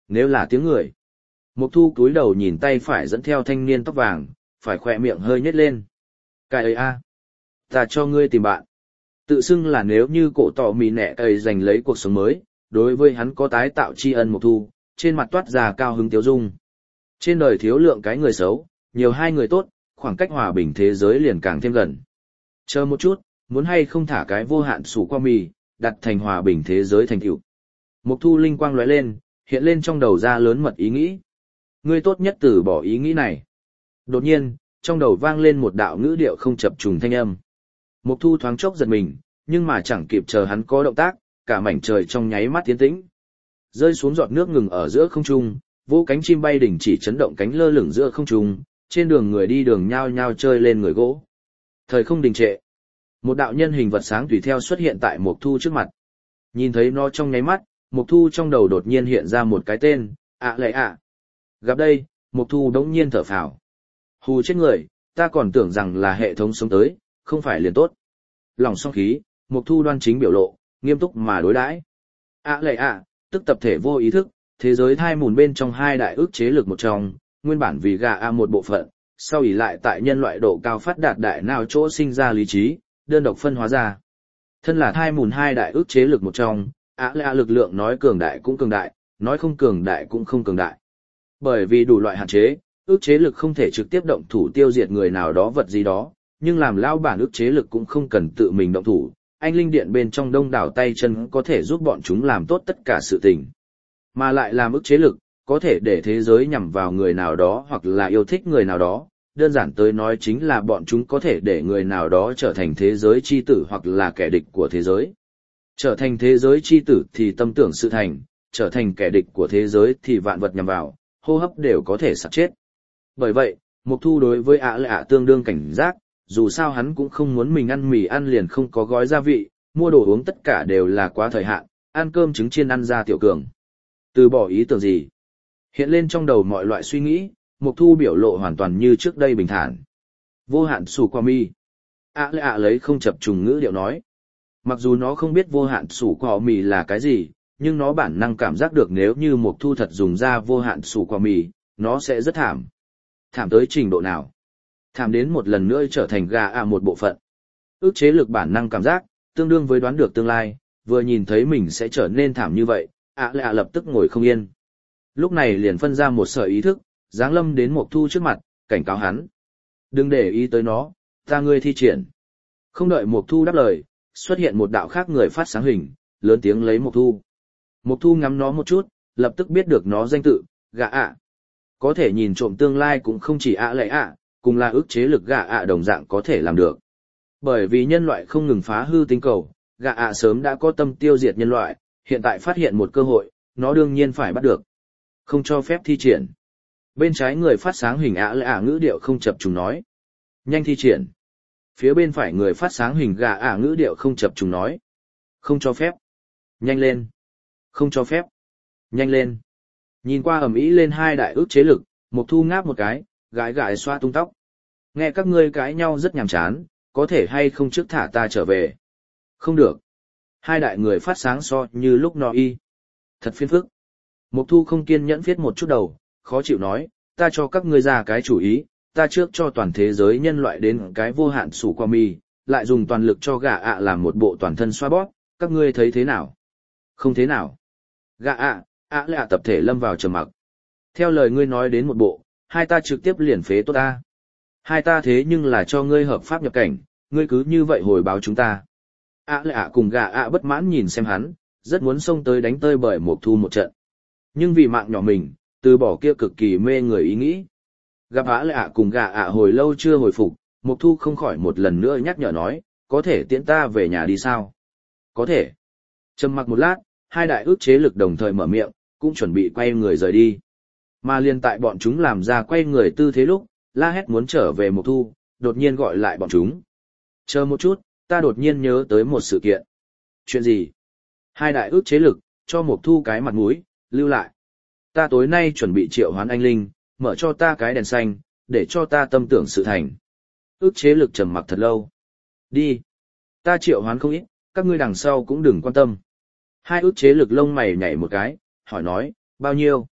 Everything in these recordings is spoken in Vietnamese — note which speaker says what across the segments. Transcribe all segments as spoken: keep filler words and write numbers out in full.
Speaker 1: nếu là tiếng người. Mục Thu cúi đầu nhìn tay phải dẫn theo thanh niên tóc vàng, phải khỏe miệng hơi nhếch lên. Cái ấy a, ta cho ngươi tìm bạn. Tự xưng là nếu như cổ tỏ mì nẹ ấy giành lấy cuộc sống mới, đối với hắn có tái tạo tri ân Mục Thu, trên mặt toát ra cao hứng tiếu dung. Trên đời thiếu lượng cái người xấu, nhiều hai người tốt, khoảng cách hòa bình thế giới liền càng thêm gần. Chờ một chút, muốn hay không thả cái vô hạn sủ qua mì, đặt thành hòa bình thế giới thành tựu. Mục Thu linh quang lóe lên, hiện lên trong đầu ra lớn mật ý nghĩ. Ngươi tốt nhất từ bỏ ý nghĩ này. Đột nhiên, trong đầu vang lên một đạo ngữ điệu không chập trùng thanh âm. Mục Thu thoáng chốc giật mình, nhưng mà chẳng kịp chờ hắn có động tác, cả mảnh trời trong nháy mắt tiến tĩnh. Rơi xuống giọt nước ngừng ở giữa không trung, vô cánh chim bay đỉnh chỉ chấn động cánh lơ lửng giữa không trung, trên đường người đi đường nhao nhao chơi lên người gỗ. Thời không đình trệ. Một đạo nhân hình vật sáng tùy theo xuất hiện tại Mục Thu trước mặt. Nhìn thấy nó trong nháy mắt, Mục Thu trong đầu đột nhiên hiện ra một cái tên, ạ lệ ạ. Gặp đây, Mục Thu đống nhiên thở phào. Hù chết người, ta còn tưởng rằng là hệ thống sống tới, không phải liền tốt. Lòng song khí, Mục Thu đoan chính biểu lộ, nghiêm túc mà đối đãi. ạ lệ ạ, tức tập thể vô ý thức, thế giới thai mùn bên trong hai đại ức chế lực một trong, nguyên bản vì gà a một bộ phận, sau ỉ lại tại nhân loại độ cao phát đạt đại nào chỗ sinh ra lý trí, đơn độc phân hóa ra. Thân là thai mùn hai đại ức chế lực một trong, ạ lệ ạ lực lượng nói cường đại cũng cường đại, nói không cường đại cũng không cường đại. Bởi vì đủ loại hạn chế, ức chế lực không thể trực tiếp động thủ tiêu diệt người nào đó vật gì đó, nhưng làm lao bản ức chế lực cũng không cần tự mình động thủ, anh linh điện bên trong đông đảo tay chân có thể giúp bọn chúng làm tốt tất cả sự tình. Mà lại làm ức chế lực, có thể để thế giới nhằm vào người nào đó hoặc là yêu thích người nào đó, đơn giản tới nói chính là bọn chúng có thể để người nào đó trở thành thế giới chi tử hoặc là kẻ địch của thế giới. Trở thành thế giới chi tử thì tâm tưởng sự thành, trở thành kẻ địch của thế giới thì vạn vật nhằm vào, hô hấp đều có thể sắp chết. Bởi vậy, Mục Thu đối với ạ lệ ạ tương đương cảnh giác, dù sao hắn cũng không muốn mình ăn mì ăn liền không có gói gia vị, mua đồ uống tất cả đều là quá thời hạn, ăn cơm trứng chiên ăn ra tiểu cường. Từ bỏ ý tưởng gì? Hiện lên trong đầu mọi loại suy nghĩ, Mục Thu biểu lộ hoàn toàn như trước đây bình thản. Vô hạn sủ qua mi. ạ lệ ạ lấy không chập trùng ngữ điệu nói. Mặc dù nó không biết vô hạn sủ qua mì là cái gì, nhưng nó bản năng cảm giác được nếu như Mục Thu thật dùng ra vô hạn sủ qua mì, nó sẽ rất thảm. Thảm tới trình độ nào? Thảm đến một lần nữa trở thành gà à một bộ phận. Ước chế lực bản năng cảm giác, tương đương với đoán được tương lai, vừa nhìn thấy mình sẽ trở nên thảm như vậy, ạ lệ ạ lập tức ngồi không yên. Lúc này liền phân ra một sợi ý thức, giáng lâm đến Mục Thu trước mặt, cảnh cáo hắn. Đừng để ý tới nó, ta ngươi thi triển. Không đợi Mục Thu đáp lời, xuất hiện một đạo khác người phát sáng hình, lớn tiếng lấy Mục Thu. Mục Thu ngắm nó một chút, lập tức biết được nó danh tự, gà ạ. Có thể nhìn trộm tương lai cũng không chỉ ạ lệ ạ, cùng là ức chế lực gà ạ đồng dạng có thể làm được. Bởi vì nhân loại không ngừng phá hư tinh cầu, gà ạ sớm đã có tâm tiêu diệt nhân loại, hiện tại phát hiện một cơ hội, nó đương nhiên phải bắt được. Không cho phép thi triển. Bên trái người phát sáng hình ạ lệ ạ ngữ điệu không chập trùng nói. Nhanh thi triển. Phía bên phải người phát sáng hình gà ạ ngữ điệu không chập trùng nói. Không cho phép. Nhanh lên. Không cho phép. Nhanh lên. Nhìn qua ầm ĩ lên hai đại ức chế lực, Mục Thu ngáp một cái, gãi gãi xoa tung tóc. Nghe các ngươi cãi nhau rất nhàm chán, có thể hay không trước thả ta trở về. Không được. Hai đại người phát sáng so như lúc nọ y. Thật phiền phức. Mục Thu không kiên nhẫn viết một chút đầu, khó chịu nói, ta cho các ngươi ra cái chủ ý, ta trước cho toàn thế giới nhân loại đến cái vô hạn sủ qua mì, lại dùng toàn lực cho gà ạ làm một bộ toàn thân xoa bóp, các ngươi thấy thế nào? Không thế nào. Gà ạ, ạ lệ ạ tập thể lâm vào trầm mặc. Theo lời ngươi nói đến một bộ, hai ta trực tiếp liền phế tốt ta. Hai ta thế nhưng là cho ngươi hợp pháp nhập cảnh, ngươi cứ như vậy hồi báo chúng ta. ạ lệ ạ cùng gà ạ bất mãn nhìn xem hắn, rất muốn xông tới đánh tơi bởi Mục Thu một trận. Nhưng vì mạng nhỏ mình, từ bỏ kia cực kỳ mê người ý nghĩ. Gặp ạ lệ ạ cùng gà ạ hồi lâu chưa hồi phục, Mục Thu không khỏi một lần nữa nhắc nhở nói, có thể tiễn ta về nhà đi sao? Có thể. Trầm mặc một lát, hai đại ước chế lực đồng thời mở miệng, cũng chuẩn bị quay người rời đi. Mà liên tại bọn chúng làm ra quay người tư thế lúc, la hét muốn trở về Mục Thu, đột nhiên gọi lại bọn chúng. Chờ một chút, ta đột nhiên nhớ tới một sự kiện. Chuyện gì? Hai đại ước chế lực, cho Mục Thu cái mặt mũi, lưu lại. Ta tối nay chuẩn bị triệu hoán anh linh, mở cho ta cái đèn xanh, để cho ta tâm tưởng sự thành. Ước chế lực trầm mặc thật lâu. Đi. Ta triệu hoán không ít, các ngươi đằng sau cũng đừng quan tâm. Hai ước chế lực lông mày nhảy một cái, hỏi nói, bao nhiêu?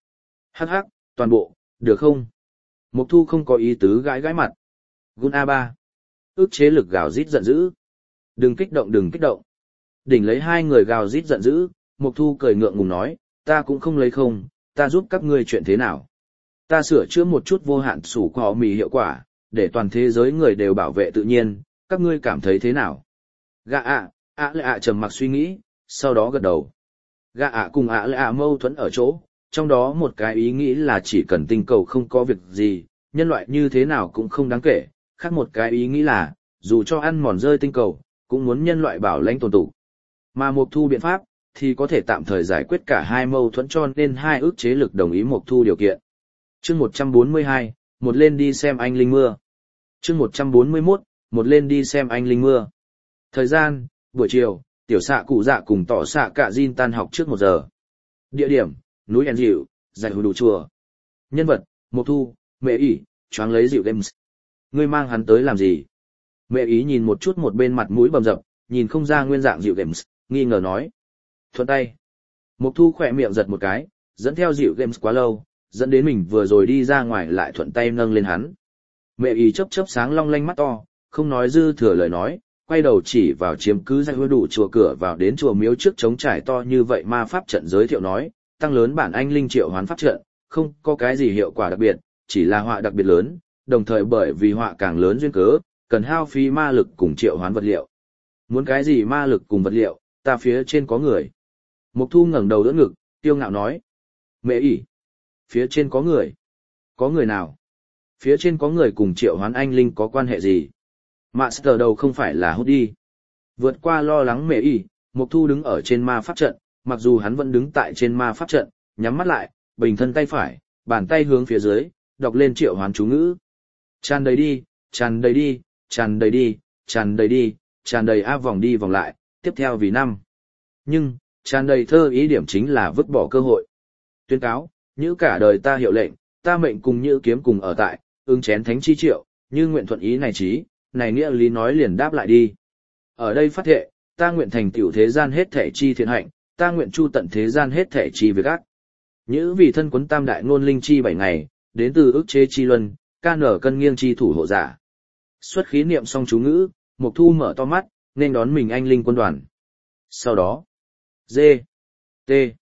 Speaker 1: Hắc hắc, toàn bộ, được không? Mục Thu không có ý tứ gãi gãi mặt. Gun a ba. Ước chế lực gào rít giận dữ. Đừng kích động đừng kích động. Đỉnh lấy hai người gào rít giận dữ, Mục Thu cười ngượng ngùng nói, ta cũng không lấy không, ta giúp các ngươi chuyện thế nào. Ta sửa chữa một chút vô hạn sủ có mì hiệu quả, để toàn thế giới người đều bảo vệ tự nhiên, các ngươi cảm thấy thế nào? Gạ ạ, ạ lệ ạ trầm mặc suy nghĩ, sau đó gật đầu. Gạ ạ cùng ạ lệ ạ mâu thuẫn ở chỗ, trong đó một cái ý nghĩ là chỉ cần tinh cầu không có việc gì, nhân loại như thế nào cũng không đáng kể, khác một cái ý nghĩ là, dù cho ăn mòn rơi tinh cầu, cũng muốn nhân loại bảo lãnh tồn tụ. Mà Mục Thu biện pháp, thì có thể tạm thời giải quyết cả hai mâu thuẫn cho nên hai ước chế lực đồng ý Mục Thu điều kiện. Chương một trăm bốn mươi hai, một lên đi xem anh linh mưa. Chương một trăm bốn mươi mốt, một lên đi xem anh linh mưa. Thời gian, buổi chiều, tiểu xạ cụ dạ cùng tỏ xạ cả Jin tan học trước một giờ. Địa điểm, núi En Dịu, giải hữu đủ chùa. Nhân vật, Mục Thu, Mẹ ỉ, choáng lấy Dịu Games. Ngươi mang hắn tới làm gì? Mẹ ý nhìn một chút một bên mặt mũi bầm dập, nhìn không ra nguyên dạng Dịu Games, nghi ngờ nói. Thuận tay. Mục Thu khỏe miệng giật một cái, dẫn theo Dịu Games quá lâu, dẫn đến mình vừa rồi đi ra ngoài lại thuận tay nâng lên hắn. Mẹ ý chớp chớp sáng long lanh mắt to, không nói dư thừa lời nói, quay đầu chỉ vào chiếm cứ giải hứa đủ chùa cửa vào đến chùa miếu trước trống trải to như vậy ma pháp trận giới thiệu nói, tăng lớn bản anh linh triệu hoán pháp trận, không có cái gì hiệu quả đặc biệt, chỉ là họa đặc biệt lớn, đồng thời bởi vì họa càng lớn duyên cớ, cần hao phí ma lực cùng triệu hoán vật liệu. Muốn cái gì ma lực cùng vật liệu, ta phía trên có người. Mục Thu ngẩng đầu đỡ ngực, tiêu ngạo nói. Mẹ ỉ. Phía trên có người. Có người nào? Phía trên có người cùng triệu hoán anh linh có quan hệ gì? Master đầu không phải là hút đi. Vượt qua lo lắng mẹ ỉ, Mục Thu đứng ở trên ma pháp trận, mặc dù hắn vẫn đứng tại trên ma pháp trận, nhắm mắt lại, bình thân tay phải, bàn tay hướng phía dưới, đọc lên triệu hoán chú ngữ. Tràn đầy đi, tràn đầy đi, tràn đầy đi, tràn đầy đi, tràn đầy áp vòng đi vòng lại, tiếp theo vì năm. Nhưng, tràn đầy thơ ý điểm chính là vứt bỏ cơ hội. Tuyên cáo, như cả đời ta hiệu lệnh, ta mệnh cùng như kiếm cùng ở tại, ứng chén thánh chi triệu, như nguyện thuận ý này trí, này nghĩa lý nói liền đáp lại đi. Ở đây phát thệ, ta nguyện thành tiểu thế gian hết thể chi thiện hạnh, ta nguyện chu tận thế gian hết thể chi việc ác. Nhữ vì thân quấn tam đại ngôn linh chi bảy ngày, đến từ ức chế chi luân, ca nở cân nghiêng chi thủ hộ giả. Xuất khí niệm xong chú ngữ, Mục Thu mở to mắt, nên đón mình anh linh quân đoàn. Sau đó, D, T,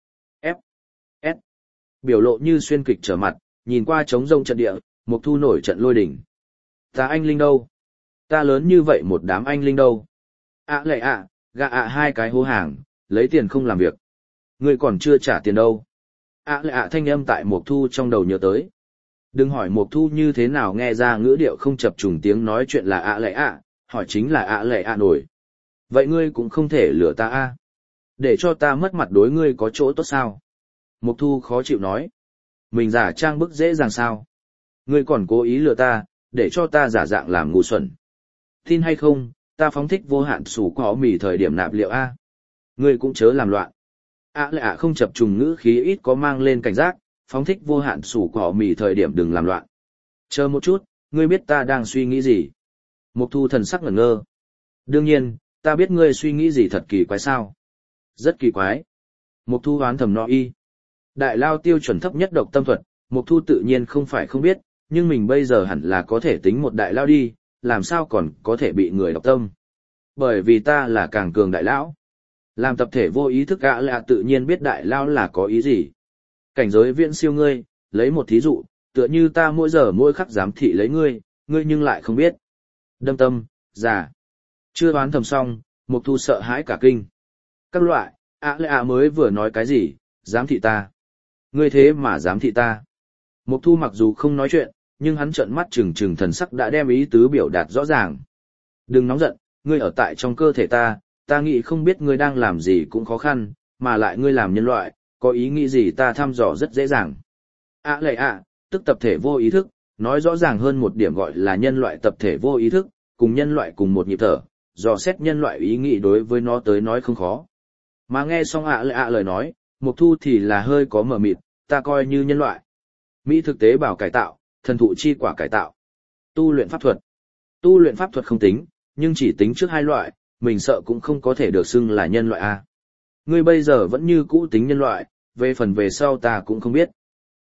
Speaker 1: F, S, biểu lộ như xuyên kịch trở mặt, nhìn qua trống rông trận địa, Mục Thu nổi trận lôi đỉnh. Ta anh linh đâu? Ta lớn như vậy một đám anh linh đâu? ạ lệ ạ, gạ ạ hai cái hô hàng, lấy tiền không làm việc. Ngươi còn chưa trả tiền đâu. ạ lệ ạ thanh âm tại Mục Thu trong đầu nhớ tới. Đừng hỏi Mục Thu như thế nào nghe ra ngữ điệu không chập trùng tiếng nói chuyện là ạ lệ ạ, hỏi chính là ạ lệ ạ nổi. Vậy ngươi cũng không thể lừa ta a, để cho ta mất mặt đối ngươi có chỗ tốt sao? Mục Thu khó chịu nói. Mình giả trang bức dễ dàng sao? Ngươi còn cố ý lừa ta, để cho ta giả dạng làm ngu xuẩn. Tin hay không, ta phóng thích vô hạn sủ có mì thời điểm nạp liệu a. Ngươi cũng chớ làm loạn. ạ lệ ạ không chập trùng ngữ khí ít có mang lên cảnh giác, phóng thích vô hạn sủ cỏ mì thời điểm đừng làm loạn. Chờ một chút, ngươi biết ta đang suy nghĩ gì? Mục Thu thần sắc ngẩn ngơ. Đương nhiên, ta biết ngươi suy nghĩ gì thật kỳ quái sao? Rất kỳ quái. Mục Thu hoán thầm no y. Đại lao tiêu chuẩn thấp nhất độc tâm thuật, Mục Thu tự nhiên không phải không biết, nhưng mình bây giờ hẳn là có thể tính một đại lao đi, làm sao còn có thể bị người độc tâm. Bởi vì ta là càng cường đại lão. Làm tập thể vô ý thức gã là tự nhiên biết đại lao là có ý gì. Cảnh giới viễn siêu ngươi, lấy một thí dụ, tựa như ta mỗi giờ mỗi khắc giám thị lấy ngươi, ngươi nhưng lại không biết. Đâm tâm, già. Chưa đoán thầm xong, Mục Thu sợ hãi cả kinh. Các loại, ạ lệ ạ mới vừa nói cái gì, giám thị ta. Ngươi thế mà giám thị ta. Mục Thu mặc dù không nói chuyện, nhưng hắn trợn mắt trừng trừng thần sắc đã đem ý tứ biểu đạt rõ ràng. Đừng nóng giận, ngươi ở tại trong cơ thể ta, ta nghĩ không biết ngươi đang làm gì cũng khó khăn, mà lại ngươi làm nhân loại, có ý nghĩ gì ta thăm dò rất dễ dàng. ạ lệ ạ, tức tập thể vô ý thức, nói rõ ràng hơn một điểm gọi là nhân loại tập thể vô ý thức, cùng nhân loại cùng một nhịp thở, dò xét nhân loại ý nghĩ đối với nó tới nói không khó. Mà nghe xong ạ lệ ạ lời nói, Mục Thu thì là hơi có mờ mịt, ta coi như nhân loại. Mỹ thực tế bảo cải tạo, thần thụ chi quả cải tạo. Tu luyện pháp thuật. Tu luyện pháp thuật không tính, nhưng chỉ tính trước hai loại, mình sợ cũng không có thể được xưng là nhân loại a. Ngươi bây giờ vẫn như cũ tính nhân loại, về phần về sau ta cũng không biết.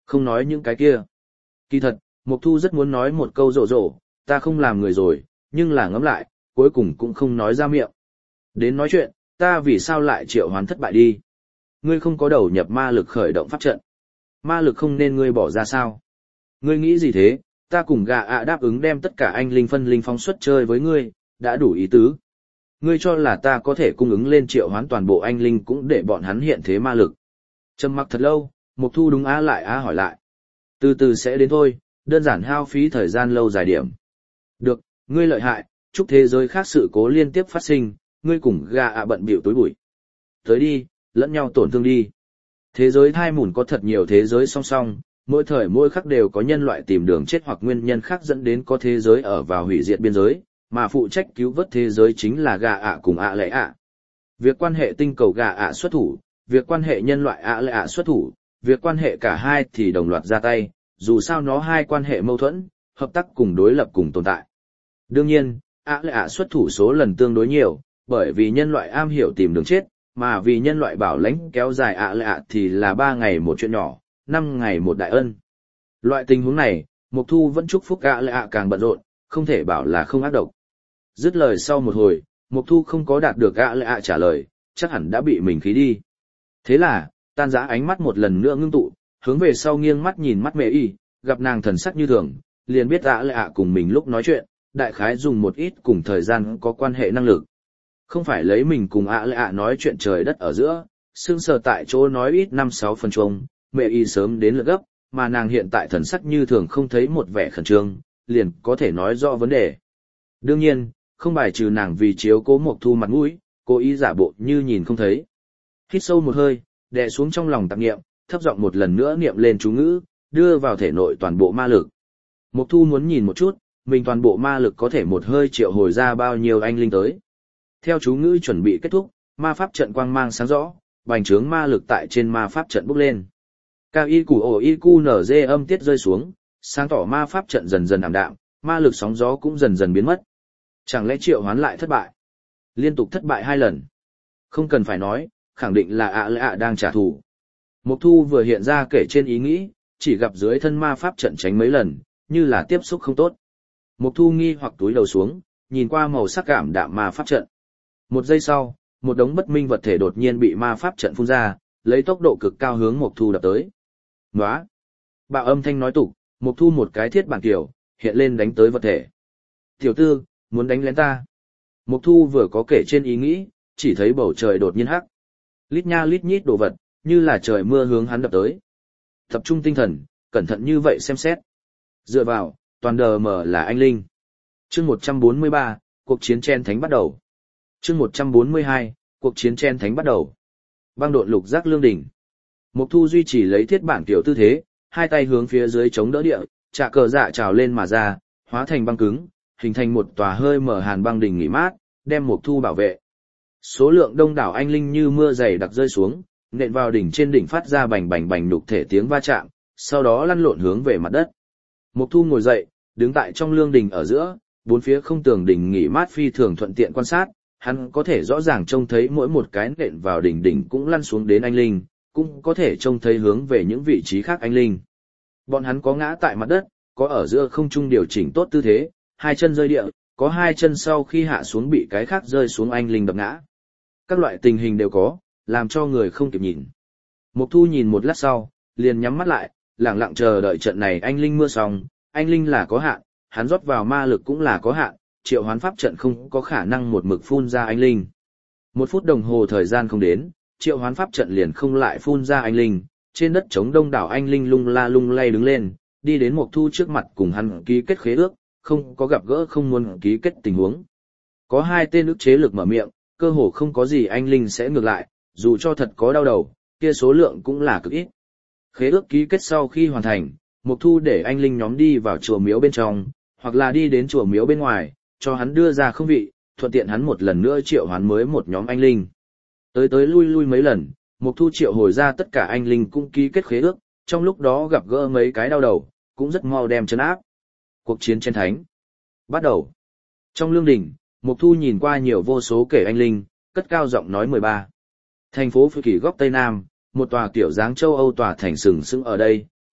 Speaker 1: Không nói những cái kia. Kỳ thật, Mộc Thu rất muốn nói một câu rộ rộ, ta không làm người rồi, nhưng là ngẫm lại, cuối cùng cũng không nói ra miệng. Đến nói chuyện, ta vì sao lại triệu hoán thất bại đi? Ngươi không có đầu nhập ma lực khởi động pháp trận. Ma lực không nên ngươi bỏ ra sao? Ngươi nghĩ gì thế? Ta cùng gà ạ đáp ứng đem tất cả anh linh phân linh phóng xuất chơi với ngươi, đã đủ ý tứ. Ngươi cho là ta có thể cung ứng lên triệu hoán toàn bộ anh linh cũng để bọn hắn hiện thế ma lực. Trầm mặc thật lâu, Mộc Thu đúng á lại á hỏi lại. Từ từ sẽ đến thôi, đơn giản hao phí thời gian lâu dài điểm. Được, ngươi lợi hại, chúc thế giới khác sự cố liên tiếp phát sinh, ngươi cùng gà ạ bận bịu tối bụi. Tới đi, lẫn nhau tổn thương đi. Thế giới thai mùn có thật nhiều thế giới song song, mỗi thời mỗi khắc đều có nhân loại tìm đường chết hoặc nguyên nhân khác dẫn đến có thế giới ở vào hủy diệt biên giới, mà phụ trách cứu vớt thế giới chính là gà ạ cùng ạ lệ ạ. Việc quan hệ tinh cầu gà ạ xuất thủ, việc quan hệ nhân loại ạ lệ ạ xuất thủ, việc quan hệ cả hai thì đồng loạt ra tay, dù sao nó hai quan hệ mâu thuẫn, hợp tác cùng đối lập cùng tồn tại. Đương nhiên, ạ lệ ạ xuất thủ số lần tương đối nhiều, bởi vì nhân loại am hiểu tìm đường chết, mà vì nhân loại bảo lãnh kéo dài ạ lệ ạ thì là ba ngày một chuyện nhỏ, năm ngày một đại ân. Loại tình huống này, Mộc Thu vẫn chúc phúc ạ lệ ạ càng bận rộn, không thể bảo là không ác độc. Dứt lời sau một hồi, Mộc Thu không có đạt được ạ lệ ạ trả lời, chắc hẳn đã bị mình khí đi. Thế là, tan rã ánh mắt một lần nữa ngưng tụ, hướng về sau nghiêng mắt nhìn mắt mẹ y, gặp nàng thần sắc như thường, liền biết ạ lệ ạ cùng mình lúc nói chuyện, đại khái dùng một ít cùng thời gian có quan hệ năng lực. Không phải lấy mình cùng ạ lệ ạ nói chuyện trời đất ở giữa, sương sờ tại chỗ nói ít năm sáu phần chung, mẹ y sớm đến lượt gấp, mà nàng hiện tại thần sắc như thường không thấy một vẻ khẩn trương, liền có thể nói rõ vấn đề. Đương nhiên, không bài trừ nàng vì chiếu cố Mộc Thu mặt mũi, cố ý giả bộ như nhìn không thấy. Hít sâu một hơi, đè xuống trong lòng tạp niệm, thấp giọng một lần nữa niệm lên chú ngữ, đưa vào thể nội toàn bộ ma lực. Mộc Thu muốn nhìn một chút, mình toàn bộ ma lực có thể một hơi triệu hồi ra bao nhiêu anh linh tới. Theo chú ngữ chuẩn bị kết thúc, ma pháp trận quang mang sáng rõ, bành trướng ma lực tại trên ma pháp trận bốc lên. Cao y củ ổ y cu nở dê âm tiết rơi xuống, sáng tỏ ma pháp trận dần dần ảm đạm, ma lực sóng gió cũng dần dần biến mất. Chẳng lẽ triệu hoán lại thất bại? Liên tục thất bại hai lần. Không cần phải nói, khẳng định là ạ lệ ạ đang trả thù. Mộc Thu vừa hiện ra kể trên ý nghĩ, chỉ gặp dưới thân ma pháp trận tránh mấy lần, như là tiếp xúc không tốt. Mộc Thu nghi hoặc túi đầu xuống, nhìn qua màu sắc cảm đạm ma pháp trận. Một giây sau, một đống bất minh vật thể đột nhiên bị ma pháp trận phun ra, lấy tốc độ cực cao hướng Mộc Thu đập tới. Nóa! Bạo âm thanh nói tục, Mộc Thu một cái thiết bản kiểu, hiện lên đánh tới vật thể. Tiểu tư, muốn đánh lén ta. Mộc Thu vừa có kể trên ý nghĩ, chỉ thấy bầu trời đột nhiên hắc. Lít nha lít nhít đồ vật, như là trời mưa hướng hắn đập tới. Tập trung tinh thần, cẩn thận như vậy xem xét. Dựa vào, toàn đờ mờ là anh linh. Chương một trăm bốn mươi ba, cuộc chiến chen thánh bắt đầu. Chương một trăm bốn mươi hai, cuộc chiến chen thánh bắt đầu. Băng độn lục giác lương đỉnh. Mộc Thu duy trì lấy thiết bản kiểu tư thế, hai tay hướng phía dưới chống đỡ địa, trạ cờ dạ trào lên mà ra, hóa thành băng cứng, hình thành một tòa hơi mở hàn băng đỉnh nghỉ mát, đem Mộc Thu bảo vệ. Số lượng đông đảo anh linh như mưa dày đặc rơi xuống, nện vào đỉnh trên đỉnh phát ra bành bành bành nhục thể tiếng va chạm, sau đó lăn lộn hướng về mặt đất. Mộc Thu ngồi dậy, đứng tại trong lương đỉnh ở giữa, bốn phía không tường đỉnh nghỉ mát phi thường thuận tiện quan sát, hắn có thể rõ ràng trông thấy mỗi một cái nện vào đỉnh đỉnh cũng lăn xuống đến anh linh, cũng có thể trông thấy hướng về những vị trí khác anh linh. Bọn hắn có ngã tại mặt đất, có ở giữa không trung điều chỉnh tốt tư thế, hai chân rơi địa, có hai chân sau khi hạ xuống bị cái khác rơi xuống anh linh đập ngã. Các loại tình hình đều có, làm cho người không kịp nhìn. Mộc Thu nhìn một lát sau, liền nhắm mắt lại, lặng lặng chờ đợi trận này anh linh mưa xong, anh linh là có hạn, hắn rót vào ma lực cũng là có hạn, triệu hoán pháp trận không có khả năng một mực phun ra anh linh. Một phút đồng hồ thời gian không đến, triệu hoán pháp trận liền không lại phun ra anh linh, trên đất trống đông đảo anh linh lung la lung lay đứng lên, đi đến Mộc Thu trước mặt cùng hắn ký kết khế ước, không có gặp gỡ không muốn ký kết tình huống. Có hai tên ức chế lực mở miệng, cơ hồ không có gì anh linh sẽ ngược lại, dù cho thật có đau đầu, kia số lượng cũng là cực ít. Khế ước ký kết sau khi hoàn thành, Mộc Thu để anh linh nhóm đi vào chùa miếu bên trong, hoặc là đi đến chùa miếu bên ngoài, cho hắn đưa ra không vị, thuận tiện hắn một lần nữa triệu hoán mới một nhóm anh linh. Tới tới lui lui mấy lần, Mộc Thu triệu hồi ra tất cả anh linh cũng ký kết khế ước, trong lúc đó gặp gỡ mấy cái đau đầu, cũng rất mau đem trấn áp. Cuộc chiến chen thánh bắt đầu. Trong lương đỉnh, Mộc Thu nhìn qua nhiều vô số kể anh linh, cất cao giọng nói mười ba. Thành phố Phi Kỳ góc Tây Nam, một tòa kiểu dáng châu Âu tòa thành sừng sững ở đây,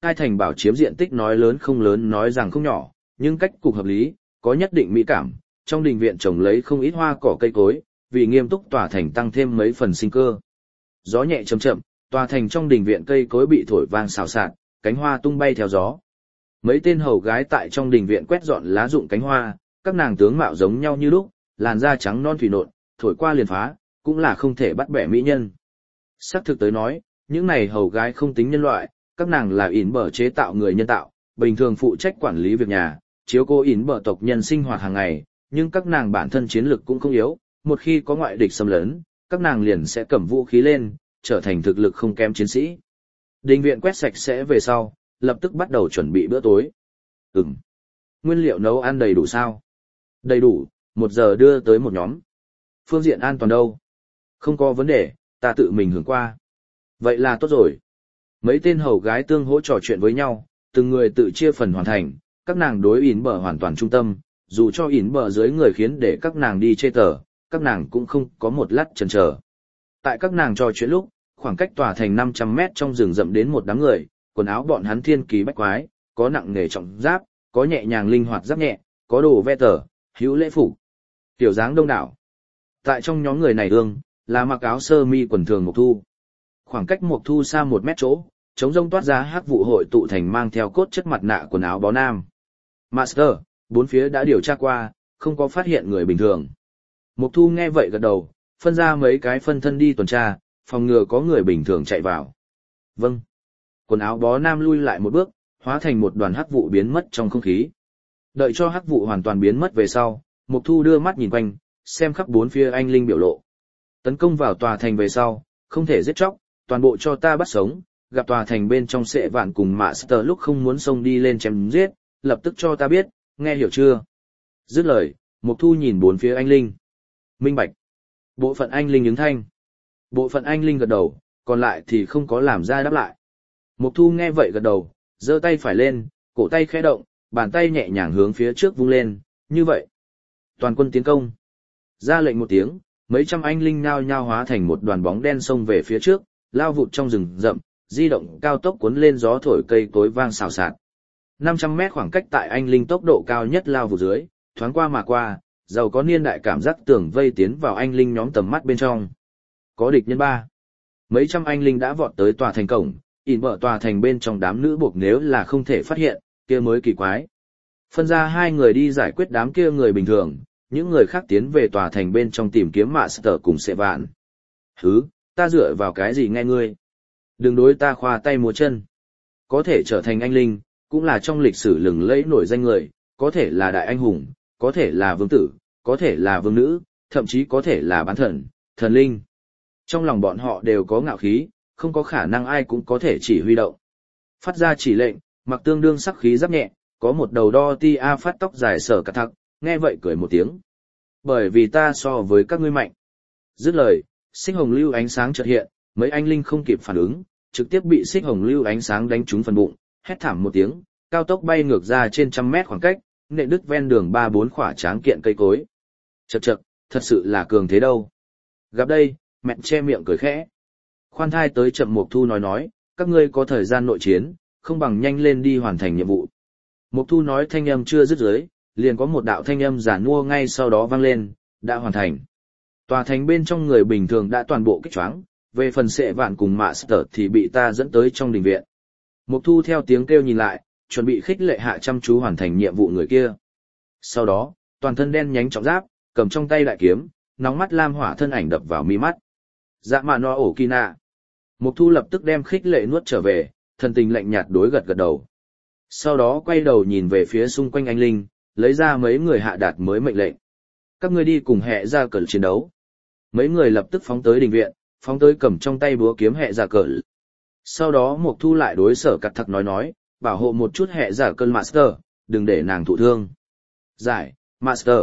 Speaker 1: Cai thành bảo chiếm diện tích nói lớn không lớn nói rằng không nhỏ, nhưng cách cục hợp lý, có nhất định mỹ cảm, trong đình viện trồng lấy không ít hoa cỏ cây cối, vì nghiêm túc tòa thành tăng thêm mấy phần sinh cơ. Gió nhẹ chậm chậm, tòa thành trong đình viện cây cối bị thổi vang xào xạc, cánh hoa tung bay theo gió. Mấy tên hầu gái tại trong đình viện quét dọn lá rụng cánh hoa, các nàng tướng mạo giống nhau như lúc, làn da trắng non thủy nộn, thổi qua liền phá, cũng là không thể bắt bẻ mỹ nhân. Sắc thực tới nói, những này hầu gái không tính nhân loại, các nàng là ỉn bở chế tạo người nhân tạo, bình thường phụ trách quản lý việc nhà, chiếu cố ỉn bở tộc nhân sinh hoạt hàng ngày, nhưng các nàng bản thân chiến lực cũng không yếu, một khi có ngoại địch xâm lấn, các nàng liền sẽ cầm vũ khí lên, trở thành thực lực không kém chiến sĩ. Đình viện quét sạch sẽ về sau, lập tức bắt đầu chuẩn bị bữa tối. Ừm. Nguyên liệu nấu ăn đầy đủ sao? Đầy đủ, một giờ đưa tới một nhóm. Phương diện an toàn đâu? Không có vấn đề, ta tự mình hưởng qua. Vậy là tốt rồi. Mấy tên hầu gái tương hỗ trò chuyện với nhau, từng người tự chia phần hoàn thành, các nàng đối ỉn bờ hoàn toàn trung tâm, dù cho ỉn bờ dưới người khiến để các nàng đi chê tờ, các nàng cũng không có một lát chần chờ. Tại các nàng trò chuyện lúc, khoảng cách tòa thành năm trăm mét trong rừng rậm đến một đám người, quần áo bọn hắn thiên kỳ bách quái, có nặng nghề trọng giáp, có nhẹ nhàng linh hoạt giáp nhẹ, có đồ ve tờ, hữu lễ phục, tiểu dáng đông đảo. Tại trong nhóm người này ương, là mặc áo sơ mi quần thường Mộc Thu. Khoảng cách Mộc Thu xa một mét chỗ, chống rông toát ra hắc vụ hội tụ thành mang theo cốt chất mặt nạ quần áo bó nam. Master, bốn phía đã điều tra qua, không có phát hiện người bình thường. Mộc Thu nghe vậy gật đầu, phân ra mấy cái phân thân đi tuần tra, phòng ngừa có người bình thường chạy vào. Vâng. Quần áo bó nam lui lại một bước, hóa thành một đoàn hắc vụ biến mất trong không khí. Đợi cho hắc vụ hoàn toàn biến mất về sau, Mộc Thu đưa mắt nhìn quanh, xem khắp bốn phía anh linh biểu lộ. Tấn công vào tòa thành về sau, không thể giết chóc, toàn bộ cho ta bắt sống, gặp tòa thành bên trong sệ vạn cùng Master lúc không muốn xông đi lên chém giết, lập tức cho ta biết, nghe hiểu chưa? Dứt lời, Mộc Thu nhìn bốn phía anh linh. Minh bạch. Bộ phận anh linh ứng thanh. Bộ phận anh linh gật đầu, còn lại thì không có làm ra đáp lại. Mộc Thu nghe vậy gật đầu, giơ tay phải lên, cổ tay khẽ động, bàn tay nhẹ nhàng hướng phía trước vung lên, như vậy. Toàn quân tiến công. Ra lệnh một tiếng, mấy trăm anh linh nhao nhao hóa thành một đoàn bóng đen xông về phía trước, lao vụt trong rừng rậm, di động cao tốc cuốn lên gió thổi cây cối vang xào xạc. năm trăm mét khoảng cách tại anh linh tốc độ cao nhất lao vụt dưới, thoáng qua mà qua, giàu có niên đại cảm giác tưởng vây tiến vào anh linh nhóm tầm mắt bên trong. Có địch nhân ba. Mấy trăm anh linh đã vọt tới tòa thành cổng, ỉn bở tòa thành bên trong đám nữ buộc nếu là không thể phát hiện, kia mới kỳ quái. Phân ra hai người đi giải quyết đám kia người bình thường, những người khác tiến về tòa thành bên trong tìm kiếm Master cùng Sệ Vạn. Hứ, ta dựa vào cái gì nghe ngươi? Đừng đối ta khoa tay múa chân. Có thể trở thành anh linh, cũng là trong lịch sử lừng lẫy nổi danh người, có thể là đại anh hùng, có thể là vương tử, có thể là vương nữ, thậm chí có thể là bán thần, thần linh. Trong lòng bọn họ đều có ngạo khí, không có khả năng ai cũng có thể chỉ huy động. Phát ra chỉ lệnh, mặc tương đương sắc khí giáp nhẹ, có một đầu đo ti a phát tóc dài sở cắt thặc, nghe vậy cười một tiếng. Bởi vì ta so với các ngươi mạnh. Dứt lời, xích hồng lưu ánh sáng chợt hiện, mấy anh linh không kịp phản ứng, trực tiếp bị xích hồng lưu ánh sáng đánh trúng phần bụng, hét thảm một tiếng, cao tốc bay ngược ra trên trăm mét khoảng cách, nện đứt ven đường ba bốn khỏa tráng kiện cây cối. Chậc chậc, thật sự là cường thế đâu. Gặp đây, mẹ che miệng cười khẽ. Khoan thai tới chậm Mộc Thu nói nói, các ngươi có thời gian nội chiến, không bằng nhanh lên đi hoàn thành nhiệm vụ. Mộc Thu nói thanh âm chưa dứt dưới, liền có một đạo thanh âm giả nua ngay sau đó vang lên, đã hoàn thành. Tòa thành bên trong người bình thường đã toàn bộ kích choáng, về phần Sệ Vạn cùng Master thì bị ta dẫn tới trong đình viện. Mộc Thu theo tiếng kêu nhìn lại, chuẩn bị khích lệ hạ chăm chú hoàn thành nhiệm vụ người kia. Sau đó, toàn thân đen nhánh trọng giáp, cầm trong tay đại kiếm, nóng mắt lam hỏa thân ảnh đập vào mi mắt. Dạ mạ no ổ kỳ nạ. Mộc Thu lập tức đem khích lệ nuốt trở về, thần tình lạnh nhạt đối gật gật đầu. Sau đó quay đầu nhìn về phía xung quanh anh linh, lấy ra mấy người hạ đạt mới mệnh lệnh. Các ngươi đi cùng hệ ra cờ chiến đấu. Mấy người lập tức phóng tới đình viện, phóng tới cầm trong tay búa kiếm hệ ra cờ. Sau đó Mộc Thu lại đối sở cắt thặc nói nói, bảo hộ một chút hệ giả cơn Master, đừng để nàng thụ thương. Giải, Master.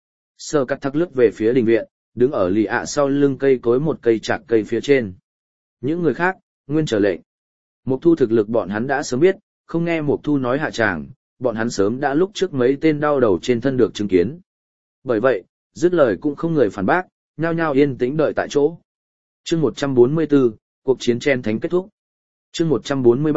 Speaker 1: Sở cắt thặc lướt về phía đình viện, đứng ở lì ạ sau lưng cây cối một cây chạc cây phía trên. Những người khác, nguyên trở lệnh. Mộc Thu thực lực bọn hắn đã sớm biết, không nghe Mộc Thu nói hạ tràng, bọn hắn sớm đã lúc trước mấy tên đau đầu trên thân được chứng kiến. Bởi vậy, dứt lời cũng không người phản bác, nhao nhao yên tĩnh đợi tại chỗ. Chương một trăm bốn mươi tư, cuộc chiến chen thánh kết thúc. Chương một trăm bốn mươi ba,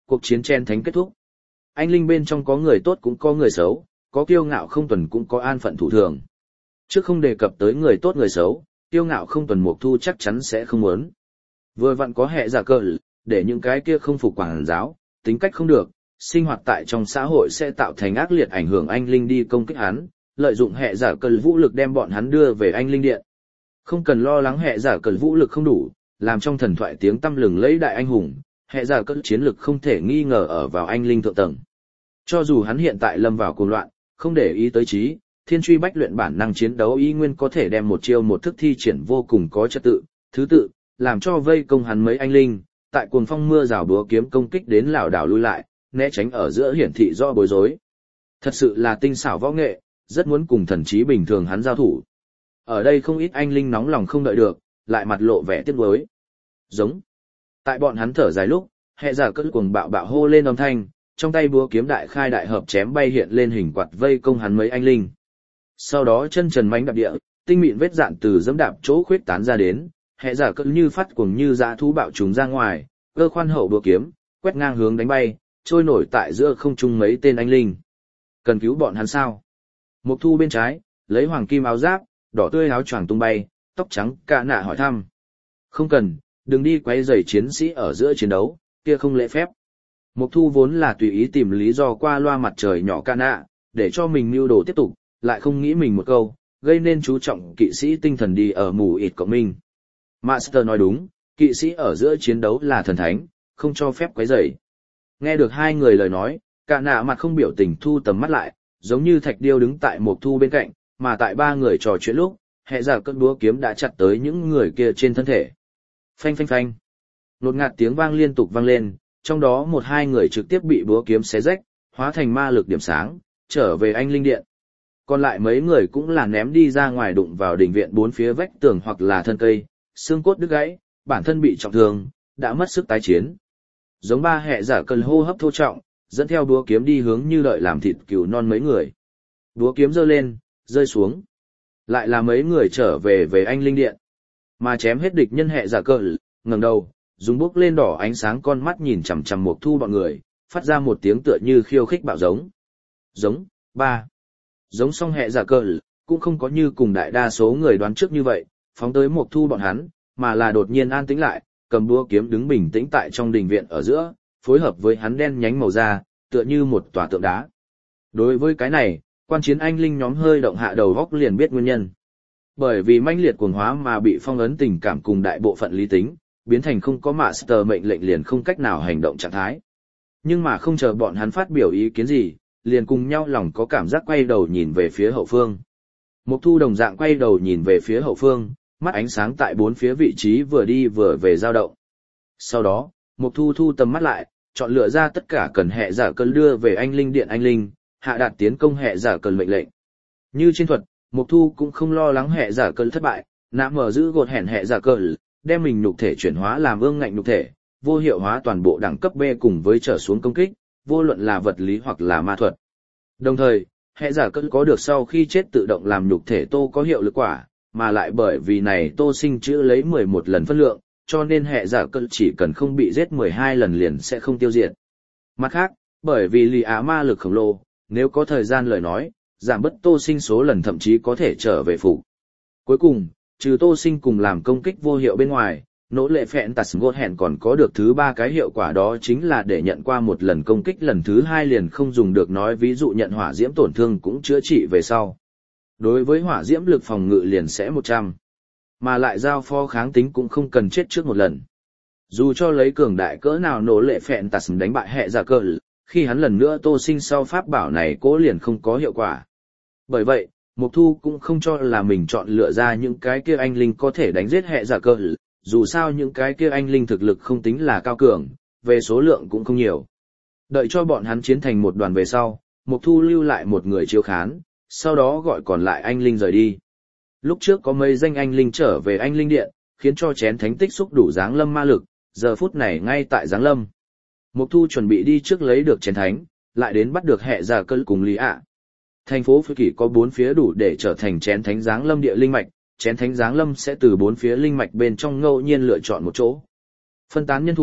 Speaker 1: cuộc chiến chen thánh kết thúc. Anh linh bên trong có người tốt cũng có người xấu, có kiêu ngạo không tuần cũng có an phận thủ thường. Trước không đề cập tới người tốt người xấu, kiêu ngạo không tuần Mộc Thu chắc chắn sẽ không muốn. Vừa vặn có hệ giả cờ, để những cái kia không phục quản giáo, tính cách không được, sinh hoạt tại trong xã hội sẽ tạo thành ác liệt ảnh hưởng anh linh đi công kích hắn, lợi dụng hệ giả cờ vũ lực đem bọn hắn đưa về anh linh điện. Không cần lo lắng hệ giả cờ vũ lực không đủ, làm trong thần thoại tiếng tăm lừng lấy đại anh hùng, hệ giả cờ chiến lực không thể nghi ngờ ở vào anh linh thượng tầng. Cho dù hắn hiện tại lâm vào cuồng loạn, không để ý tới trí, thiên truy bách luyện bản năng chiến đấu y nguyên có thể đem một chiêu một thức thi triển vô cùng có trật tự, thứ tự, làm cho vây công hắn mấy anh linh, tại cuồng phong mưa rào búa kiếm công kích đến lảo đảo lui lại, né tránh ở giữa hiển thị do bối rối. Thật sự là tinh xảo võ nghệ, rất muốn cùng thần trí bình thường hắn giao thủ. Ở đây không ít anh linh nóng lòng không đợi được, lại mặt lộ vẻ tiếc nuối. Giống. Tại bọn hắn thở dài lúc, hệ giả cất cuồng bạo bạo hô lên âm thanh, trong tay búa kiếm đại khai đại hợp chém bay hiện lên hình quạt vây công hắn mấy anh linh. Sau đó chân trần mánh đạp địa, tinh mịn vết dạn từ dẫm đạp chỗ khuyết tán ra đến, hệ giả cất như phát cuồng như dã thú bạo trùng ra ngoài, cơ khoan hậu búa kiếm, quét ngang hướng đánh bay, trôi nổi tại giữa không trung mấy tên anh linh. Cần cứu bọn hắn sao? Mộc Thu bên trái, lấy hoàng kim áo giáp, đỏ tươi áo choàng tung bay, tóc trắng cả nạ hỏi thăm. Không cần, đừng đi quấy rầy chiến sĩ ở giữa chiến đấu, kia không lễ phép. Mộc Thu vốn là tùy ý tìm lý do qua loa mặt trời nhỏ cả nạ, để cho mình mưu đồ tiếp tục, lại không nghĩ mình một câu, gây nên chú trọng kỵ sĩ tinh thần đi ở mù ịt cộng minh. Master nói đúng, kỵ sĩ ở giữa chiến đấu là thần thánh, không cho phép quấy rầy. Nghe được hai người lời nói, cả nạ mặt không biểu tình thu tầm mắt lại, giống như thạch điêu đứng tại Mộc Thu bên cạnh, mà tại ba người trò chuyện lúc, hệ giả cất búa kiếm đã chặt tới những người kia trên thân thể. Phanh phanh phanh. Nột ngạt tiếng vang liên tục vang lên, trong đó một hai người trực tiếp bị búa kiếm xé rách, hóa thành ma lực điểm sáng, trở về anh linh điện. Còn lại mấy người cũng là ném đi ra ngoài đụng vào đỉnh viện bốn phía vách tường hoặc là thân cây, xương cốt đứt gãy, bản thân bị trọng thương, đã mất sức tái chiến. Giống ba hệ giả cần hô hấp thô trọng, dẫn theo búa kiếm đi hướng như đợi làm thịt cừu non mấy người. Búa kiếm giơ lên, rơi xuống. Lại là mấy người trở về về anh linh điện. Mà chém hết địch nhân hệ giả cờ, ngẩng đầu, dùng bước lên đỏ ánh sáng con mắt nhìn chằm chằm Mộc Thu bọn người, phát ra một tiếng tựa như khiêu khích bạo giống. Giống, ba. Giống xong hệ giả cờ, cũng không có như cùng đại đa số người đoán trước như vậy, phóng tới Mộc Thu bọn hắn, mà là đột nhiên an tĩnh lại, cầm búa kiếm đứng bình tĩnh tại trong đình viện ở giữa, phối hợp với hắn đen nhánh màu da, tựa như một tòa tượng đá. Đối với cái này, quan chiến anh linh nhóm hơi động hạ đầu góc liền biết nguyên nhân. Bởi vì manh liệt cuồng hóa mà bị phong ấn tình cảm cùng đại bộ phận lý tính, biến thành không có master mệnh lệnh liền không cách nào hành động trạng thái. Nhưng mà không chờ bọn hắn phát biểu ý kiến gì, liền cùng nhau lòng có cảm giác quay đầu nhìn về phía hậu phương. Mộc Thu đồng dạng quay đầu nhìn về phía hậu phương, mắt ánh sáng tại bốn phía vị trí vừa đi vừa về dao động. Sau đó, Mộc Thu thu tầm mắt lại, chọn lựa ra tất cả cần hệ giả cơn đưa về anh linh điện anh linh, hạ đạt tiến công hệ giả cơn mệnh lệnh. Như trên thuật, Mộc Thu cũng không lo lắng hệ giả cơn thất bại, nã mở giữ gột hẹn hệ giả cơn, đem mình nhục thể chuyển hóa làm ương ngạnh nhục thể, vô hiệu hóa toàn bộ đẳng cấp B cùng với trở xuống công kích, vô luận là vật lý hoặc là ma thuật. Đồng thời, hệ giả cơn có được sau khi chết tự động làm nhục thể tô có hiệu lực quả, mà lại bởi vì này tô sinh chữ lấy mười một lần phân lượng, cho nên hệ giả cơn chỉ cần không bị giết mười hai lần liền sẽ không tiêu diệt. Mặt khác, bởi vì lì á ma lực khổng lồ, nếu có thời gian lời nói, giảm bớt tô sinh số lần thậm chí có thể trở về phục. Cuối cùng, trừ tô sinh cùng làm công kích vô hiệu bên ngoài, nỗ lệ phẹn tạt ngột hẹn còn có được thứ ba cái hiệu quả, đó chính là để nhận qua một lần công kích lần thứ hai liền không dùng được, nói ví dụ nhận hỏa diễm tổn thương cũng chữa trị về sau. Đối với hỏa diễm lực phòng ngự liền sẽ một trăm, mà lại giao phó kháng tính cũng không cần chết trước một lần. Dù cho lấy cường đại cỡ nào nỗ lệ phẹn tạt đánh bại hệ giả cờ, khi hắn lần nữa tô sinh sau pháp bảo này cố liền không có hiệu quả. Bởi vậy, Mộc Thu cũng không cho là mình chọn lựa ra những cái kia anh linh có thể đánh giết hệ giả cờ, dù sao những cái kia anh linh thực lực không tính là cao cường, về số lượng cũng không nhiều. Đợi cho bọn hắn chiến thành một đoàn về sau, Mộc Thu lưu lại một người chiếu khán, sau đó gọi còn lại anh linh rời đi. Lúc trước có mấy danh anh linh trở về anh linh điện, khiến cho chén thánh tích xúc đủ giáng lâm ma lực, giờ phút này ngay tại giáng lâm. Mộc Thu chuẩn bị đi trước lấy được chén thánh, lại đến bắt được hệ giả cơn cùng Lý ạ. Thành phố Phước Kỷ có bốn phía đủ để trở thành chén thánh giáng lâm địa linh mạch, chén thánh giáng lâm sẽ từ bốn phía linh mạch bên trong ngẫu nhiên lựa chọn một chỗ. Phân tán nhân thủ,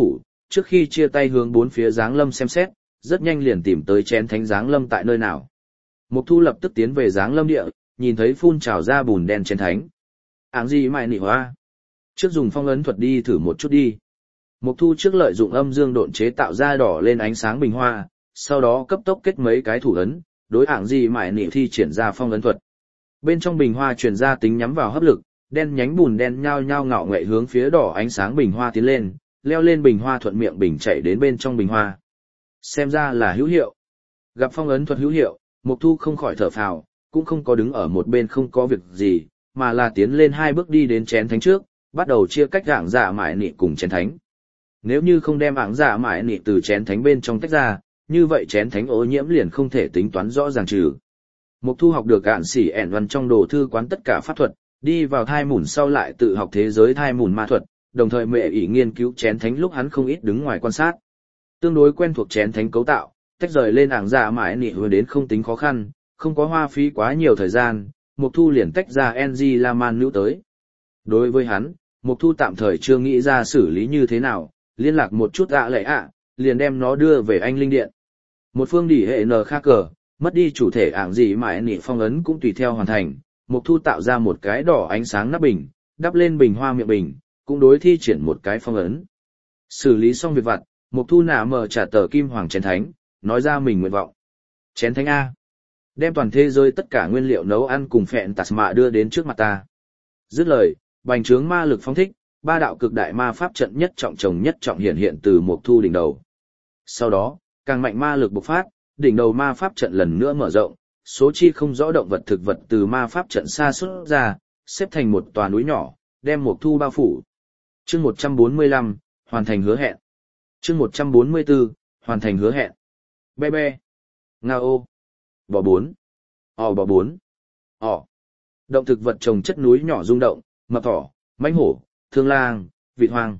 Speaker 1: trước khi chia tay hướng bốn phía giáng lâm xem xét, rất nhanh liền tìm tới chén thánh giáng lâm tại nơi nào. Mục Thu lập tức tiến về giáng lâm địa, nhìn thấy phun trào ra bùn đen chén thánh. Áng gì mại nị hoa? Trước dùng phong ấn thuật đi thử một chút đi. Mục Thu trước lợi dụng âm dương độn chế tạo ra đỏ lên ánh sáng bình hoa, sau đó cấp tốc kết mấy cái thủ ấn, đối ảng gì mại nị thi triển ra phong ấn thuật. Bên trong bình hoa truyền ra tính nhắm vào hấp lực, đen nhánh bùn đen nhao nhao ngạo nghệ hướng phía đỏ ánh sáng bình hoa tiến lên, leo lên bình hoa thuận miệng bình chạy đến bên trong bình hoa. Xem ra là hữu hiệu. Gặp phong ấn thuật hữu hiệu, Mục Thu không khỏi thở phào, cũng không có đứng ở một bên không có việc gì, mà là tiến lên hai bước đi đến chén thánh trước, bắt đầu chia cách ảng dạ mại nị cùng chén thánh. Nếu như không đem ảng dạ mại nị từ chén thánh bên trong tách ra, như vậy chén thánh ô nhiễm liền không thể tính toán rõ ràng trừ. Mục Thu học được ạn xỉ ẻn văn trong đồ thư quán tất cả pháp thuật, đi vào thai mùn sau lại tự học thế giới thai mùn ma thuật, đồng thời mẹ ỷ nghiên cứu chén thánh lúc hắn không ít đứng ngoài quan sát. Tương đối quen thuộc chén thánh cấu tạo, tách rời lên ảng dạ mãi nị hồi đến không tính khó khăn, không có hoa phí quá nhiều thời gian, Mục Thu liền tách ra en giê La Man nữ tới. Đối với hắn, Mục Thu tạm thời chưa nghĩ ra xử lý như thế nào, liên lạc một chút ạ lệ ạ, liền đem nó đưa về anh linh điện. Một phương đỉ hệ nờ khác cờ, mất đi chủ thể ảng gì mãi nị phong ấn cũng tùy theo hoàn thành, Mục Thu tạo ra một cái đỏ ánh sáng nắp bình, đắp lên bình hoa miệng bình, cũng đối thi triển một cái phong ấn. Xử lý xong việc vặt, Mục Thu nả mở trả tờ kim hoàng chén thánh, nói ra mình nguyện vọng. Chén thánh A. Đem toàn thế giới tất cả nguyên liệu nấu ăn cùng phẹn tạt mạ đưa đến trước mặt ta. Dứt lời, bành trướng ma lực phóng thích, ba đạo cực đại ma pháp trận nhất trọng chồng nhất trọng hiện hiện từ Mục Thu đỉnh đầu. Sau đó, càng mạnh ma lực bộc phát, đỉnh đầu ma pháp trận lần nữa mở rộng, số chi không rõ động vật thực vật từ ma pháp trận xa xuất ra, xếp thành một tòa núi nhỏ, đem Mục Thu bao phủ. Chương một trăm bốn mươi lăm, hoàn thành hứa hẹn. Chương một trăm bốn mươi tư, hoàn thành hứa hẹn. Be be. Nga ô. Bò bốn. Ò bò bốn. Ò. Động thực vật trồng chất núi nhỏ rung động, mập thỏ, mãnh hổ, thương lang, vịt hoang.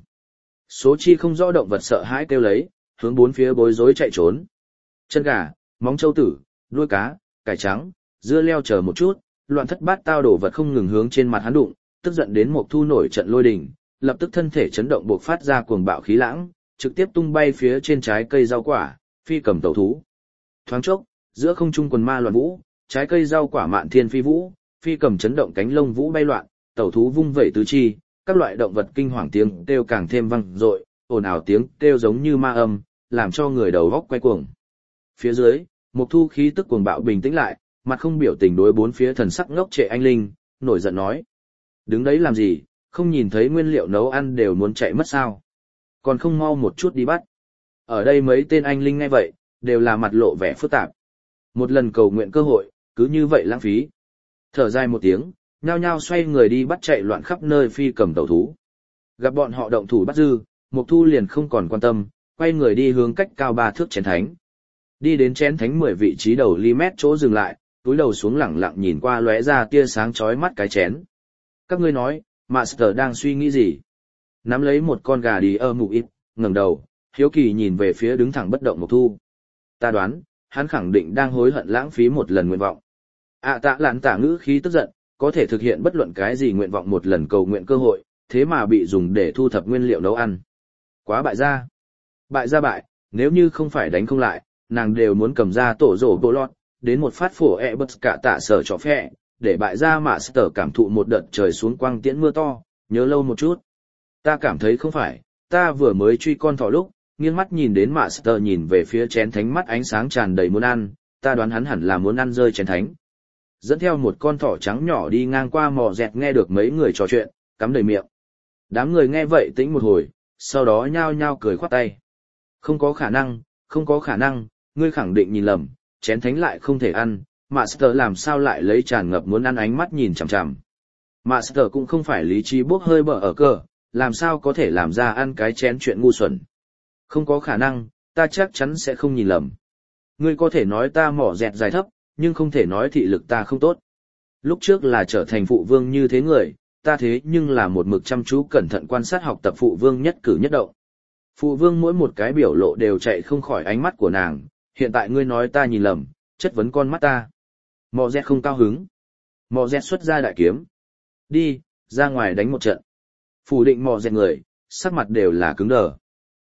Speaker 1: Số chi không rõ động vật sợ hãi kêu lấy, hướng bốn phía bối rối chạy trốn. Chân gà, móng trâu tử, đuôi cá, cải trắng, dưa leo chờ một chút, loạn thất bát tao đổ vật không ngừng hướng trên mặt hắn đụng, tức giận đến Mục Thu nổi trận lôi đình, lập tức thân thể chấn động bộc phát ra cuồng bạo khí lãng, trực tiếp tung bay phía trên trái cây rau quả, phi cầm tẩu thú. Thoáng chốc, giữa không trung quần ma loạn vũ, trái cây rau quả mạn thiên phi vũ, phi cầm chấn động cánh lông vũ bay loạn, tẩu thú vung vẩy tứ chi, các loại động vật kinh hoàng tiếng kêu càng thêm vang dội, ồn ào tiếng kêu giống như ma âm, làm cho người đầu óc quay cuồng. Phía dưới, Mục Thu khí tức cuồng bạo bình tĩnh lại, mặt không biểu tình đối bốn phía thần sắc ngốc trệ anh linh, nổi giận nói: "Đứng đấy làm gì, không nhìn thấy nguyên liệu nấu ăn đều muốn chạy mất sao? Còn không mau một chút đi bắt." Ở đây mấy tên anh linh nghe vậy, đều là mặt lộ vẻ phức tạp. Một lần cầu nguyện cơ hội, cứ như vậy lãng phí. Thở dài một tiếng, nhao nhao xoay người đi bắt chạy loạn khắp nơi phi cầm tẩu thú. Gặp bọn họ động thủ bắt dư, Mục Thu liền không còn quan tâm, quay người đi hướng cách cao ba thước chén thánh. Đi đến chén thánh mười vị trí đầu ly mét chỗ dừng lại, túi đầu xuống lẳng lặng nhìn qua lóe ra tia sáng chói mắt cái chén. Các ngươi nói, Master đang suy nghĩ gì? Nắm lấy một con gà đi ơ mụ ít, ngẩng đầu, hiếu kỳ nhìn về phía đứng thẳng bất động Mục Thu. Ta đoán, hắn khẳng định đang hối hận lãng phí một lần nguyện vọng. À tạ lạn tả ngữ khí tức giận, có thể thực hiện bất luận cái gì nguyện vọng một lần cầu nguyện cơ hội, thế mà bị dùng để thu thập nguyên liệu nấu ăn. Quá bại gia. Bại gia bại, nếu như không phải đánh không lại, nàng đều muốn cầm ra tổ rổ bộ lọt, đến một phát phổ ẹ bật cả tạ sở trò phẹ, để bại gia Master cảm thụ một đợt trời xuống quang tiễn mưa to, nhớ lâu một chút. Ta cảm thấy không phải, ta vừa mới truy con thỏ lúc, nghiêng mắt nhìn đến Master nhìn về phía chén thánh mắt ánh sáng tràn đầy muốn ăn, ta đoán hắn hẳn là muốn ăn rơi chén thánh. Dẫn theo một con thỏ trắng nhỏ đi ngang qua mò dẹt nghe được mấy người trò chuyện, cắm đầy miệng. Đám người nghe vậy tĩnh một hồi, sau đó nhao nhao cười khoát tay. Không có khả năng, không có khả năng, ngươi khẳng định nhìn lầm, chén thánh lại không thể ăn, Master làm sao lại lấy tràn ngập muốn ăn ánh mắt nhìn chằm chằm. Master cũng không phải lý trí bốc hơi bở ở cờ, làm sao có thể làm ra ăn cái chén chuyện ngu xuẩn. Không có khả năng, ta chắc chắn sẽ không nhìn lầm. Ngươi có thể nói ta mỏ dẹt dài thấp, nhưng không thể nói thị lực ta không tốt. Lúc trước là trở thành phụ vương như thế người, ta thế nhưng là một mực chăm chú cẩn thận quan sát học tập phụ vương nhất cử nhất động. Phụ vương mỗi một cái biểu lộ đều chạy không khỏi ánh mắt của nàng, hiện tại ngươi nói ta nhìn lầm, chất vấn con mắt ta. Mò dẹt không cao hứng. Mò dẹt xuất ra đại kiếm. Đi, ra ngoài đánh một trận. Phủ định mò dẹt người, sắc mặt đều là cứng đờ.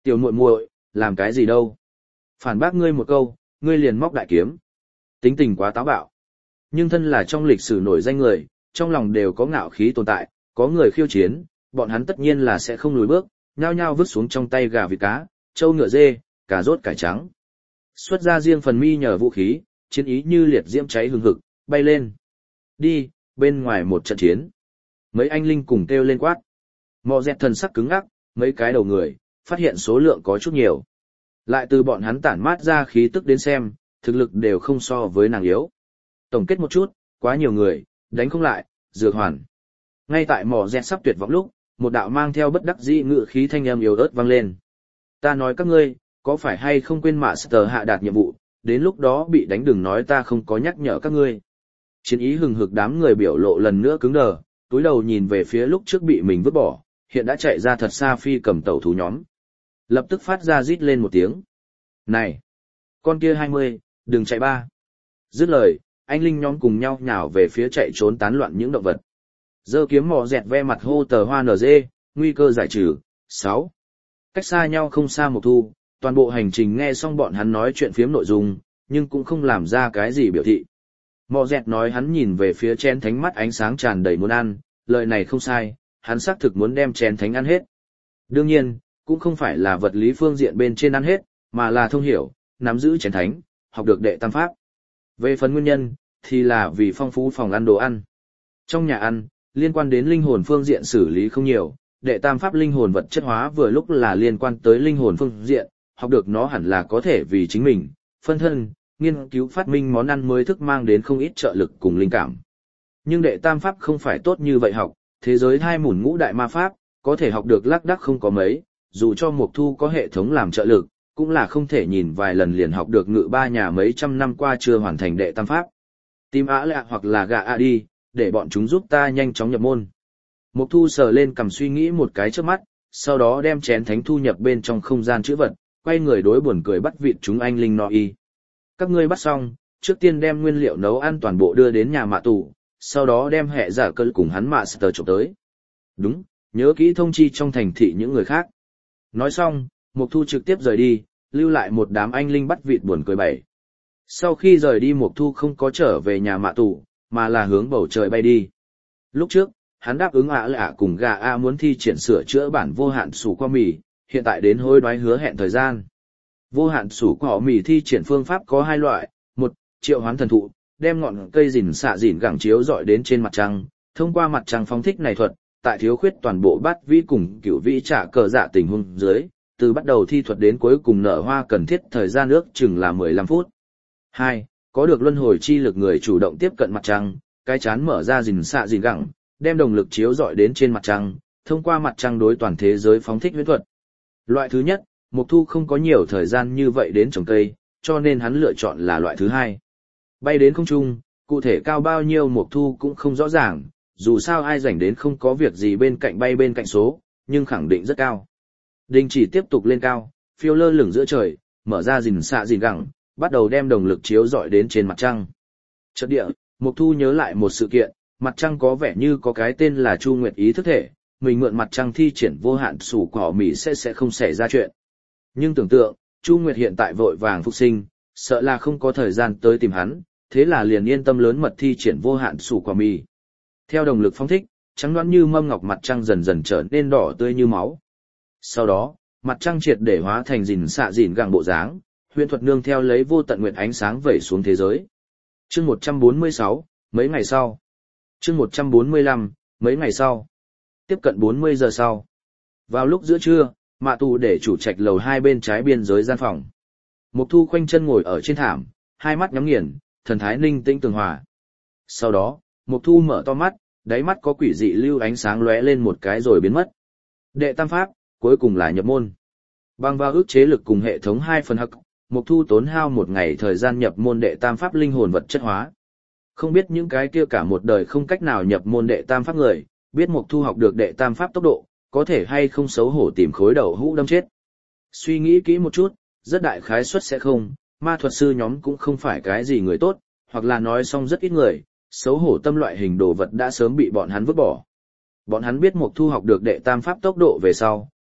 Speaker 1: Tiểu muội muội, làm cái gì đâu? Phản bác ngươi một câu, ngươi liền móc đại kiếm. Tính tình quá táo bạo. Nhưng thân là trong lịch sử nổi danh người, trong lòng đều có ngạo khí tồn tại, có người khiêu chiến, bọn hắn tất nhiên là sẽ không lùi bước, nhao nhao vứt xuống trong tay gà vịt cá, trâu ngựa dê, cà rốt cải trắng. Xuất ra riêng phần mi nhờ vũ khí, chiến ý như liệt diễm cháy hừng hực, bay lên. Đi, bên ngoài một trận chiến. Mấy anh linh cùng kêu lên quát. Mò dẹt thần sắc cứng ngắc, mấy cái đầu người, phát hiện số lượng có chút nhiều. Lại từ bọn hắn tản mát ra khí tức đến xem, thực lực đều không so với nàng yếu. Tổng kết một chút, quá nhiều người, đánh không lại, dược hoàn. Ngay tại mỏ dẹt sắp tuyệt vọng lúc, một đạo mang theo bất đắc dĩ ngự khí thanh âm yếu ớt vang lên. Ta nói các ngươi, có phải hay không quên Master hạ đạt nhiệm vụ, đến lúc đó bị đánh đừng nói ta không có nhắc nhở các ngươi. Chiến ý hừng hực đám người biểu lộ lần nữa cứng đờ, túi đầu nhìn về phía lúc trước bị mình vứt bỏ, hiện đã chạy ra thật xa phi cầm tẩu thú nhóm. Lập tức phát ra rít lên một tiếng. Này! Con kia hai mươi, đừng chạy ba. Dứt lời, anh linh nhóm cùng nhau nhào về phía chạy trốn tán loạn những động vật. Giơ kiếm mò dẹt ve mặt hô tờ hoa nở dê, nguy cơ giải trừ. Sáu. Cách xa nhau không xa một thu, toàn bộ hành trình nghe xong bọn hắn nói chuyện phiếm nội dung, nhưng cũng không làm ra cái gì biểu thị. Mò dẹt nói hắn nhìn về phía chén thánh mắt ánh sáng tràn đầy muốn ăn, lời này không sai, hắn xác thực muốn đem chén thánh ăn hết. Đương nhiên, cũng không phải là vật lý phương diện bên trên ăn hết, mà là thông hiểu, nắm giữ chén thánh, học được đệ tam pháp. Về phần nguyên nhân, thì là vì phong phú phòng ăn đồ ăn. Trong nhà ăn, liên quan đến linh hồn phương diện xử lý không nhiều, đệ tam pháp linh hồn vật chất hóa vừa lúc là liên quan tới linh hồn phương diện, học được nó hẳn là có thể vì chính mình, phân thân, nghiên cứu phát minh món ăn mới thức mang đến không ít trợ lực cùng linh cảm. Nhưng đệ tam pháp không phải tốt như vậy học, thế giới hai mùn ngũ đại ma pháp, có thể học được lác đác không có mấy, dù cho Mộc Thu có hệ thống làm trợ lực, cũng là không thể nhìn vài lần liền học được ngự ba nhà mấy trăm năm qua chưa hoàn thành đệ tam pháp. Tìm ả lạ hoặc là gạ ạ đi, để bọn chúng giúp ta nhanh chóng nhập môn. Mộc Thu sờ lên cầm suy nghĩ một cái trước mắt, sau đó đem chén thánh thu nhập bên trong không gian chữ vật, quay người đối buồn cười bắt vịt chúng anh linh no y. Các ngươi bắt xong, trước tiên đem nguyên liệu nấu ăn toàn bộ đưa đến nhà mạ tù, sau đó đem hệ giả cơn cùng hắn mạ sờ chụp tới. Đúng, nhớ kỹ thông chi trong thành thị những người khác. Nói xong, Mộc Thu trực tiếp rời đi, lưu lại một đám anh linh bắt vịt buồn cười bảy. Sau khi rời đi Mộc Thu không có trở về nhà mạ tù, mà là hướng bầu trời bay đi. Lúc trước, hắn đáp ứng ả lạ cùng gà A muốn thi triển sửa chữa bản vô hạn sủ qua mì, hiện tại đến hối đoái hứa hẹn thời gian. Vô hạn sủ qua mì thi triển phương pháp có hai loại, một, triệu hoán thần thụ, đem ngọn cây rỉn xạ rỉn gẳng chiếu dọi đến trên mặt trăng, thông qua mặt trăng phóng thích này thuật, tại thiếu khuyết toàn bộ bát vĩ cùng cửu vĩ trả cờ dạ tình huống dưới, từ bắt đầu thi thuật đến cuối cùng nở hoa cần thiết thời gian ước chừng là mười lăm phút. Hai, có được luân hồi chi lực người chủ động tiếp cận mặt trăng, cái chán mở ra rỉn xạ rỉn gẳng, đem đồng lực chiếu dọi đến trên mặt trăng, thông qua mặt trăng đối toàn thế giới phóng thích huyễn thuật. Loại thứ nhất, Mộc Thu không có nhiều thời gian như vậy đến trồng cây, cho nên hắn lựa chọn là loại thứ hai. Bay đến không trung, cụ thể cao bao nhiêu Mộc Thu cũng không rõ ràng, dù sao ai rảnh đến không có việc gì bên cạnh bay bên cạnh số, nhưng khẳng định rất cao. Đình chỉ tiếp tục lên cao, phiêu lơ lửng giữa trời, mở ra rình xạ rình gẳng, bắt đầu đem đồng lực chiếu dọi đến trên mặt trăng. Chợt địa, Mộc Thu nhớ lại một sự kiện, mặt trăng có vẻ như có cái tên là Chu Nguyệt ý thức thể, mình mượn mặt trăng thi triển vô hạn sủ cỏ mì sẽ sẽ không xảy ra chuyện. Nhưng tưởng tượng, Chu Nguyệt hiện tại vội vàng phục sinh, sợ là không có thời gian tới tìm hắn, thế là liền yên tâm lớn mật thi triển vô hạn sủ quả mì. Theo đồng lực phóng thích, trắng đoán như mâm ngọc mặt trăng dần dần trở nên đỏ tươi như máu. Sau đó, mặt trăng triệt để hóa thành rìn xạ rìn gẳng bộ dáng, huyền thuật nương theo lấy vô tận nguyệt ánh sáng vẩy xuống thế giới. Chương một trăm bốn mươi sáu, mấy ngày sau. Chương một trăm bốn mươi lăm, mấy ngày sau. Tiếp cận bốn mươi giờ sau. Vào lúc giữa trưa, Mạ Tù để chủ trạch lầu hai bên trái biên giới gian phòng. Mộc Thu khoanh chân ngồi ở trên thảm, hai mắt nhắm nghiền, thần thái ninh tĩnh tường hòa. Sau đó, Mộc Thu mở to mắt, đáy mắt có quỷ dị lưu ánh sáng lóe lên một cái rồi biến mất. Đệ tam pháp, cuối cùng là nhập môn. Bằng vào ước chế lực cùng hệ thống hai phần hắc, Mộc Thu tốn hao một ngày thời gian nhập môn đệ tam pháp linh hồn vật chất hóa. Không biết những cái kia cả một đời không cách nào nhập môn đệ tam pháp người, biết Mộc Thu học được đệ tam pháp tốc độ, có thể hay không xấu hổ tìm khối đầu hũ đâm chết. Suy nghĩ kỹ một chút, rất đại khái suất sẽ không, ma thuật sư nhóm cũng không phải cái gì người tốt, hoặc là nói xong rất ít người, xấu hổ tâm loại hình đồ vật đã sớm bị bọn hắn vứt bỏ. Bọn hắn biết Mộc Thu học được đệ tam pháp tốc độ về sau,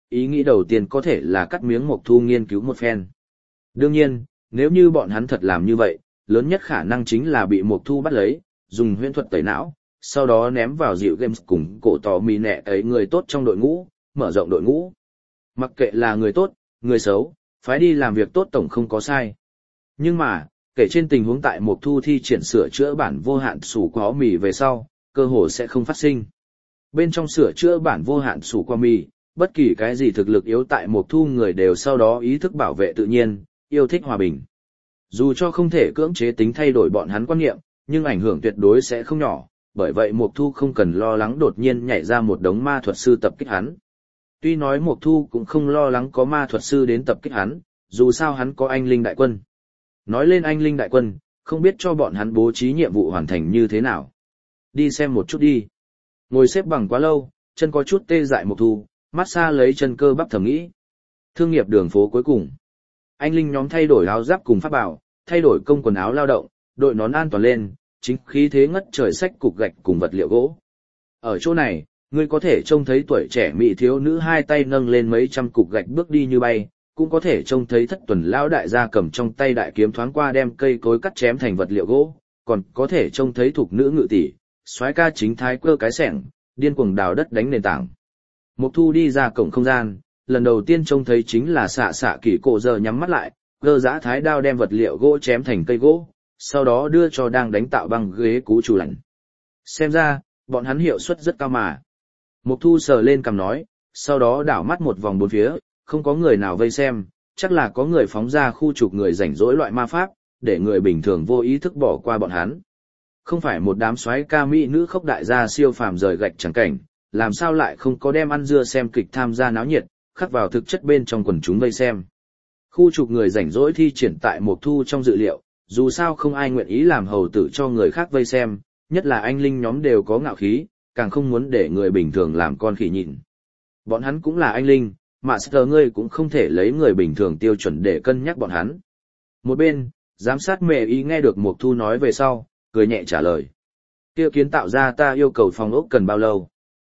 Speaker 1: ý nghĩ đầu tiên có thể là cắt miếng Mộc Thu nghiên cứu một phen. Đương nhiên, nếu như bọn hắn thật làm như vậy, lớn nhất khả năng chính là bị Mộc Thu bắt lấy, dùng huyễn thuật tẩy não, sau đó ném vào dịu games cùng cổ tỏ mì nẹ ấy người tốt trong đội ngũ, mở rộng đội ngũ. Mặc kệ là người tốt, người xấu, phái đi làm việc tốt tổng không có sai. Nhưng mà, kể trên tình huống tại Mộc Thu thi triển sửa chữa bản vô hạn sủ có mì về sau, cơ hồ sẽ không phát sinh. Bên trong sửa chữa bản vô hạn sủ qua mì, bất kỳ cái gì thực lực yếu tại Mộc Thu người đều sau đó ý thức bảo vệ tự nhiên, yêu thích hòa bình. Dù cho không thể cưỡng chế tính thay đổi bọn hắn quan niệm, nhưng ảnh hưởng tuyệt đối sẽ không nhỏ, bởi vậy Mộc Thu không cần lo lắng đột nhiên nhảy ra một đống ma thuật sư tập kích hắn. Tuy nói Mộc Thu cũng không lo lắng có ma thuật sư đến tập kích hắn, dù sao hắn có anh linh đại quân. Nói lên anh linh đại quân, không biết cho bọn hắn bố trí nhiệm vụ hoàn thành như thế nào. Đi xem một chút đi. Ngồi xếp bằng quá lâu, chân có chút tê dại Mộc Thu, massage lấy chân cơ bắp thầm nghĩ. Thương nghiệp đường phố cuối cùng. Anh linh nhóm thay đổi áo giáp cùng pháp bảo, thay đổi công quần áo lao động, đội nón an toàn lên, chính khí thế ngất trời xách cục gạch cùng vật liệu gỗ. Ở chỗ này, ngươi có thể trông thấy tuổi trẻ mỹ thiếu nữ hai tay nâng lên mấy trăm cục gạch bước đi như bay, cũng có thể trông thấy thất tuần lão đại gia cầm trong tay đại kiếm thoáng qua đem cây cối cắt chém thành vật liệu gỗ, còn có thể trông thấy thục nữ ngự tỷ, soái ca chính thái quơ cái xẻng, điên cuồng đào đất đánh nền tảng. Mộc Thu đi ra cổng không gian, lần đầu tiên trông thấy chính là xạ xạ kỳ cổ giờ nhắm mắt lại, cơ giã thái đao đem vật liệu gỗ chém thành cây gỗ, sau đó đưa cho đang đánh tạo băng ghế cú chủ lạnh. Xem ra, bọn hắn hiệu suất rất cao mà. Mộc Thu sờ lên cằm nói, sau đó đảo mắt một vòng bốn phía, không có người nào vây xem, chắc là có người phóng ra khu trục người rảnh rỗi loại ma pháp, để người bình thường vô ý thức bỏ qua bọn hắn. Không phải một đám soái ca mỹ nữ khốc đại gia siêu phàm rời gạch chẳng cảnh, làm sao lại không có đem ăn dưa xem kịch tham gia náo nhiệt, khắc vào thực chất bên trong quần chúng vây xem. Khu trục người rảnh rỗi thi triển tại Mộc Thu trong dự liệu, dù sao không ai nguyện ý làm hầu tử cho người khác vây xem, nhất là anh linh nhóm đều có ngạo khí, càng không muốn để người bình thường làm con khỉ nhịn. Bọn hắn cũng là anh linh, Master ngươi cũng không thể lấy người bình thường tiêu chuẩn để cân nhắc bọn hắn. Một bên, giám sát mẹ ý nghe được Mộc Thu nói về sau, cười nhẹ trả lời. Tiêu kiến tạo ra ta yêu cầu phòng ốc cần bao lâu?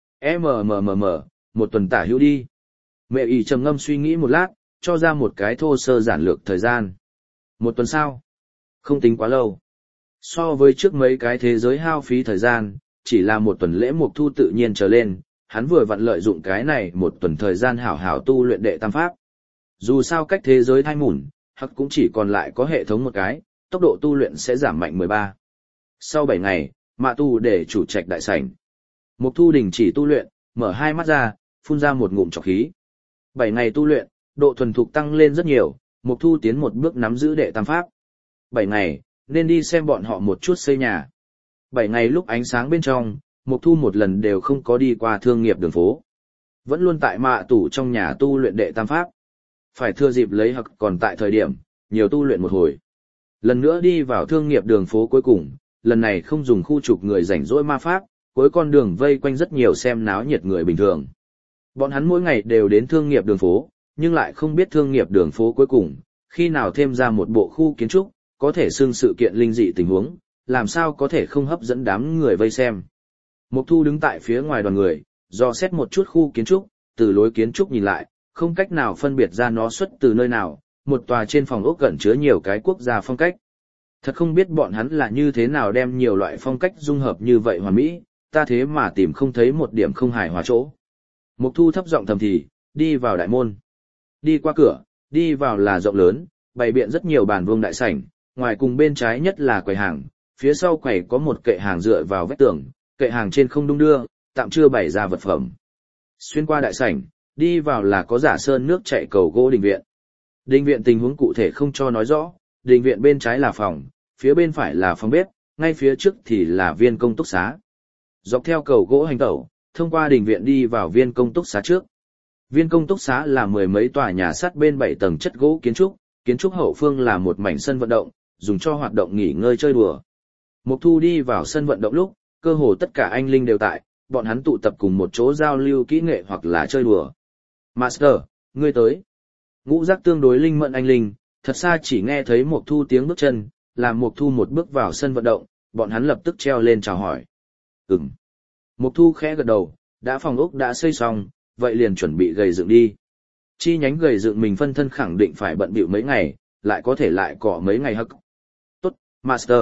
Speaker 1: MMMM, một tuần tả hữu đi. Mẹ ý trầm ngâm suy nghĩ một lát, cho ra một cái thô sơ giản lược thời gian. Một tuần sao? Không tính quá lâu. So với trước mấy cái thế giới hao phí thời gian, chỉ là một tuần lễ Mộc Thu tự nhiên trở lên, hắn vừa vặn lợi dụng cái này một tuần thời gian hảo hảo tu luyện đệ tam pháp. Dù sao cách thế giới thay mủn, hoặc cũng chỉ còn lại có hệ thống một cái, tốc độ tu luyện sẽ giảm mạnh mười ba. Sau bảy ngày, mạ tu để chủ trạch đại sảnh. Mộc Thu đình chỉ tu luyện, mở hai mắt ra, phun ra một ngụm trọc khí. bảy ngày tu luyện, độ thuần thục tăng lên rất nhiều, Mộc Thu tiến một bước nắm giữ đệ tam pháp. bảy ngày, nên đi xem bọn họ một chút xây nhà. bảy ngày lúc ánh sáng bên trong, Mộc Thu một lần đều không có đi qua thương nghiệp đường phố. Vẫn luôn tại mạ tủ trong nhà tu luyện đệ tam pháp. Phải thừa dịp lấy hoặc còn tại thời điểm, nhiều tu luyện một hồi. Lần nữa đi vào thương nghiệp đường phố cuối cùng, lần này không dùng khu trục người rảnh rỗi ma pháp, cuối con đường vây quanh rất nhiều xem náo nhiệt người bình thường. Bọn hắn mỗi ngày đều đến thương nghiệp đường phố, nhưng lại không biết thương nghiệp đường phố cuối cùng, khi nào thêm ra một bộ khu kiến trúc, có thể xưng sự kiện linh dị tình huống, làm sao có thể không hấp dẫn đám người vây xem. Mộc Thu đứng tại phía ngoài đoàn người, dò xét một chút khu kiến trúc, từ lối kiến trúc nhìn lại, không cách nào phân biệt ra nó xuất từ nơi nào, một tòa trên phòng ốc gần chứa nhiều cái quốc gia phong cách. Thật không biết bọn hắn là như thế nào đem nhiều loại phong cách dung hợp như vậy hoàn mỹ, ta thế mà tìm không thấy một điểm không hài hòa chỗ. Mộc Thu thấp giọng thầm thì, đi vào đại môn. Đi qua cửa, đi vào là rộng lớn, bày biện rất nhiều bàn vuông đại sảnh, ngoài cùng bên trái nhất là quầy hàng, phía sau quầy có một kệ hàng dựa vào vách tường, kệ hàng trên không đung đưa, tạm chưa bày ra vật phẩm. Xuyên qua đại sảnh, đi vào là có giả sơn nước chảy cầu gỗ đình viện. Đình viện tình huống cụ thể không cho nói rõ, đình viện bên trái là phòng, phía bên phải là phòng bếp, ngay phía trước thì là viên công túc xá. Dọc theo cầu gỗ hành tẩu, thông qua đình viện đi vào viên công túc xá trước. Viên công túc xá là mười mấy tòa nhà sắt bên bảy tầng chất gỗ kiến trúc, kiến trúc hậu phương là một mảnh sân vận động, dùng cho hoạt động nghỉ ngơi chơi đùa. Mộc Thu đi vào sân vận động lúc, cơ hồ tất cả anh linh đều tại, bọn hắn tụ tập cùng một chỗ giao lưu kỹ nghệ hoặc là chơi đùa. Master, ngươi tới. Ngũ giác tương đối linh mẫn anh linh, thật xa chỉ nghe thấy Mộc Thu tiếng bước chân, làm Mộc Thu một bước vào sân vận động, bọn hắn lập tức treo lên chào hỏi. Ừm. Mộc Thu khẽ gật đầu, đã phòng ốc đã xây xong, vậy liền chuẩn bị gầy dựng đi. Chi nhánh gầy dựng mình phân thân khẳng định phải bận bịu mấy ngày, lại có thể lại cọ mấy ngày hắc. Tốt, Master.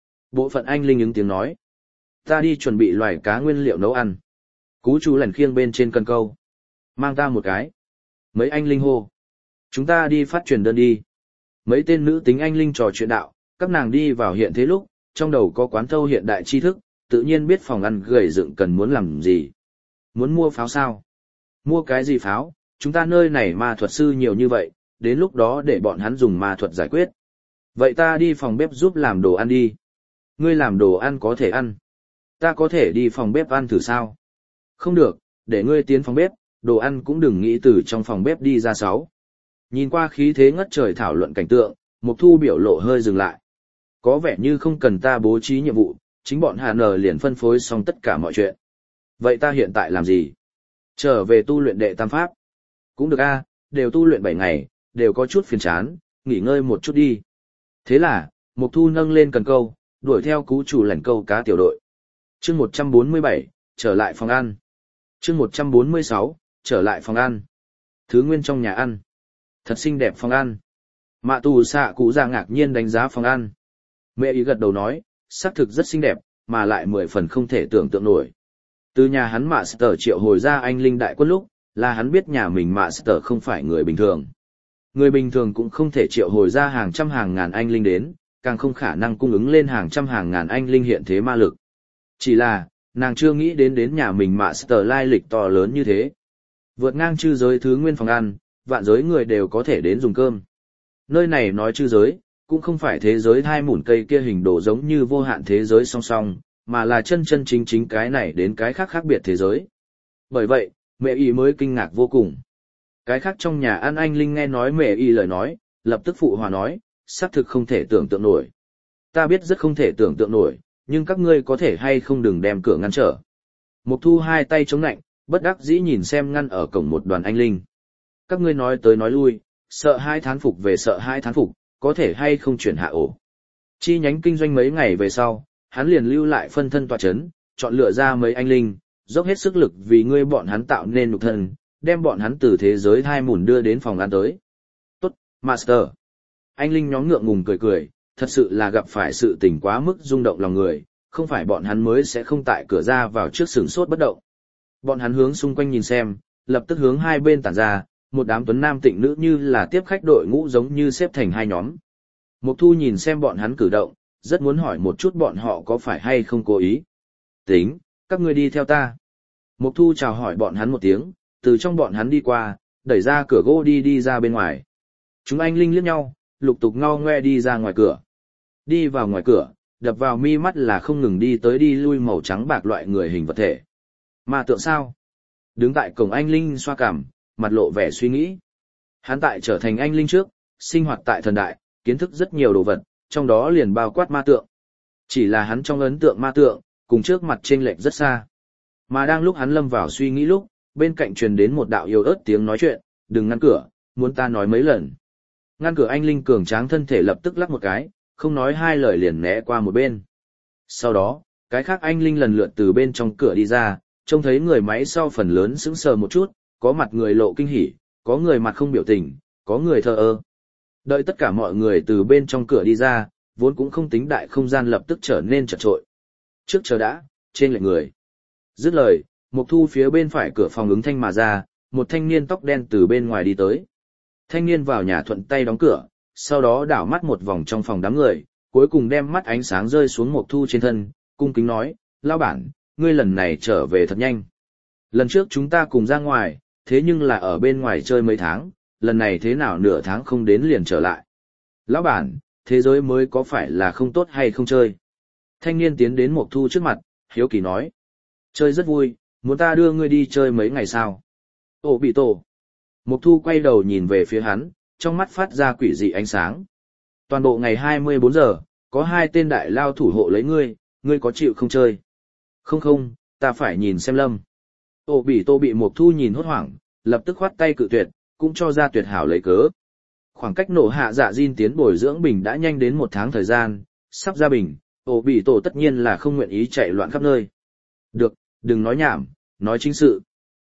Speaker 1: Bộ phận anh linh ứng tiếng nói. Ta đi chuẩn bị loài cá nguyên liệu nấu ăn. Cú chú lần khiêng bên trên cần câu. Mang ta một cái. Mấy anh linh hô. Chúng ta đi phát truyền đơn đi. Mấy tên nữ tính anh linh trò chuyện đạo, các nàng đi vào hiện thế lúc, trong đầu có quán thâu hiện đại tri thức, tự nhiên biết phòng ăn gầy dựng cần muốn làm gì. Muốn mua pháo sao? Mua cái gì pháo? Chúng ta nơi này ma thuật sư nhiều như vậy, đến lúc đó để bọn hắn dùng ma thuật giải quyết. Vậy ta đi phòng bếp giúp làm đồ ăn đi. Ngươi làm đồ ăn có thể ăn. Ta có thể đi phòng bếp ăn thử sao? Không được, để ngươi tiến phòng bếp, đồ ăn cũng đừng nghĩ từ trong phòng bếp đi ra sáu. Nhìn qua khí thế ngất trời thảo luận cảnh tượng, Mục Thu biểu lộ hơi dừng lại. Có vẻ như không cần ta bố trí nhiệm vụ, chính bọn Hà Nờ liền phân phối xong tất cả mọi chuyện. Vậy ta hiện tại làm gì? Trở về tu luyện đệ tam pháp. Cũng được a, đều tu luyện bảy ngày, đều có chút phiền chán, nghỉ ngơi một chút đi. Thế là, Mục Thu nâng lên cần câu, đuổi theo cú chủ lẻn câu cá tiểu đội. Chương một trăm bốn mươi bảy, trở lại phòng ăn. Chương một trăm bốn mươi sáu, trở lại phòng ăn. Thứ nguyên trong nhà ăn. Thật xinh đẹp phòng ăn. Mạ tù xạ cụ ra ngạc nhiên đánh giá phòng ăn. Mẹ ý gật đầu nói, xác thực rất xinh đẹp, mà lại mười phần không thể tưởng tượng nổi. Từ nhà hắn Master triệu hồi ra anh linh đại quân lúc, là hắn biết nhà mình Master không phải người bình thường. Người bình thường cũng không thể triệu hồi ra hàng trăm hàng ngàn anh linh đến, càng không khả năng cung ứng lên hàng trăm hàng ngàn anh linh hiện thế ma lực. Chỉ là, nàng chưa nghĩ đến đến nhà mình Master lai lịch to lớn như thế. Vượt ngang chư giới thứ nguyên phòng ăn, vạn giới người đều có thể đến dùng cơm. Nơi này nói chư giới, cũng không phải thế giới hai mủn cây kia hình đồ giống như vô hạn thế giới song song, mà là chân chân chính chính cái này đến cái khác khác biệt thế giới. Bởi vậy, mẹ y mới kinh ngạc vô cùng. Cái khác trong nhà ăn anh linh nghe nói mẹ y lời nói, lập tức phụ hòa nói, xác thực không thể tưởng tượng nổi. Ta biết rất không thể tưởng tượng nổi, nhưng các ngươi có thể hay không đừng đem cửa ngăn trở. Mục Thu hai tay chống nạnh, bất đắc dĩ nhìn xem ngăn ở cổng một đoàn anh linh. Các ngươi nói tới nói lui, sợ hai thán phục về sợ hai thán phục, có thể hay không chuyển hạ ổ. Chi nhánh kinh doanh mấy ngày về sau, hắn liền lưu lại phân thân tọa chấn, chọn lựa ra mấy anh linh, dốc hết sức lực vì ngươi bọn hắn tạo nên nhục thân, đem bọn hắn từ thế giới hai mùn đưa đến phòng ăn tới. Tốt, Master. Anh linh nhóm ngượng ngùng cười cười, thật sự là gặp phải sự tình quá mức rung động lòng người, không phải bọn hắn mới sẽ không tại cửa ra vào trước sửng sốt bất động. Bọn hắn hướng xung quanh nhìn xem, lập tức hướng hai bên tản ra, một đám tuấn nam tịnh nữ như là tiếp khách đội ngũ giống như xếp thành hai nhóm. Mục Thu nhìn xem bọn hắn cử động, rất muốn hỏi một chút bọn họ có phải hay không cố ý. Tính, các ngươi đi theo ta. Mục Thu chào hỏi bọn hắn một tiếng, từ trong bọn hắn đi qua, đẩy ra cửa gỗ đi đi ra bên ngoài. Chúng anh linh liếc nhau, lục tục ngao ngoe đi ra ngoài cửa. Đi vào ngoài cửa, đập vào mi mắt là không ngừng đi tới đi lui màu trắng bạc loại người hình vật thể. Ma tượng sao? Đứng tại cổng anh linh xoa cằm, mặt lộ vẻ suy nghĩ. Hắn tại trở thành anh linh trước, sinh hoạt tại thần đại, kiến thức rất nhiều đồ vật, trong đó liền bao quát ma tượng. Chỉ là hắn trong ấn tượng ma tượng, cùng trước mặt chênh lệch rất xa. Mà đang lúc hắn lâm vào suy nghĩ lúc, bên cạnh truyền đến một đạo yếu ớt tiếng nói chuyện, đừng ngăn cửa, muốn ta nói mấy lần. Ngăn cửa anh linh cường tráng thân thể lập tức lắc một cái, không nói hai lời liền né qua một bên. Sau đó, cái khác anh linh lần lượt từ bên trong cửa đi ra, trông thấy người máy sau phần lớn sững sờ một chút, có mặt người lộ kinh hỉ, có người mặt không biểu tình, có người thờ ơ. Đợi tất cả mọi người từ bên trong cửa đi ra, vốn cũng không tính đại không gian lập tức trở nên chật trội. Trước chờ đã, trên lệnh người. Dứt lời, Mục Thu phía bên phải cửa phòng ứng thanh mà ra, một thanh niên tóc đen từ bên ngoài đi tới. Thanh niên vào nhà thuận tay đóng cửa, sau đó đảo mắt một vòng trong phòng đám người, cuối cùng đem mắt ánh sáng rơi xuống Mục Thu trên thân, cung kính nói, lão bản, ngươi lần này trở về thật nhanh. Lần trước chúng ta cùng ra ngoài, thế nhưng là ở bên ngoài chơi mấy tháng, lần này thế nào nửa tháng không đến liền trở lại. Lão bản, thế giới mới có phải là không tốt hay không chơi? Thanh niên tiến đến Mục Thu trước mặt, hiếu kỳ nói. Chơi rất vui, muốn ta đưa ngươi đi chơi mấy ngày sao? Ồ bị tổ. Mục Thu quay đầu nhìn về phía hắn, trong mắt phát ra quỷ dị ánh sáng. Toàn bộ ngày hai mươi bốn giờ, có hai tên đại lao thủ hộ lấy ngươi, ngươi có chịu không chơi? Không không, ta phải nhìn xem lâm. Ồ bị tổ bị Mục Thu nhìn hốt hoảng, lập tức khoát tay cự tuyệt, cũng cho ra tuyệt hảo lấy cớ. Khoảng cách nổ hạ dạ Jin tiến bồi dưỡng bình đã nhanh đến một tháng thời gian, sắp ra bình, ổ bị tổ tất nhiên là không nguyện ý chạy loạn khắp nơi. Được, đừng nói nhảm, nói chính sự.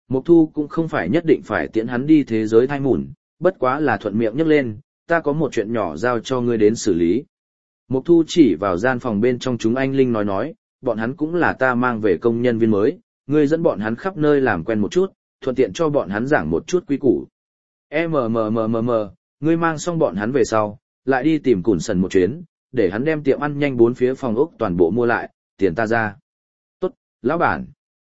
Speaker 1: Mục Thu cũng không phải nhất định phải tiễn hắn đi thế giới thai mùn, bất quá là thuận miệng nhắc lên, ta có một chuyện nhỏ giao cho ngươi đến xử lý. Mục Thu chỉ vào gian phòng bên trong chúng anh Linh nói nói, bọn hắn cũng là ta mang về công nhân viên mới, ngươi dẫn bọn hắn khắp nơi làm quen một chút, thuận tiện cho bọn hắn giảng một chút quy củ. MMMMM, ngươi mang xong bọn hắn về sau, lại đi tìm Cùn Sần một chuyến, để hắn đem tiệm ăn nhanh bốn phía phòng ốc toàn bộ mua lại, tiền ta ra. Tốt, lão bản.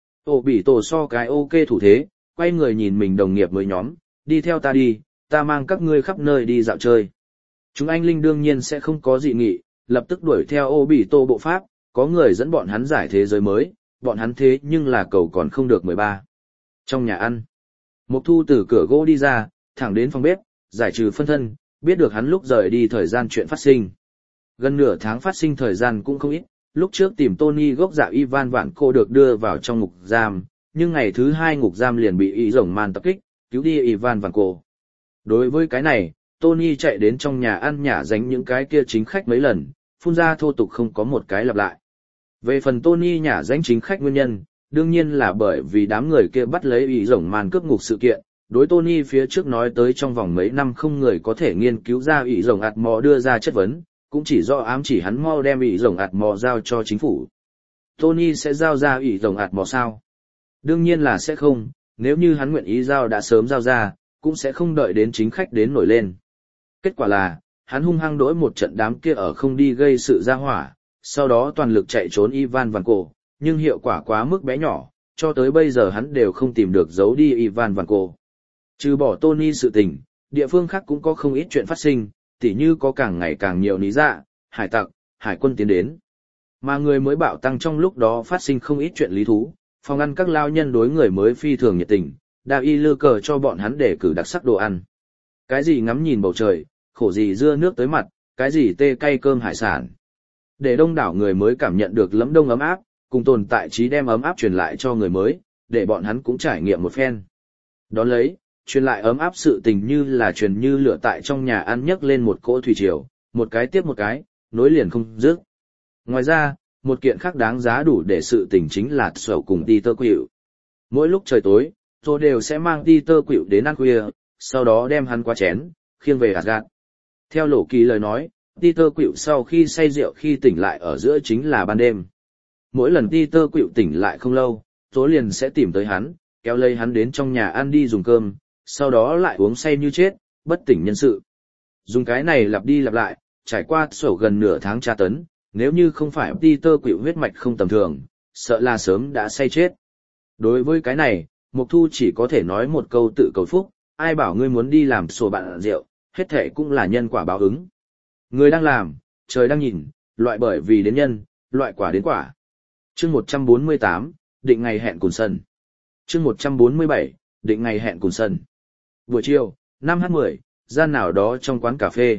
Speaker 1: Ổ bị tổ so cái ok thủ thế, quay người nhìn mình đồng nghiệp mới nhóm, đi theo ta đi, ta mang các ngươi khắp nơi đi dạo chơi. Chúng anh Linh đương nhiên sẽ không có dị nghị, lập tức đuổi theo ô bị tổ bộ pháp, có người dẫn bọn hắn giải thế giới mới, bọn hắn thế nhưng là cầu còn không được mười ba. Trong nhà ăn, Mục Thu từ cửa gỗ đi ra, thẳng đến phòng bếp, giải trừ phân thân, biết được hắn lúc rời đi thời gian chuyện phát sinh. Gần nửa tháng phát sinh thời gian cũng không ít, lúc trước tìm Tony gốc dạ Ivan Vạn Cô được đưa vào trong ngục giam, nhưng ngày thứ hai ngục giam liền bị ý rồng man tập kích, cứu đi Ivan Vạn Cô. Đối với cái này, Tony chạy đến trong nhà ăn nhả dánh những cái kia chính khách mấy lần, phun ra thô tục không có một cái lặp lại. Về phần Tony nhả dánh chính khách nguyên nhân, đương nhiên là bởi vì đám người kia bắt lấy ý rồng man cướp ngục sự kiện. Đối Tony phía trước nói tới trong vòng mấy năm không người có thể nghiên cứu ra ý rồng ạt mò đưa ra chất vấn, cũng chỉ do ám chỉ hắn mau đem ý rồng ạt mò giao cho chính phủ. Tony sẽ giao ra ý rồng ạt mò sao? Đương nhiên là sẽ không, nếu như hắn nguyện ý giao đã sớm giao ra, cũng sẽ không đợi đến chính khách đến nổi lên. Kết quả là, hắn hung hăng đỗi một trận đám kia ở không đi gây sự ra hỏa, sau đó toàn lực chạy trốn Ivan Van Cổ, nhưng hiệu quả quá mức bé nhỏ, cho tới bây giờ hắn đều không tìm được giấu đi Ivan Van Cổ. Trừ bỏ Tony sự tình, địa phương khác cũng có không ít chuyện phát sinh, tỉ như có càng ngày càng nhiều lý dạ, hải tặc, hải quân tiến đến. Mà người mới bạo tăng trong lúc đó phát sinh không ít chuyện lý thú, phòng ăn các lao nhân đối người mới phi thường nhiệt tình, đào y lơ cờ cho bọn hắn để cử đặc sắc đồ ăn. Cái gì ngắm nhìn bầu trời, khổ gì dưa nước tới mặt, cái gì tê cay cơm hải sản. Để đông đảo người mới cảm nhận được lẫm đông ấm áp, cùng tồn tại trí đem ấm áp truyền lại cho người mới, để bọn hắn cũng trải nghiệm một phen. Đón lấy, truyền lại ấm áp sự tình như là truyền như lửa tại trong nhà ăn nhấc lên một cỗ thủy triều, một cái tiếp một cái, nối liền không dứt. Ngoài ra, một kiện khác đáng giá đủ để sự tình chính là sầu cùng Peter Quỷ. Mỗi lúc trời tối, tôi đều sẽ mang Peter Quỷ đến ăn khuya, sau đó đem hắn qua chén, khiêng về Asgard. Theo Lộ Kỳ lời nói, Peter Quỷ sau khi say rượu khi tỉnh lại ở giữa chính là ban đêm. Mỗi lần Peter Quỷ tỉnh lại không lâu, tôi liền sẽ tìm tới hắn, kéo lấy hắn đến trong nhà ăn đi dùng cơm, sau đó lại uống say như chết, bất tỉnh nhân sự. Dùng cái này lặp đi lặp lại, trải qua sổ gần nửa tháng tra tấn, nếu như không phải Peter Quỷ huyết mạch không tầm thường, sợ là sớm đã say chết. Đối với cái này, Mục Thu chỉ có thể nói một câu tự cầu phúc, ai bảo ngươi muốn đi làm sổ bạn rượu, hết thệ cũng là nhân quả báo ứng. Người đang làm, trời đang nhìn, loại bởi vì đến nhân, loại quả đến quả. Chương một trăm bốn mươi tám, định ngày hẹn Cùn Sần. Chương một trăm bốn mươi bảy, định ngày hẹn Cùn Sần. Buổi chiều, năm h mười, gian nào đó trong quán cà phê.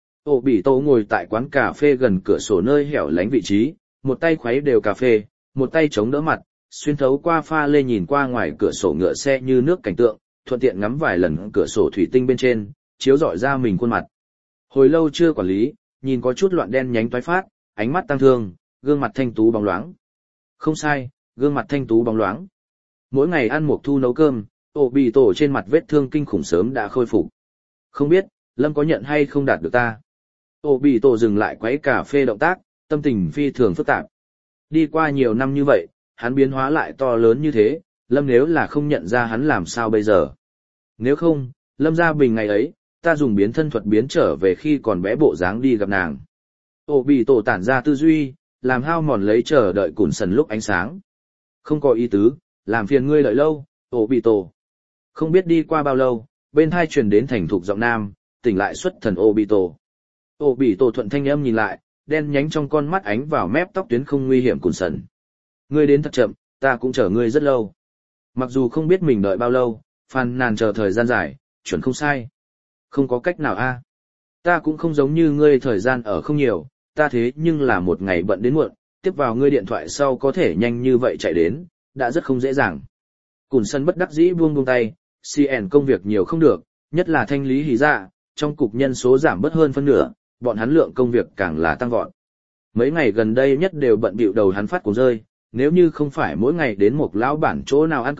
Speaker 1: Ổ Bỉ Tô ngồi tại quán cà phê gần cửa sổ nơi hẻo lánh vị trí, một tay khuấy đều cà phê, một tay chống đỡ mặt, xuyên thấu qua pha lê nhìn qua ngoài cửa sổ ngựa xe như nước cảnh tượng, thuận tiện ngắm vài lần cửa sổ thủy tinh bên trên, chiếu rọi ra mình khuôn mặt. Hồi lâu chưa quản lý, nhìn có chút loạn đen nhánh toái phát, ánh mắt tăng thương, gương mặt thanh tú bóng loáng. Không sai, gương mặt thanh tú bóng loáng. Mỗi ngày ăn Mục Thu nấu cơm, Ổ Bỉ Tổ trên mặt vết thương kinh khủng sớm đã khôi phục. Không biết, Lâm có nhận hay không đạt được ta. Ổ Bỉ Tổ dừng lại quấy cà phê động tác, tâm tình phi thường phức tạp. Đi qua nhiều năm như vậy, hắn biến hóa lại to lớn như thế, Lâm nếu là không nhận ra hắn làm sao bây giờ. Nếu không, Lâm Gia Bình ngày ấy, ta dùng biến thân thuật biến trở về khi còn bé bộ dáng đi gặp nàng. Ổ Bỉ Tổ tản ra tư duy, làm hao mòn lấy chờ đợi Cùn Sần lúc ánh sáng. Không có ý tứ, làm phiền ngươi đợi lâu, Ổ Bỉ Tổ. Không biết đi qua bao lâu, bên tai truyền đến thành thục giọng nam, tỉnh lại xuất thần Ổ Bỉ Tổ. Ổ Bỉ Tổ thuận thanh âm nhìn lại, đen nhánh trong con mắt ánh vào mép tóc tuyến không nguy hiểm Cùn Sần. Ngươi đến thật chậm, ta cũng chờ ngươi rất lâu. Mặc dù không biết mình đợi bao lâu, phàn nàn chờ thời gian dài, chuẩn không sai. Không có cách nào a. Ta cũng không giống như ngươi thời gian ở không nhiều, ta thế nhưng là một ngày bận đến muộn, tiếp vào ngươi điện thoại sau có thể nhanh như vậy chạy đến, đã rất không dễ dàng. Cùn Sần bất đắc dĩ buông buông tay, xê en công việc nhiều không được, nhất là thanh lý hí dạ, trong cục nhân số giảm bớt hơn phân nửa, bọn hắn lượng công việc càng là tăng vọt. Mấy ngày gần đây nhất đều bận bịu đầu hắn phát cuồng rơi, nếu như không phải mỗi ngày đến một lão bản chỗ nào ăn cơm,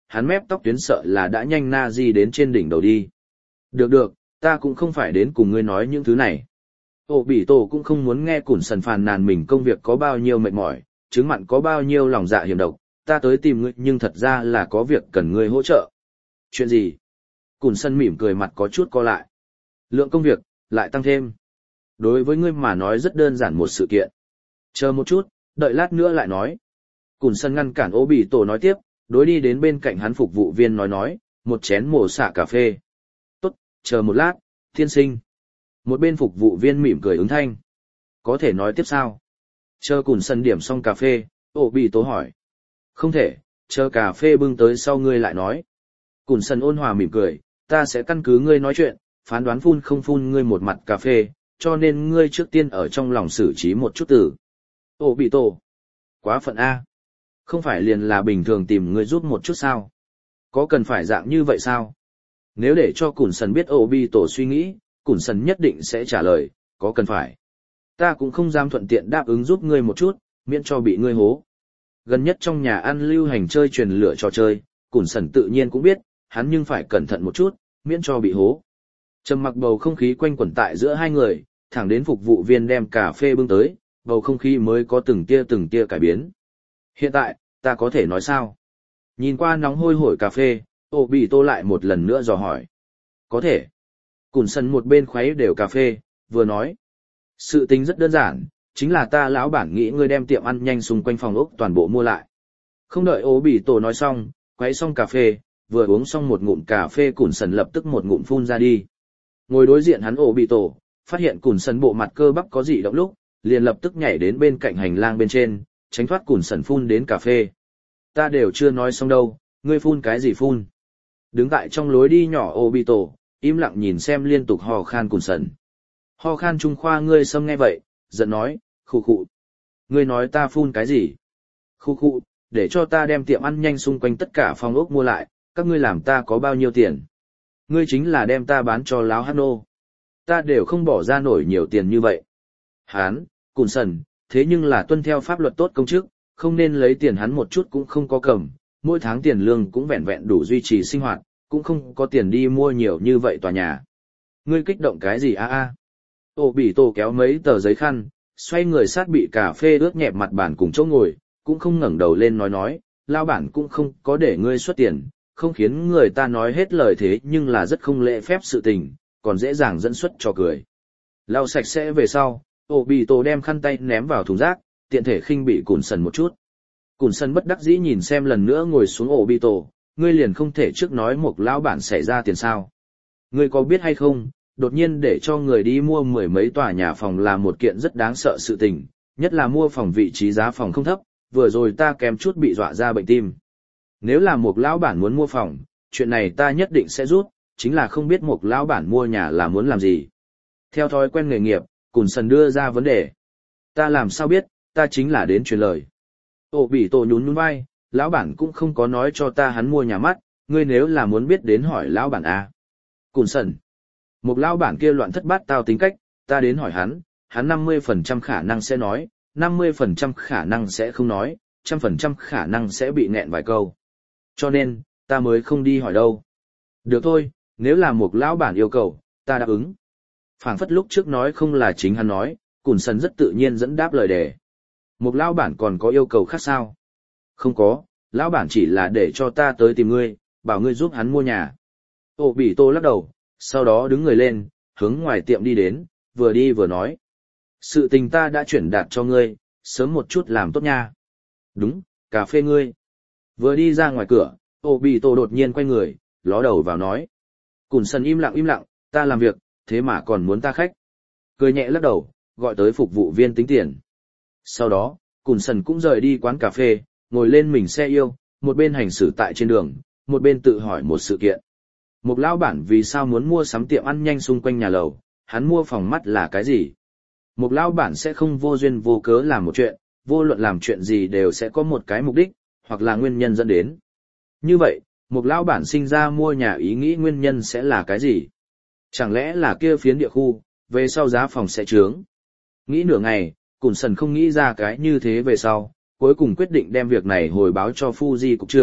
Speaker 1: hắn mép tóc tuyến sợ là đã nhanh na di đến trên đỉnh đầu đi. Được được, ta cũng không phải đến cùng ngươi nói những thứ này. Ổ bị tổ cũng không muốn nghe Cùn Sần phàn nàn mình công việc có bao nhiêu mệt mỏi, chứng mặn có bao nhiêu lòng dạ hiểm độc, ta tới tìm ngươi nhưng thật ra là có việc cần ngươi hỗ trợ. Chuyện gì? Cùn Sần mỉm cười mặt có chút co lại. Lượng công việc, lại tăng thêm. Đối với ngươi mà nói rất đơn giản một sự kiện. Chờ một chút, đợi lát nữa lại nói. Cùn Sần ngăn cản Ô Bì Tổ nói tiếp, đối đi đến bên cạnh hắn phục vụ viên nói nói, một chén mổ xạ cà phê. Tốt, chờ một lát, tiên sinh. Một bên phục vụ viên mỉm cười ứng thanh. Có thể nói tiếp sao? Chờ Cùn Sần điểm xong cà phê, Ô Bì Tổ hỏi. Không thể, chờ cà phê bưng tới sau ngươi lại nói. Cùn Sần ôn hòa mỉm cười, ta sẽ căn cứ ngươi nói chuyện, phán đoán phun không phun ngươi một mặt cà phê, cho nên ngươi trước tiên ở trong lòng xử trí một chút từ. Ô Bì Tổ. Quá phận A. Không phải liền là bình thường tìm ngươi giúp một chút sao? Có cần phải dạng như vậy sao? Nếu để cho Cùn Sần biết Ô Bì Tổ suy nghĩ, Cùn Sần nhất định sẽ trả lời, có cần phải. Ta cũng không dám thuận tiện đáp ứng giúp ngươi một chút, miễn cho bị ngươi hố. Gần nhất trong nhà ăn lưu hành chơi truyền lửa trò chơi, Cùn Sần tự nhiên cũng biết, hắn nhưng phải cẩn thận một chút, miễn cho bị hố. Trầm mặc bầu không khí quanh quẩn tại giữa hai người, thẳng đến phục vụ viên đem cà phê bưng tới, bầu không khí mới có từng tia từng tia cải biến. Hiện tại, ta có thể nói sao? Nhìn qua nóng hôi hổi cà phê, Ô Bì Tô lại một lần nữa dò hỏi. Có thể. Cùn Sần một bên khuấy đều cà phê, vừa nói. Sự tình rất đơn giản, chính là ta lão bản nghĩ ngươi đem tiệm ăn nhanh xung quanh phòng ốc toàn bộ mua lại. Không đợi Ô Bì Tô nói xong, khuấy xong cà phê, vừa uống xong một ngụm cà phê Cùn Sần lập tức một ngụm phun ra đi. Ngồi đối diện hắn Ô Bì Tô, phát hiện Cùn Sần bộ mặt cơ bắp có dị động lúc, liền lập tức nhảy đến bên cạnh hành lang bên trên, tránh thoát Cùn Sần phun đến cà phê. Ta đều chưa nói xong đâu, ngươi phun cái gì phun? Đứng tại trong lối đi nhỏ Ô Bì Tô, im lặng nhìn xem liên tục hò khan Cùn Sần. Ho khan Trung Khoa ngươi xâm nghe vậy, giận nói, khụ khụ. Ngươi nói ta phun cái gì? Khụ khụ, để cho ta đem tiệm ăn nhanh xung quanh tất cả phòng ốc mua lại, các ngươi làm ta có bao nhiêu tiền? Ngươi chính là đem ta bán cho láo hát nô. Ta đều không bỏ ra nổi nhiều tiền như vậy. Hán, Cùn Sần, thế nhưng là tuân theo pháp luật tốt công chức, không nên lấy tiền hắn một chút cũng không có cầm, mỗi tháng tiền lương cũng vẹn vẹn đủ duy trì sinh hoạt, cũng không có tiền đi mua nhiều như vậy tòa nhà. Ngươi kích động cái gì a a? Ô Bì Tô kéo mấy tờ giấy khăn, xoay người sát bị cà phê ướt nhẹp mặt bàn cùng chỗ ngồi, cũng không ngẩng đầu lên nói nói, lao bản cũng không có để ngươi xuất tiền, không khiến người ta nói hết lời thế nhưng là rất không lễ phép sự tình, còn dễ dàng dẫn xuất cho cười. Lau sạch sẽ về sau, Ô Bì Tô đem khăn tay ném vào thùng rác, tiện thể khinh bị Cùn Sần một chút. Cùn Sần bất đắc dĩ nhìn xem lần nữa ngồi xuống Ô Bì Tô, ngươi liền không thể trước nói một lão bản xảy ra tiền sao? Ngươi có biết hay không? Đột nhiên để cho người đi mua mười mấy tòa nhà phòng là một kiện rất đáng sợ sự tình, nhất là mua phòng vị trí giá phòng không thấp, vừa rồi ta kém chút bị dọa ra bệnh tim. Nếu là một lão bản muốn mua phòng, chuyện này ta nhất định sẽ rút, chính là không biết một lão bản mua nhà là muốn làm gì. Theo thói quen nghề nghiệp, Cùn Sần đưa ra vấn đề. Ta làm sao biết, ta chính là đến truyền lời. Ô Bì Tô nhún nhún vai, lão bản cũng không có nói cho ta hắn mua nhà mắt, ngươi nếu là muốn biết đến hỏi lão bản à. Cùn Sần. Một lão bản kia loạn thất bát tao tính cách, ta đến hỏi hắn, hắn năm mươi phần trăm khả năng sẽ nói, năm mươi phần trăm khả năng sẽ không nói, một trăm phần trăm khả năng sẽ bị nghẹn vài câu. Cho nên, ta mới không đi hỏi đâu. Được thôi, nếu là một lão bản yêu cầu, ta đáp ứng. Phảng phất lúc trước nói không là chính hắn nói, Cùn Sần rất tự nhiên dẫn đáp lời đề. Một lão bản còn có yêu cầu khác sao? Không có, lão bản chỉ là để cho ta tới tìm ngươi, bảo ngươi giúp hắn mua nhà. Ô Bì Tô lắc đầu, sau đó đứng người lên, hướng ngoài tiệm đi đến, vừa đi vừa nói. Sự tình ta đã chuyển đạt cho ngươi, sớm một chút làm tốt nha. Đúng, cà phê ngươi. Vừa đi ra ngoài cửa, Ô Bì Tô đột nhiên quay người, ló đầu vào nói. Cùn Sần im lặng im lặng, ta làm việc, thế mà còn muốn ta khách. Cười nhẹ lắc đầu, gọi tới phục vụ viên tính tiền. Sau đó, Cùn Sần cũng rời đi quán cà phê, ngồi lên mình xe yêu, một bên hành xử tại trên đường, một bên tự hỏi một sự kiện. Một lão bản vì sao muốn mua sắm tiệm ăn nhanh xung quanh nhà lầu, hắn mua phòng mắt là cái gì? Một lão bản sẽ không vô duyên vô cớ làm một chuyện, vô luận làm chuyện gì đều sẽ có một cái mục đích, hoặc là nguyên nhân dẫn đến. Như vậy, một lão bản sinh ra mua nhà ý nghĩ nguyên nhân sẽ là cái gì? Chẳng lẽ là kia phiến địa khu, về sau giá phòng sẽ trướng? Nghĩ nửa ngày, Cùn Sần không nghĩ ra cái như thế về sau, cuối cùng quyết định đem việc này hồi báo cho Fuji cục trưởng,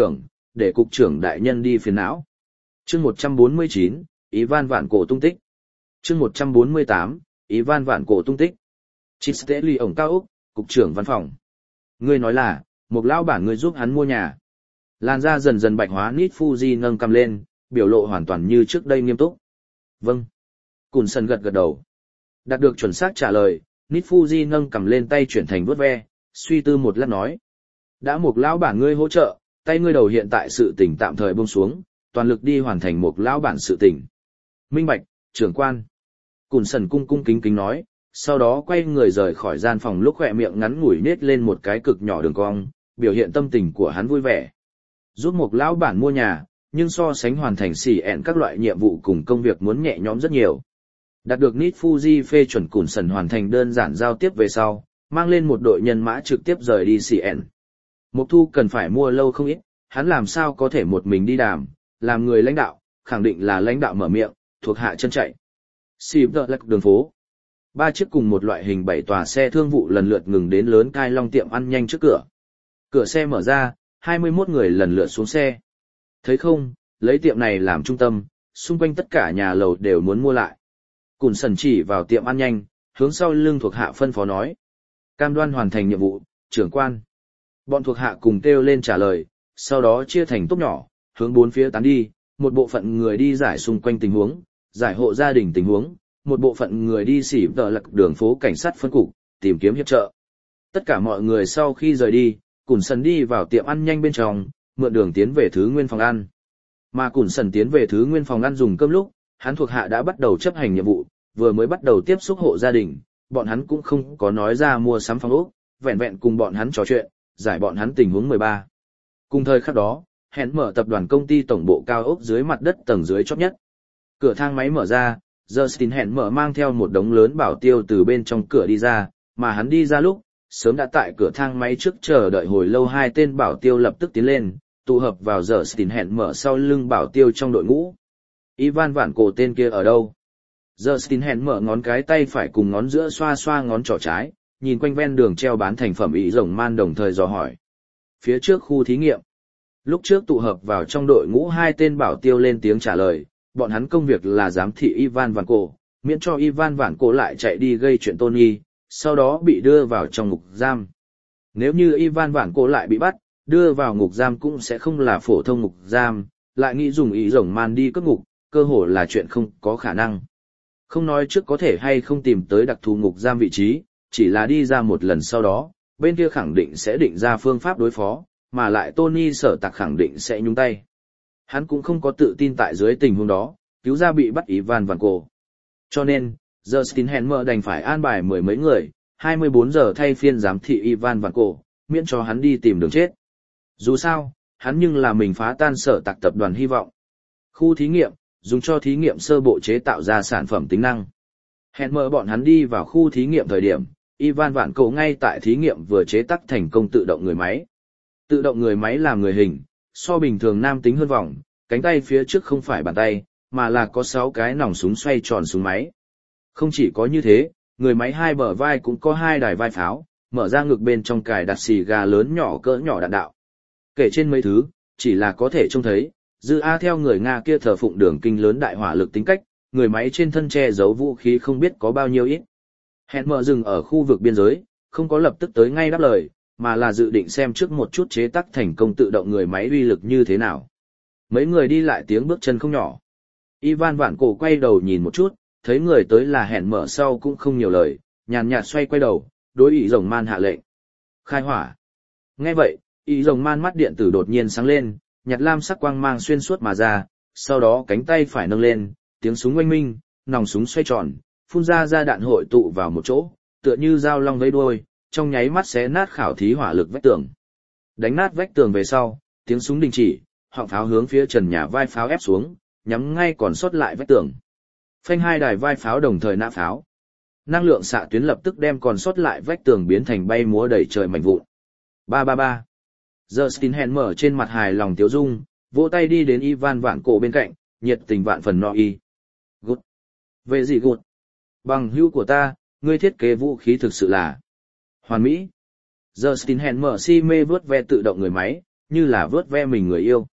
Speaker 1: để cục trưởng đại nhân đi phiền não. Chương một trăm bốn mươi chín, Ivan Vạn Cổ tung tích. Chương một trăm bốn mươi tám, Ivan Vạn Cổ tung tích. Chisteli ổng cao ốc, cục trưởng văn phòng. Ngươi nói là, một lão bản ngươi giúp hắn mua nhà. Làn da dần dần bạch hóa Nít Fuji nâng cầm lên, biểu lộ hoàn toàn như trước đây nghiêm túc. Vâng. Cùn sần gật gật đầu. Đạt được chuẩn xác trả lời, Nít Fuji nâng cầm lên tay chuyển thành vuốt ve, suy tư một lát nói. Đã một lão bản ngươi hỗ trợ, tay ngươi đầu hiện tại sự tình tạm thời buông xuống, toàn lực đi hoàn thành một lão bản sự tình. Minh bạch, trưởng quan. Cùn sần cung cung kính kính nói, sau đó quay người rời khỏi gian phòng lúc khỏe miệng ngắn ngủi nết lên một cái cực nhỏ đường cong, biểu hiện tâm tình của hắn vui vẻ. Giúp một lão bản mua nhà, nhưng so sánh hoàn thành xỉ ẹn các loại nhiệm vụ cùng công việc muốn nhẹ nhõm rất nhiều. Đạt được Nít Fuji phê chuẩn Cùn sần hoàn thành đơn giản giao tiếp về sau, mang lên một đội nhân mã trực tiếp rời đi xỉ ẹn. Mục Thu cần phải mua lâu không ít, hắn làm sao có thể một mình đi đàm, làm người lãnh đạo, khẳng định là lãnh đạo mở miệng, thuộc hạ chân chạy. Xì đợt lạc đường phố. Ba chiếc cùng một loại hình bảy tòa xe thương vụ lần lượt ngừng đến lớn cai long tiệm ăn nhanh trước cửa. Cửa xe mở ra, hai mươi mốt người lần lượt xuống xe. Thấy không, lấy tiệm này làm trung tâm, xung quanh tất cả nhà lầu đều muốn mua lại. Cùn sần chỉ vào tiệm ăn nhanh, hướng sau lưng thuộc hạ phân phó nói. Cam đoan hoàn thành nhiệm vụ, trưởng quan. Bọn thuộc hạ cùng kêu lên trả lời, sau đó chia thành tốp nhỏ, hướng bốn phía tán đi, một bộ phận người đi giải xung quanh tình huống, giải hộ gia đình tình huống, một bộ phận người đi xỉ tờ lạc đường phố cảnh sát phân cục, tìm kiếm hiệp trợ. Tất cả mọi người sau khi rời đi, Cùn sần đi vào tiệm ăn nhanh bên trong, mượn đường tiến về thứ nguyên phòng ăn. Mà Cùn sần tiến về thứ nguyên phòng ăn dùng cơm lúc, hắn thuộc hạ đã bắt đầu chấp hành nhiệm vụ, vừa mới bắt đầu tiếp xúc hộ gia đình, bọn hắn cũng không có nói ra mua sắm phòng ốc, vẹn vẹn cùng bọn hắn trò chuyện, giải bọn hắn tình huống mười ba. Cùng thời khắc đó, hẹn mở tập đoàn công ty tổng bộ cao ốc dưới mặt đất tầng dưới chót nhất. Cửa thang máy mở ra, Justin hẹn mở mang theo một đống lớn bảo tiêu từ bên trong cửa đi ra, mà hắn đi ra lúc, sớm đã tại cửa thang máy trước chờ đợi hồi lâu hai tên bảo tiêu lập tức tiến lên, tụ hợp vào Justin hẹn mở sau lưng bảo tiêu trong đội ngũ. Ivan Vạn Cổ tên kia ở đâu? Justin hẹn mở ngón cái tay phải cùng ngón giữa xoa xoa ngón trỏ trái, nhìn quanh ven đường treo bán thành phẩm ý rồng man đồng thời dò hỏi. Phía trước khu thí nghiệm. Lúc trước tụ hợp vào trong đội ngũ hai tên bảo tiêu lên tiếng trả lời, bọn hắn công việc là giám thị Ivan Vạn Cổ, miễn cho Ivan Vạn Cổ lại chạy đi gây chuyện Tony, sau đó bị đưa vào trong ngục giam. Nếu như Ivan Vạn Cổ lại bị bắt, đưa vào ngục giam cũng sẽ không là phổ thông ngục giam, lại nghĩ dùng ý rồng man đi cất ngục, cơ hồ là chuyện không có khả năng. Không nói trước có thể hay không tìm tới đặc thù ngục giam vị trí, chỉ là đi ra một lần sau đó, bên kia khẳng định sẽ định ra phương pháp đối phó, mà lại Tony sở tạc khẳng định sẽ nhúng tay. Hắn cũng không có tự tin tại dưới tình huống đó, cứu ra bị bắt Ivan Vạn Cổ. Cho nên, Justin Henmer đành phải an bài mười mấy người, hai mươi bốn giờ thay phiên giám thị Ivan Vạn Cổ, miễn cho hắn đi tìm đường chết. Dù sao, hắn nhưng là mình phá tan sở tạc tập đoàn hy vọng. Khu thí nghiệm, dùng cho thí nghiệm sơ bộ chế tạo ra sản phẩm tính năng. Henmer bọn hắn đi vào khu thí nghiệm thời điểm, Ivan Vạn Cổ ngay tại thí nghiệm vừa chế tác thành công tự động người máy. Tự động người máy làm người hình, so bình thường nam tính hơn vòng, cánh tay phía trước không phải bàn tay, mà là có sáu cái nòng súng xoay tròn súng máy. Không chỉ có như thế, người máy hai bờ vai cũng có hai đài vai pháo, mở ra ngực bên trong cài đặt xì gà lớn nhỏ cỡ nhỏ đạn đạo. Kể trên mấy thứ, chỉ là có thể trông thấy, dư A theo người Nga kia thờ phụng đường kinh lớn đại hỏa lực tính cách, người máy trên thân che giấu vũ khí không biết có bao nhiêu ít. Hẹn mở dừng ở khu vực biên giới, không có lập tức tới ngay đáp lời, mà là dự định xem trước một chút chế tác thành công tự động người máy uy lực như thế nào. Mấy người đi lại tiếng bước chân không nhỏ. Ivan Vạn Cổ quay đầu nhìn một chút, thấy người tới là hẹn mở sau cũng không nhiều lời, nhàn nhạt xoay quay đầu, đối ý rồng man hạ lệnh. Khai hỏa. Nghe vậy, ý rồng man mắt điện tử đột nhiên sáng lên, nhạt lam sắc quang mang xuyên suốt mà ra, sau đó cánh tay phải nâng lên, tiếng súng oanh minh, nòng súng xoay tròn, phun ra ra đạn hội tụ vào một chỗ, tựa như dao long vây đuôi, trong nháy mắt xé nát khảo thí hỏa lực vách tường. Đánh nát vách tường về sau, tiếng súng đình chỉ, họng pháo hướng phía trần nhà vai pháo ép xuống, nhắm ngay còn sót lại vách tường. Phanh hai đài vai pháo đồng thời nã pháo. Năng lượng xạ tuyến lập tức đem còn sót lại vách tường biến thành bay múa đầy trời mảnh vụn. Ba ba ba. Justin Henmer trên mặt hài lòng tiếu dung, vỗ tay đi đến Ivan Vạn Cổ bên cạnh, nhiệt tình vạn phần no y. Good. Về gì good? Bằng hữu của ta, ngươi thiết kế vũ khí thực sự là hoàn mỹ. Justin Henmer si mê vớt ve tự động người máy, như là vớt ve mình người yêu.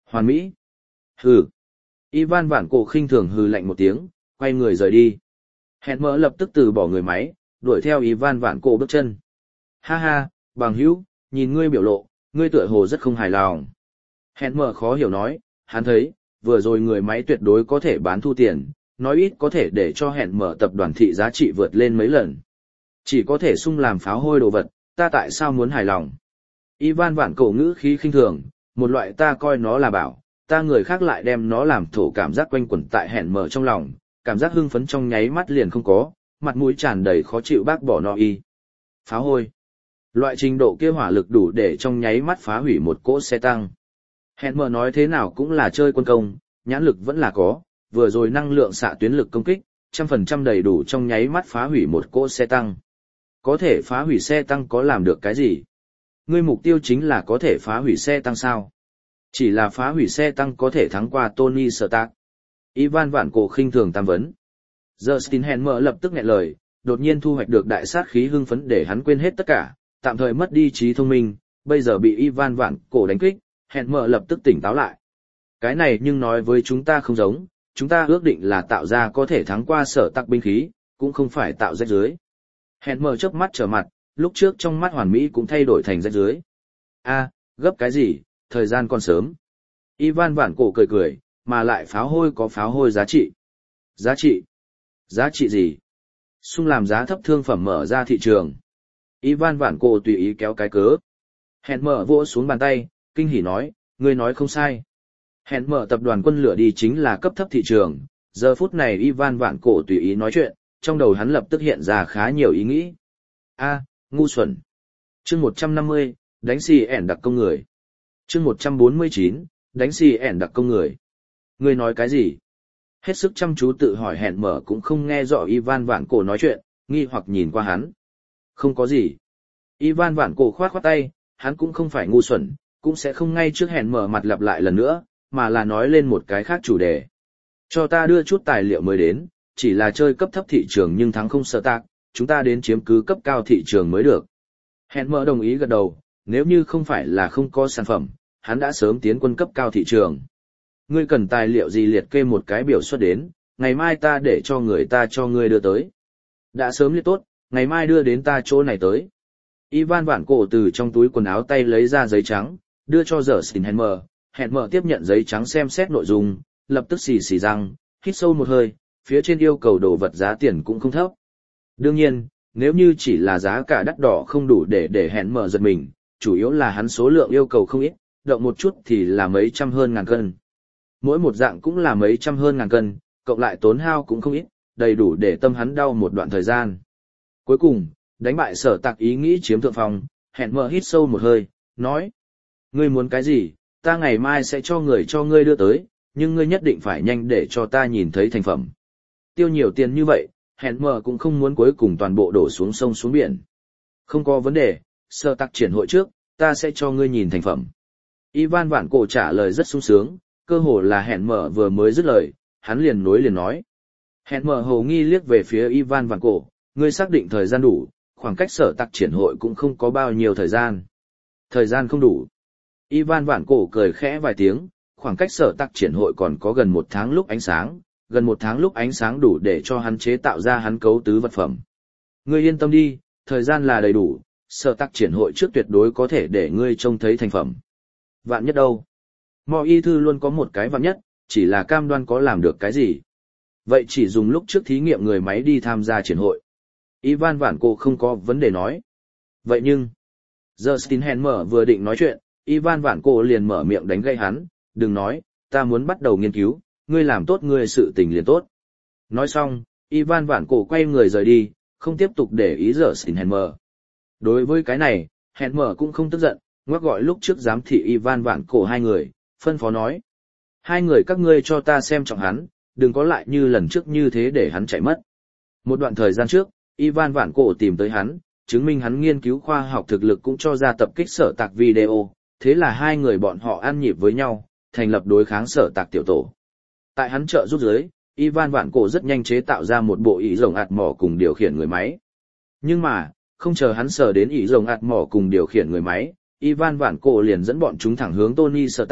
Speaker 1: Hoàn mỹ. Hừ. Ivan Vạn Cổ khinh thường hừ lạnh một tiếng, quay người rời đi. Hẹn mở lập tức từ bỏ người máy, đuổi theo Ivan Vạn Cổ bước chân. Ha ha, bằng hữu, nhìn ngươi biểu lộ, ngươi tựa hồ rất không hài lòng. Hẹn mở khó hiểu nói, hắn thấy, vừa rồi người máy tuyệt đối có thể bán thu tiền, nói ít có thể để cho hẹn mở tập đoàn thị giá trị vượt lên mấy lần. Chỉ có thể sung làm pháo hôi đồ vật, ta tại sao muốn hài lòng? Ivan Vạn Cổ ngữ khí khinh thường, một loại ta coi nó là bảo, ta người khác lại đem nó làm thổ cảm giác quanh quẩn tại hẹn mở trong lòng, cảm giác hưng phấn trong nháy mắt liền không có, mặt mũi tràn đầy khó chịu bác bỏ nó y. Pháo hôi. Loại trình độ kia hỏa lực đủ để trong nháy mắt phá hủy một cỗ xe tăng. Hẹn mở nói thế nào cũng là chơi quân công, nhãn lực vẫn là có, vừa rồi năng lượng xạ tuyến lực công kích, trăm phần trăm đầy đủ trong nháy mắt phá hủy một cỗ xe tăng. Có thể phá hủy xe tăng có làm được cái gì? Ngươi mục tiêu chính là có thể phá hủy xe tăng sao? Chỉ là phá hủy xe tăng có thể thắng qua Tony Stark. Ivan Vạn Cổ khinh thường tam vấn. Justin Henmer lập tức nghẹn lời, đột nhiên thu hoạch được đại sát khí hưng phấn để hắn quên hết tất cả, tạm thời mất đi trí thông minh, bây giờ bị Ivan Vạn Cổ đánh kích, Henmer lập tức tỉnh táo lại. Cái này nhưng nói với chúng ta không giống, chúng ta ước định là tạo ra có thể thắng qua sở tắc binh khí, cũng không phải tạo rách dưới. Henmer chớp mắt trở mặt, lúc trước trong mắt hoàn mỹ cũng thay đổi thành rách dưới. A, gấp cái gì, thời gian còn sớm. Ivan Vạn Cổ cười cười, mà lại pháo hôi có pháo hôi giá trị. Giá trị? Giá trị gì? Xung làm giá thấp thương phẩm mở ra thị trường. Ivan Vạn Cổ tùy ý kéo cái cớ. Hẹn mở vỗ xuống bàn tay, kinh hỉ nói, ngươi nói không sai. Hẹn mở tập đoàn quân lửa đi chính là cấp thấp thị trường. Giờ phút này Ivan Vạn Cổ tùy ý nói chuyện, trong đầu hắn lập tức hiện ra khá nhiều ý nghĩ. A, ngu xuẩn. Chương một trăm năm mươi, đánh xì ẻn đặc công người. Chương một trăm bốn mươi chín, đánh xì ẻn đặc công người. Ngươi nói cái gì? Hết sức chăm chú tự hỏi hẹn mở cũng không nghe rõ Ivan Vạn Cổ nói chuyện, nghi hoặc nhìn qua hắn. Không có gì. Ivan Vạn Cổ khoát khoát tay, hắn cũng không phải ngu xuẩn, cũng sẽ không ngay trước hẹn mở mặt lặp lại lần nữa, mà là nói lên một cái khác chủ đề. Cho ta đưa chút tài liệu mới đến, chỉ là chơi cấp thấp thị trường nhưng thắng không sợ tạc, chúng ta đến chiếm cứ cấp cao thị trường mới được. Hẹn mở đồng ý gật đầu, nếu như không phải là không có sản phẩm, hắn đã sớm tiến quân cấp cao thị trường. Ngươi cần tài liệu gì liệt kê một cái biểu xuất đến, ngày mai ta để cho người ta cho ngươi đưa tới. Đã sớm liệt tốt, ngày mai đưa đến ta chỗ này tới. Ivan Vạn Cổ từ trong túi quần áo tay lấy ra giấy trắng, đưa cho Justin Henmer. Henmer tiếp nhận giấy trắng xem xét nội dung, lập tức xì xì răng, hít sâu một hơi, phía trên yêu cầu đồ vật giá tiền cũng không thấp. Đương nhiên, nếu như chỉ là giá cả đắt đỏ không đủ để để Henmer giật mình, chủ yếu là hắn số lượng yêu cầu không ít, động một chút thì là mấy trăm hơn ngàn cân. Mỗi một dạng cũng là mấy trăm hơn ngàn cân, cộng lại tốn hao cũng không ít, đầy đủ để tâm hắn đau một đoạn thời gian. Cuối cùng, đánh bại sở tạc ý nghĩ chiếm thượng phòng, Henmer hít sâu một hơi, nói. Ngươi muốn cái gì, ta ngày mai sẽ cho người cho ngươi đưa tới, nhưng ngươi nhất định phải nhanh để cho ta nhìn thấy thành phẩm. Tiêu nhiều tiền như vậy, Henmer cũng không muốn cuối cùng toàn bộ đổ xuống sông xuống biển. Không có vấn đề, sở tạc triển hội trước, ta sẽ cho ngươi nhìn thành phẩm. Ivan Vạn Cổ trả lời rất sung sướng, cơ hồ là Henmer vừa mới dứt lời, hắn liền nối liền nói. Henmer hồ nghi liếc về phía Ivan Vạn Cổ, ngươi xác định thời gian đủ, khoảng cách sở tạc triển hội cũng không có bao nhiêu thời gian. Thời gian không đủ. Ivan Vạn Cổ cười khẽ vài tiếng, khoảng cách sở tạc triển hội còn có gần một tháng lúc ánh sáng, gần một tháng lúc ánh sáng đủ để cho hắn chế tạo ra hắn cấu tứ vật phẩm. Ngươi yên tâm đi, thời gian là đầy đủ, sở tạc triển hội trước tuyệt đối có thể để ngươi trông thấy thành phẩm. Vạn nhất đâu? Mọi y thư luôn có một cái vạn nhất, chỉ là cam đoan có làm được cái gì. Vậy chỉ dùng lúc trước thí nghiệm người máy đi tham gia triển hội. Ivan Vạn Cổ không có vấn đề nói. Vậy nhưng, Justin Henmer vừa định nói chuyện, Ivan Vạn Cổ liền mở miệng đánh gây hắn, đừng nói, ta muốn bắt đầu nghiên cứu, ngươi làm tốt ngươi sự tình liền tốt. Nói xong, Ivan Vạn Cổ quay người rời đi, không tiếp tục để ý Justin Henmer. Đối với cái này, Henmer cũng không tức giận, ngoắc gọi lúc trước giám thị Ivan Vạn Cổ hai người, phân phó nói. Hai người các ngươi cho ta xem trọng hắn, đừng có lại như lần trước như thế để hắn chạy mất. Một đoạn thời gian trước, Ivan Vạn Cổ tìm tới hắn, chứng minh hắn nghiên cứu khoa học thực lực cũng cho ra tập kích sở tạc video, thế là hai người bọn họ ăn nhịp với nhau, thành lập đối kháng sở tạc tiểu tổ. Tại hắn trợ giúp dưới, Ivan Vạn Cổ rất nhanh chế tạo ra một bộ ý rồng ạt mỏ cùng điều khiển người máy. Nhưng mà, không chờ hắn sở đến ý rồng ạt mỏ cùng điều khiển người máy, Ivan Vạn Cổ liền dẫn bọn chúng thẳng hướng Tony Stark,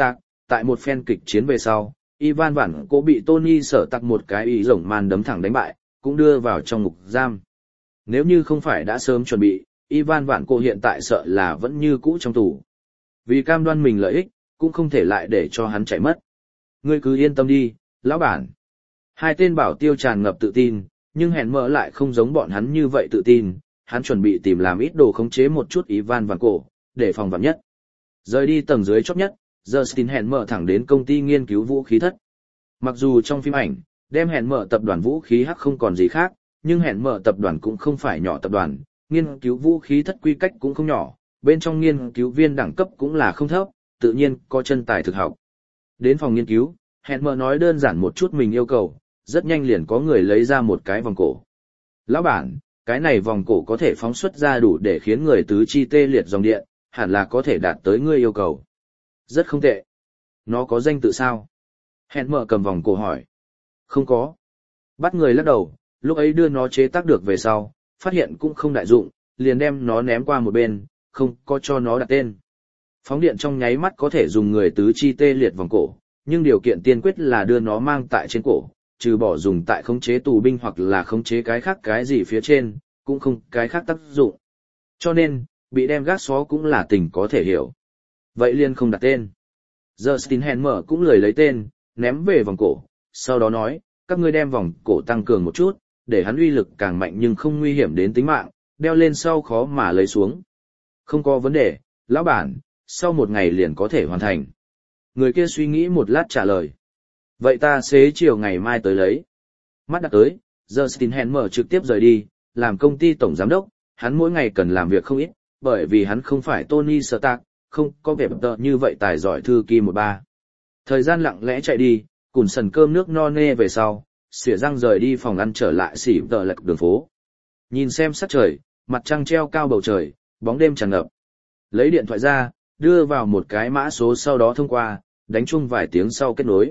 Speaker 1: tại một phen kịch chiến về sau, Ivan Vản Cổ bị Tony Sở Tặc một cái ý rồng man đấm thẳng đánh bại, cũng đưa vào trong ngục giam. Nếu như không phải đã sớm chuẩn bị, Ivan Vản Cổ hiện tại sợ là vẫn như cũ trong tù. Vì cam đoan mình lợi ích, cũng không thể lại để cho hắn chạy mất. Ngươi cứ yên tâm đi, lão bản. Hai tên bảo tiêu tràn ngập tự tin, nhưng hẹn mở lại không giống bọn hắn như vậy tự tin, hắn chuẩn bị tìm làm ít đồ khống chế một chút Ivan Vản Cổ, để phòng vạn nhất. Rời đi tầng dưới chót nhất, Justin hẹn mở thẳng đến công ty nghiên cứu vũ khí thất. Mặc dù trong phim ảnh, đem hẹn mở tập đoàn vũ khí hắc không còn gì khác, nhưng hẹn mở tập đoàn cũng không phải nhỏ tập đoàn, nghiên cứu vũ khí thất quy cách cũng không nhỏ, bên trong nghiên cứu viên đẳng cấp cũng là không thấp, tự nhiên có chân tài thực học. Đến phòng nghiên cứu, hẹn mở nói đơn giản một chút mình yêu cầu, rất nhanh liền có người lấy ra một cái vòng cổ. Lão bản, cái này vòng cổ có thể phóng xuất ra đủ để khiến người tứ chi tê liệt dòng điện, hẳn là có thể đạt tới ngươi yêu cầu. Rất không tệ. Nó có danh tự sao? Hẹn mở cầm vòng cổ hỏi. Không có. Bắt người lắc đầu, lúc ấy đưa nó chế tác được về sau, phát hiện cũng không đại dụng, liền đem nó ném qua một bên, không có cho nó đặt tên. Phóng điện trong nháy mắt có thể dùng người tứ chi tê liệt vòng cổ, nhưng điều kiện tiên quyết là đưa nó mang tại trên cổ, trừ bỏ dùng tại khống chế tù binh hoặc là khống chế cái khác cái gì phía trên, cũng không cái khác tác dụng. Cho nên, bị đem gác xó cũng là tình có thể hiểu. Vậy liền không đặt tên. Justin Henmer cũng lười lấy tên, ném về vòng cổ, sau đó nói, các ngươi đem vòng cổ tăng cường một chút, để hắn uy lực càng mạnh nhưng không nguy hiểm đến tính mạng, đeo lên sau khó mà lấy xuống. Không có vấn đề, lão bản, sau một ngày liền có thể hoàn thành. Người kia suy nghĩ một lát trả lời. Vậy ta xế chiều ngày mai tới lấy. Mắt đã tới, Justin Henmer trực tiếp rời đi, làm công ty tổng giám đốc, hắn mỗi ngày cần làm việc không ít, bởi vì hắn không phải Tony Stark, không có vẻ tợ như vậy tài giỏi thư ký một ba. Thời gian lặng lẽ chạy đi, cùn sần cơm nước no nê về sau, xỉa răng rời đi phòng ăn trở lại xỉ tợ lệch đường phố. Nhìn xem sắc trời, mặt trăng treo cao bầu trời, bóng đêm tràn ngập. Lấy điện thoại ra, đưa vào một cái mã số sau đó thông qua, đánh chung vài tiếng sau kết nối.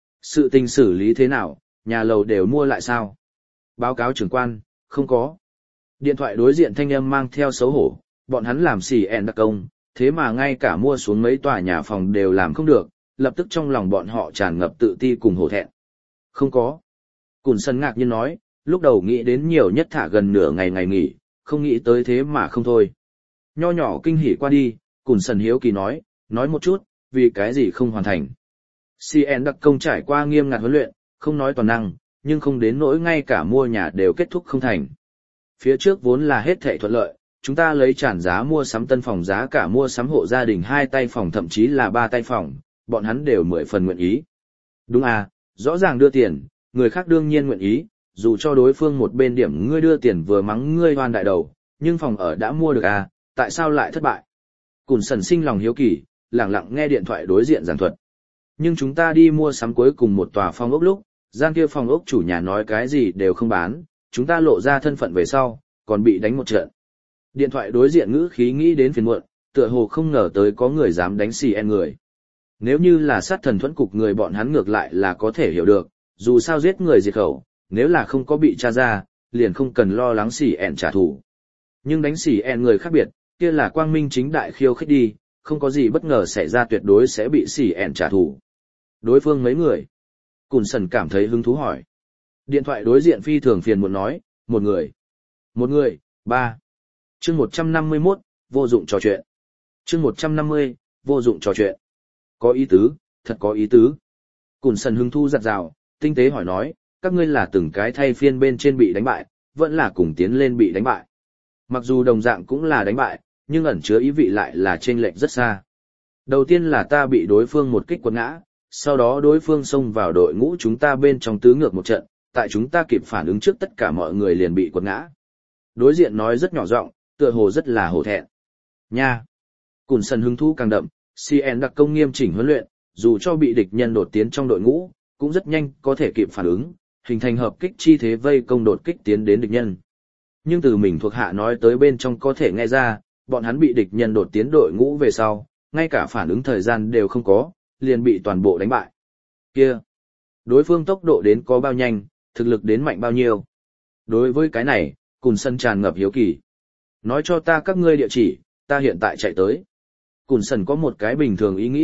Speaker 1: Sự tình xử lý thế nào, nhà lầu đều mua lại sao? Báo cáo trưởng quan, không có. Điện thoại đối diện thanh âm mang theo xấu hổ, bọn hắn làm xỉ ẹn đặc công, thế mà ngay cả mua xuống mấy tòa nhà phòng đều làm không được, lập tức trong lòng bọn họ tràn ngập tự ti cùng hổ thẹn. Không có. Cùn sân ngạc nhiên nói, lúc đầu nghĩ đến nhiều nhất thả gần nửa ngày ngày nghỉ, không nghĩ tới thế mà không thôi. Nho nhỏ kinh hỉ qua đi, Cùn sân hiếu kỳ nói, nói một chút, vì cái gì không hoàn thành. xê en đặc công trải qua nghiêm ngặt huấn luyện, không nói toàn năng, nhưng không đến nỗi ngay cả mua nhà đều kết thúc không thành. Phía trước vốn là hết thảy thuận lợi, chúng ta lấy tràn giá mua sắm tân phòng giá cả mua sắm hộ gia đình hai tay phòng thậm chí là ba tay phòng, bọn hắn đều mười phần nguyện ý. Đúng à, rõ ràng đưa tiền, người khác đương nhiên nguyện ý, dù cho đối phương một bên điểm ngươi đưa tiền vừa mắng ngươi hoan đại đầu, nhưng phòng ở đã mua được à, tại sao lại thất bại? Cùn sần sinh lòng hiếu kỳ, lặng lặng nghe điện thoại đối diện giảng thuật. Nhưng chúng ta đi mua sắm cuối cùng một tòa phòng ốc lúc, gian kia phòng ốc chủ nhà nói cái gì đều không bán, chúng ta lộ ra thân phận về sau, còn bị đánh một trận. Điện thoại đối diện ngữ khí nghĩ đến phiền muộn, tựa hồ không ngờ tới có người dám đánh xì en người. Nếu như là sát thần thuẫn cục người bọn hắn ngược lại là có thể hiểu được, dù sao giết người diệt khẩu, nếu là không có bị tra ra, liền không cần lo lắng xì en trả thù. Nhưng đánh xì en người khác biệt, kia là quang minh chính đại khiêu khích đi, không có gì bất ngờ xảy ra tuyệt đối sẽ bị xì en trả thù. Đối phương mấy người? Cùn sần cảm thấy hứng thú hỏi. Điện thoại đối diện phi thường phiền muộn nói, một người. Một người, ba. Chương một trăm năm mươi mốt, vô dụng trò chuyện. Chương một trăm năm mươi, vô dụng trò chuyện. Có ý tứ, thật có ý tứ. Cùn sần hứng thu giặt rào, tinh tế hỏi nói, các ngươi là từng cái thay phiên bên trên bị đánh bại, vẫn là cùng tiến lên bị đánh bại. Mặc dù đồng dạng cũng là đánh bại, nhưng ẩn chứa ý vị lại là chênh lệch rất xa. Đầu tiên là ta bị đối phương một kích quật ngã, sau đó đối phương xông vào đội ngũ chúng ta bên trong tứ ngược một trận, tại chúng ta kịp phản ứng trước tất cả mọi người liền bị quật ngã. Đối diện nói rất nhỏ giọng, tựa hồ rất là hổ thẹn. Nha! Cùn sần hứng thú càng đậm, xê en đặc công nghiêm chỉnh huấn luyện, dù cho bị địch nhân đột tiến trong đội ngũ, cũng rất nhanh có thể kịp phản ứng, hình thành hợp kích chi thế vây công đột kích tiến đến địch nhân. Nhưng từ mình thuộc hạ nói tới bên trong có thể nghe ra, bọn hắn bị địch nhân đột tiến đội ngũ về sau, ngay cả phản ứng thời gian đều không có, liền bị toàn bộ đánh bại. Kia! Đối phương tốc độ đến có bao nhanh, thực lực đến mạnh bao nhiêu. Đối với cái này, Cùn sân tràn ngập hiếu kỳ. Nói cho ta các ngươi địa chỉ, ta hiện tại chạy tới. Cùn sần có một cái bình thường ý nghĩ,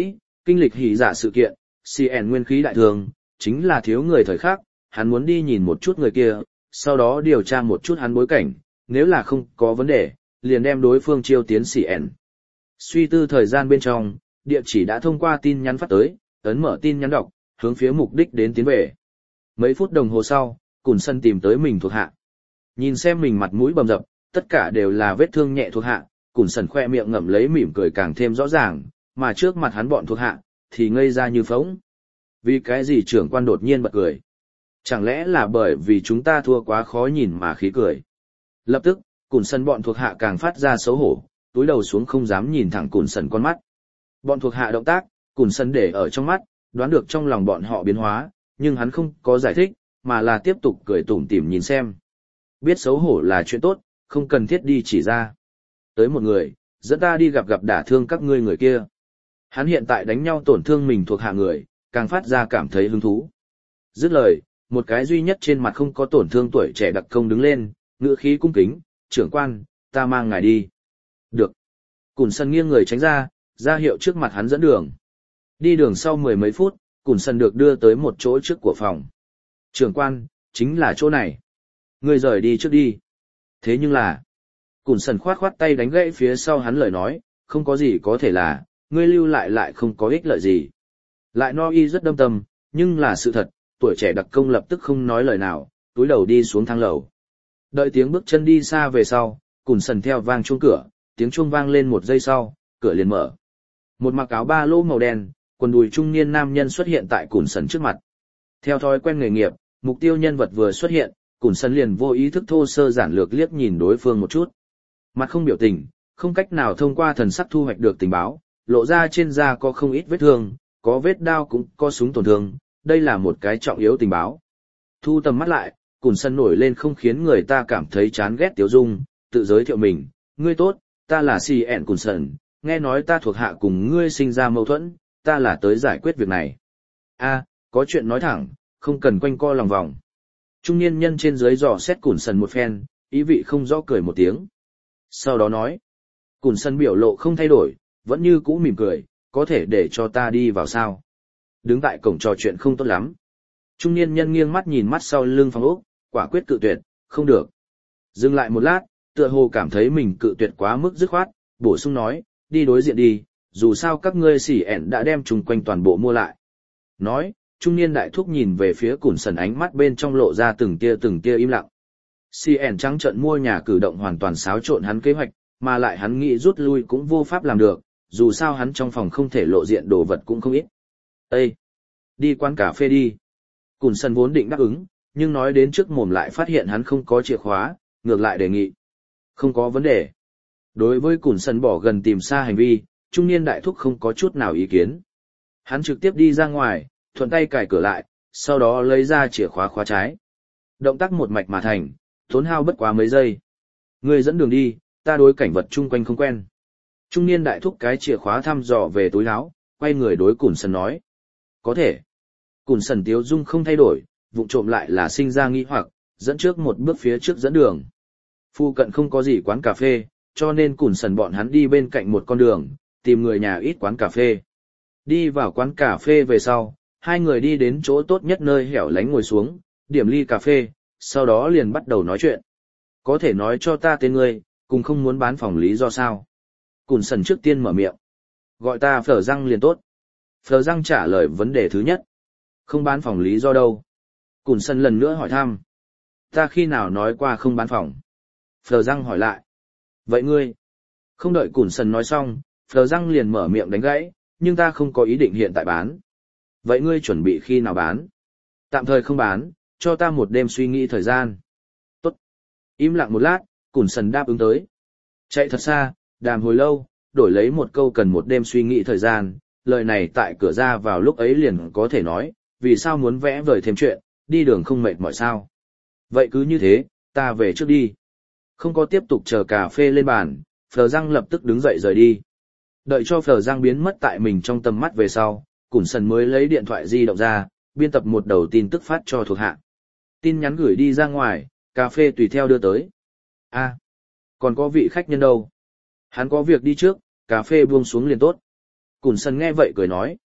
Speaker 1: kinh lịch hỉ dạ sự kiện, xê en nguyên khí đại thường, chính là thiếu người thời khắc, hắn muốn đi nhìn một chút người kia, sau đó điều tra một chút hắn bối cảnh, nếu là không có vấn đề, liền đem đối phương chiêu tiến xê en. Suy tư thời gian bên trong, địa chỉ đã thông qua tin nhắn phát tới, ấn mở tin nhắn đọc, hướng phía mục đích đến tiến về. Mấy phút đồng hồ sau, Cùn Sân tìm tới mình thuộc hạ. Nhìn xem mình mặt mũi bầm dập, tất cả đều là vết thương nhẹ thuộc hạ, Cùn Sân khoe miệng ngậm lấy mỉm cười càng thêm rõ ràng, mà trước mặt hắn bọn thuộc hạ, thì ngây ra như phỗng. Vì cái gì trưởng quan đột nhiên bật cười? Chẳng lẽ là bởi vì chúng ta thua quá khó nhìn mà khí cười? Lập tức, Cùn Sân bọn thuộc hạ càng phát ra xấu hổ, túi đầu xuống không dám nhìn thẳng Cùn Sân con mắt. Bọn thuộc hạ động tác, Cùn Sân để ở trong mắt, đoán được trong lòng bọn họ biến hóa, nhưng hắn không có giải thích, mà là tiếp tục cười tủm tỉm nhìn xem. Biết xấu hổ là chuyện tốt, không cần thiết đi chỉ ra. Tới một người, dẫn ta đi gặp gặp đả thương các ngươi người kia. Hắn hiện tại đánh nhau tổn thương mình thuộc hạ người, càng phát ra cảm thấy hứng thú. Dứt lời, một cái duy nhất trên mặt không có tổn thương tuổi trẻ đặc công đứng lên, ngữ khí cung kính, trưởng quan, ta mang ngài đi. Được. Cùn Sân nghiêng người tránh ra, ra hiệu trước mặt hắn dẫn đường. Đi đường sau mười mấy phút, Cùn Sân được đưa tới một chỗ trước của phòng. Trưởng quan, chính là chỗ này. Ngươi rời đi trước đi. Thế nhưng là... Cùn Sân khoát khoát tay đánh gãy phía sau hắn lời nói, không có gì có thể là, ngươi lưu lại lại không có ích lợi gì. Lại no y rất đâm tâm, nhưng là sự thật, tuổi trẻ đặc công lập tức không nói lời nào, túi đầu đi xuống thang lầu. Đợi tiếng bước chân đi xa về sau, Cùn Sân theo vang chuông cửa, tiếng chuông vang lên một giây sau, cửa liền mở. Một mặc áo ba lỗ màu đen, quần đùi trung niên nam nhân xuất hiện tại Cùn Sân trước mặt. Theo thói quen nghề nghiệp, mục tiêu nhân vật vừa xuất hiện, Cùn Sân liền vô ý thức thô sơ giản lược liếc nhìn đối phương một chút. Mặt không biểu tình, không cách nào thông qua thần sắc thu hoạch được tình báo, lộ ra trên da có không ít vết thương, có vết đao cũng có súng tổn thương, đây là một cái trọng yếu tình báo. Thu tầm mắt lại, Cùn Sân nổi lên không khiến người ta cảm thấy chán ghét Tiếu Dung, tự giới thiệu mình, ngươi tốt, ta là xê en Cùn Sân, nghe nói ta thuộc hạ cùng ngươi sinh ra mâu thuẫn, ta là tới giải quyết việc này. A, có chuyện nói thẳng, không cần quanh co lòng vòng. Trung niên nhân trên dưới dò xét Cùn Sân một phen, ý vị không rõ cười một tiếng. Sau đó nói, Cùn Sân biểu lộ không thay đổi, vẫn như cũ mỉm cười, có thể để cho ta đi vào sao. Đứng tại cổng trò chuyện không tốt lắm. Trung niên nhân nghiêng mắt nhìn mắt sau lưng phòng ốc, quả quyết cự tuyệt, không được. Dừng lại một lát, tựa hồ cảm thấy mình cự tuyệt quá mức dứt khoát, bổ sung nói, đi đối diện đi, dù sao các ngươi xỉ ẻn đã đem chung quanh toàn bộ mua lại. Nói, trung niên đại thúc nhìn về phía Cùn Sân ánh mắt bên trong lộ ra từng tia từng tia im lặng. xê en trắng trợn mua nhà cử động hoàn toàn xáo trộn hắn kế hoạch, mà lại hắn nghĩ rút lui cũng vô pháp làm được, dù sao hắn trong phòng không thể lộ diện đồ vật cũng không ít. Ê! Đi quán cà phê đi. Cùn Sân vốn định đáp ứng, nhưng nói đến trước mồm lại phát hiện hắn không có chìa khóa, ngược lại đề nghị. Không có vấn đề. Đối với Cùn Sân bỏ gần tìm xa hành vi, trung niên đại thúc không có chút nào ý kiến. Hắn trực tiếp đi ra ngoài, thuận tay cài cửa lại, sau đó lấy ra chìa khóa khóa trái. Động tác một mạch mà thành, tốn hao bất quá mấy giây. Người dẫn đường đi, ta đối cảnh vật chung quanh không quen. Trung niên đại thúc cái chìa khóa thăm dò về túi áo, quay người đối Cùn Sân nói. Có thể. Cùn Sân tiếu dung không thay đổi, vụng trộm lại là sinh ra nghi hoặc, dẫn trước một bước phía trước dẫn đường. Phu cận không có gì quán cà phê, cho nên Cùn Sân bọn hắn đi bên cạnh một con đường, tìm người nhà ít quán cà phê. Đi vào quán cà phê về sau, hai người đi đến chỗ tốt nhất nơi hẻo lánh ngồi xuống, điểm ly cà phê, sau đó liền bắt đầu nói chuyện. Có thể nói cho ta tên ngươi, cùng không muốn bán phòng lý do sao? Cùn Sân trước tiên mở miệng. Gọi ta Phở Răng liền tốt. Phở Răng trả lời vấn đề thứ nhất. Không bán phòng lý do đâu? Cùn Sân lần nữa hỏi thăm. Ta khi nào nói qua không bán phòng? Phở Răng hỏi lại. Vậy ngươi? Không đợi Cùn Sân nói xong, Phở Răng liền mở miệng đánh gãy, nhưng ta không có ý định hiện tại bán. Vậy ngươi chuẩn bị khi nào bán? Tạm thời không bán, cho ta một đêm suy nghĩ thời gian. Tốt. Im lặng một lát, Cùn Sân đáp ứng tới. Chạy thật xa, đàm hồi lâu, đổi lấy một câu cần một đêm suy nghĩ thời gian, lời này tại cửa ra vào lúc ấy liền có thể nói, vì sao muốn vẽ vời thêm chuyện, đi đường không mệt mỏi sao. Vậy cứ như thế, ta về trước đi. Không có tiếp tục chờ cà phê lên bàn, Phở Răng lập tức đứng dậy rời đi. Đợi cho Phở Răng biến mất tại mình trong tầm mắt về sau, Cùn Sân mới lấy điện thoại di động ra, biên tập một đầu tin tức phát cho thuộc hạ. Tin nhắn gửi đi ra ngoài, cà phê tùy theo đưa tới. A, còn có vị khách nhân đâu? Hắn có việc đi trước, cà phê buông xuống liền tốt. Cùn Sân nghe vậy cười nói.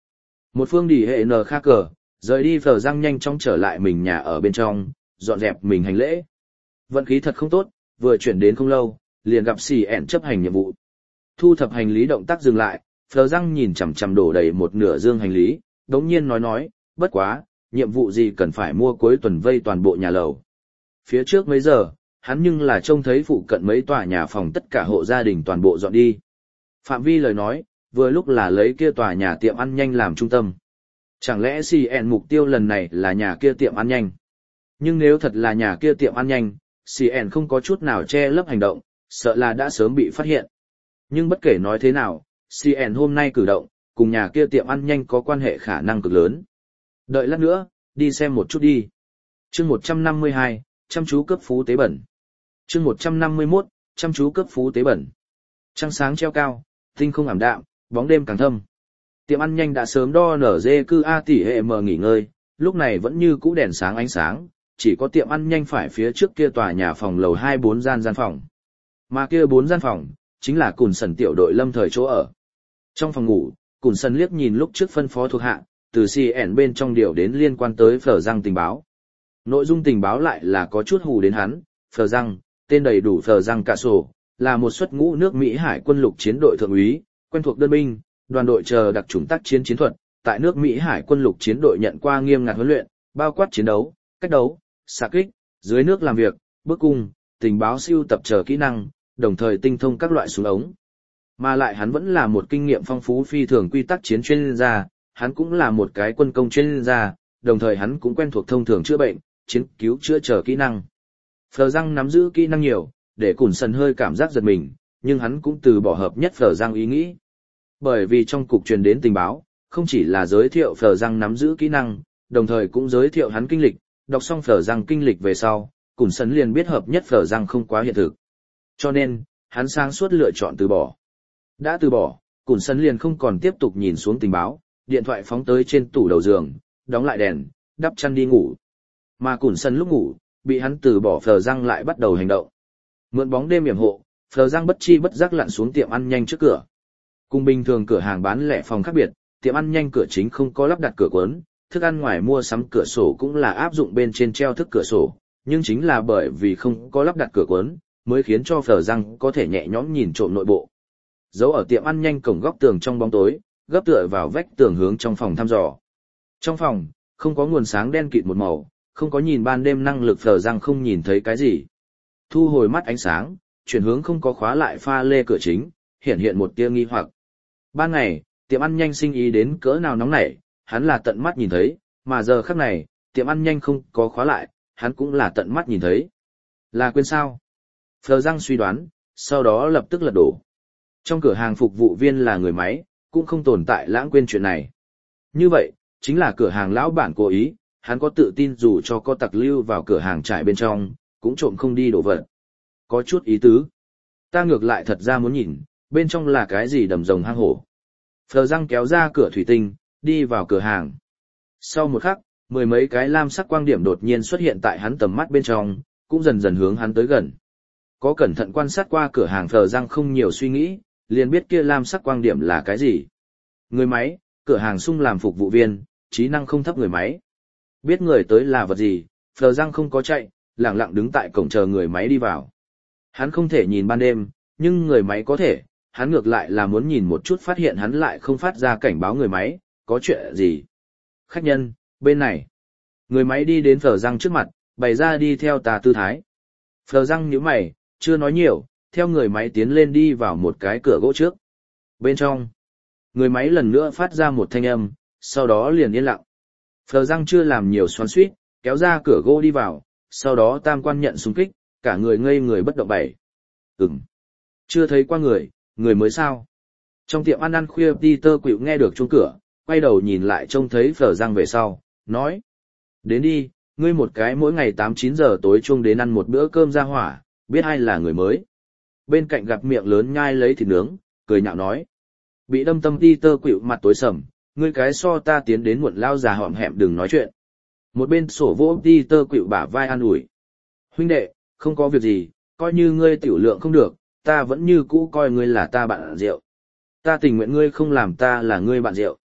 Speaker 1: Một phương đỉ hệ nờ khác cờ, rời đi phở răng nhanh chóng trở lại mình nhà ở bên trong, dọn dẹp mình hành lễ. Vận khí thật không tốt, vừa chuyển đến không lâu, liền gặp xì ẹn chấp hành nhiệm vụ. Thu thập hành lý động tác dừng lại, phở răng nhìn chằm chằm đổ đầy một nửa dương hành lý, đống nhiên nói nói, bất quá, nhiệm vụ gì cần phải mua cuối tuần vây toàn bộ nhà lầu. Phía trước mấy giờ, hắn nhưng là trông thấy phụ cận mấy tòa nhà phòng tất cả hộ gia đình toàn bộ dọn đi. Phạm vi lời nói, vừa lúc là lấy kia tòa nhà tiệm ăn nhanh làm trung tâm. Chẳng lẽ xê en mục tiêu lần này là nhà kia tiệm ăn nhanh? Nhưng nếu thật là nhà kia tiệm ăn nhanh, xê en không có chút nào che lấp hành động, sợ là đã sớm bị phát hiện. Nhưng bất kể nói thế nào, xê en hôm nay cử động, cùng nhà kia tiệm ăn nhanh có quan hệ khả năng cực lớn. Đợi lát nữa, đi xem một chút đi. Chương một trăm năm mươi hai, chăm chú cấp phú tế bẩn. Chương một trăm năm mươi mốt, chăm chú cấp phú tế bẩn. Trăng sáng treo cao, tinh không ảm đạm, bóng đêm càng thâm. Tiệm ăn nhanh đã sớm đo nở dê cư A tỷ hệ mờ nghỉ ngơi, lúc này vẫn như cũ đèn sáng ánh sáng, chỉ có tiệm ăn nhanh phải phía trước kia tòa nhà phòng lầu hai bốn gian gian phòng. Mà kia bốn gian phòng, chính là Cùn Sần tiểu đội lâm thời chỗ ở. Trong phòng ngủ, Cùn Sần liếc nhìn lúc trước phân phó thuộc hạ, từ xê en bên trong điều đến liên quan tới phở răng tình báo. Nội dung tình báo lại là có chút hù đến hắn, phở răng, tên đầy đủ phở răng cả sổ, là một xuất ngũ nước Mỹ Hải quân lục chiến đội thượng úy, quen thuộc đơn binh, đoàn đội chờ đặc chủng tác chiến chiến thuật, tại nước Mỹ Hải quân lục chiến đội nhận qua nghiêm ngặt huấn luyện, bao quát chiến đấu, cách đấu, xạ kích, dưới nước làm việc, bước cung, tình báo siêu tập chờ kỹ năng, đồng thời tinh thông các loại súng ống. Mà lại hắn vẫn là một kinh nghiệm phong phú phi thường quy tắc chiến chuyên gia, hắn cũng là một cái quân công chuyên gia, đồng thời hắn cũng quen thuộc thông thường chữa bệnh, chiến cứu chữa chờ kỹ năng. Phở răng nắm giữ kỹ năng nhiều, để Cùn Sần hơi cảm giác giật mình, nhưng hắn cũng từ bỏ hợp nhất Phở răng ý nghĩ. Bởi vì trong cục truyền đến tình báo, không chỉ là giới thiệu Phở răng nắm giữ kỹ năng, đồng thời cũng giới thiệu hắn kinh lịch, đọc xong Phở răng kinh lịch về sau, Cùn Sần liền biết hợp nhất Phở răng không quá hiện thực. Cho nên, hắn sáng suốt lựa chọn từ bỏ. Đã từ bỏ, Cùn Sần liền không còn tiếp tục nhìn xuống tình báo, điện thoại phóng tới trên tủ đầu giường, đóng lại đèn, đắp chăn đi ngủ. Mà Cùn Sần lúc ngủ, bị hắn từ bỏ Phở răng lại bắt đầu hành động. Mượn bóng đêm yểm hộ, Phở răng bất chi bất giác lặn xuống tiệm ăn nhanh trước cửa. Cùng bình thường cửa hàng bán lẻ phòng khác biệt, tiệm ăn nhanh cửa chính không có lắp đặt cửa cuốn, thức ăn ngoài mua sắm cửa sổ cũng là áp dụng bên trên treo thức cửa sổ, nhưng chính là bởi vì không có lắp đặt cửa cuốn, mới khiến cho Phở răng có thể nhẹ nhõm nhìn trộm nội bộ. Giấu ở tiệm ăn nhanh cổng góc tường trong bóng tối, gấp tựa vào vách tường hướng trong phòng thăm dò. Trong phòng, không có nguồn sáng đen kịt một màu, không có nhìn ban đêm năng lực Phở răng không nhìn thấy cái gì. Thu hồi mắt ánh sáng, chuyển hướng không có khóa lại pha lê cửa chính, hiện hiện một tia nghi hoặc. Ban ngày, tiệm ăn nhanh sinh ý đến cỡ nào nóng nảy, hắn là tận mắt nhìn thấy, mà giờ khắc này, tiệm ăn nhanh không có khóa lại, hắn cũng là tận mắt nhìn thấy. Là quên sao? Phở răng suy đoán, sau đó lập tức lật đổ. Trong cửa hàng phục vụ viên là người máy, cũng không tồn tại lãng quên chuyện này. Như vậy, chính là cửa hàng lão bản cố ý, hắn có tự tin dù cho có tặc lưu vào cửa hàng trại bên trong, cũng trộm không đi đổ vật. Có chút ý tứ. Ta ngược lại thật ra muốn nhìn, bên trong là cái gì đầm rồng hang hổ. Phở răng kéo ra cửa thủy tinh, đi vào cửa hàng. Sau một khắc, mười mấy cái lam sắc quang điểm đột nhiên xuất hiện tại hắn tầm mắt bên trong, cũng dần dần hướng hắn tới gần. Có cẩn thận quan sát qua cửa hàng Phở răng không nhiều suy nghĩ, liền biết kia lam sắc quang điểm là cái gì. Người máy, cửa hàng sung làm phục vụ viên, trí năng không thấp người máy. Biết người tới là vật gì, Phở răng không có chạy, lặng lặng đứng tại cổng chờ người máy đi vào. Hắn không thể nhìn ban đêm, nhưng người máy có thể, hắn ngược lại là muốn nhìn một chút phát hiện hắn lại không phát ra cảnh báo người máy, có chuyện gì. Khách nhân, bên này. Người máy đi đến Phở răng trước mặt, bày ra đi theo tà tư thái. Phở răng nhíu mày, chưa nói nhiều, theo người máy tiến lên đi vào một cái cửa gỗ trước. Bên trong, người máy lần nữa phát ra một thanh âm, sau đó liền yên lặng. Phở răng chưa làm nhiều xoắn xuýt, kéo ra cửa gỗ đi vào, sau đó tam quan nhận xung kích, cả người ngây người bất động bảy. Ừm, chưa thấy qua người, người mới sao? Trong tiệm ăn ăn khuya Peter Quỵu nghe được chuông cửa, quay đầu nhìn lại trông thấy Phở răng về sau, nói. Đến đi, ngươi một cái mỗi ngày tám chín giờ tối chuông đến ăn một bữa cơm ra hỏa, biết ai là người mới. Bên cạnh gặp miệng lớn nhai lấy thịt nướng, cười nhạo nói. Bị đâm tâm Peter Quỵu mặt tối sầm, ngươi cái so ta tiến đến muộn lao già họm hẹm đừng nói chuyện. Một bên sổ vỗ Peter Quỵu bả vai an ủi. Huynh đệ, không có việc gì, coi như ngươi tiểu lượng không được, ta vẫn như cũ coi ngươi là ta bạn rượu. Ta tình nguyện ngươi không làm ta là ngươi bạn rượu.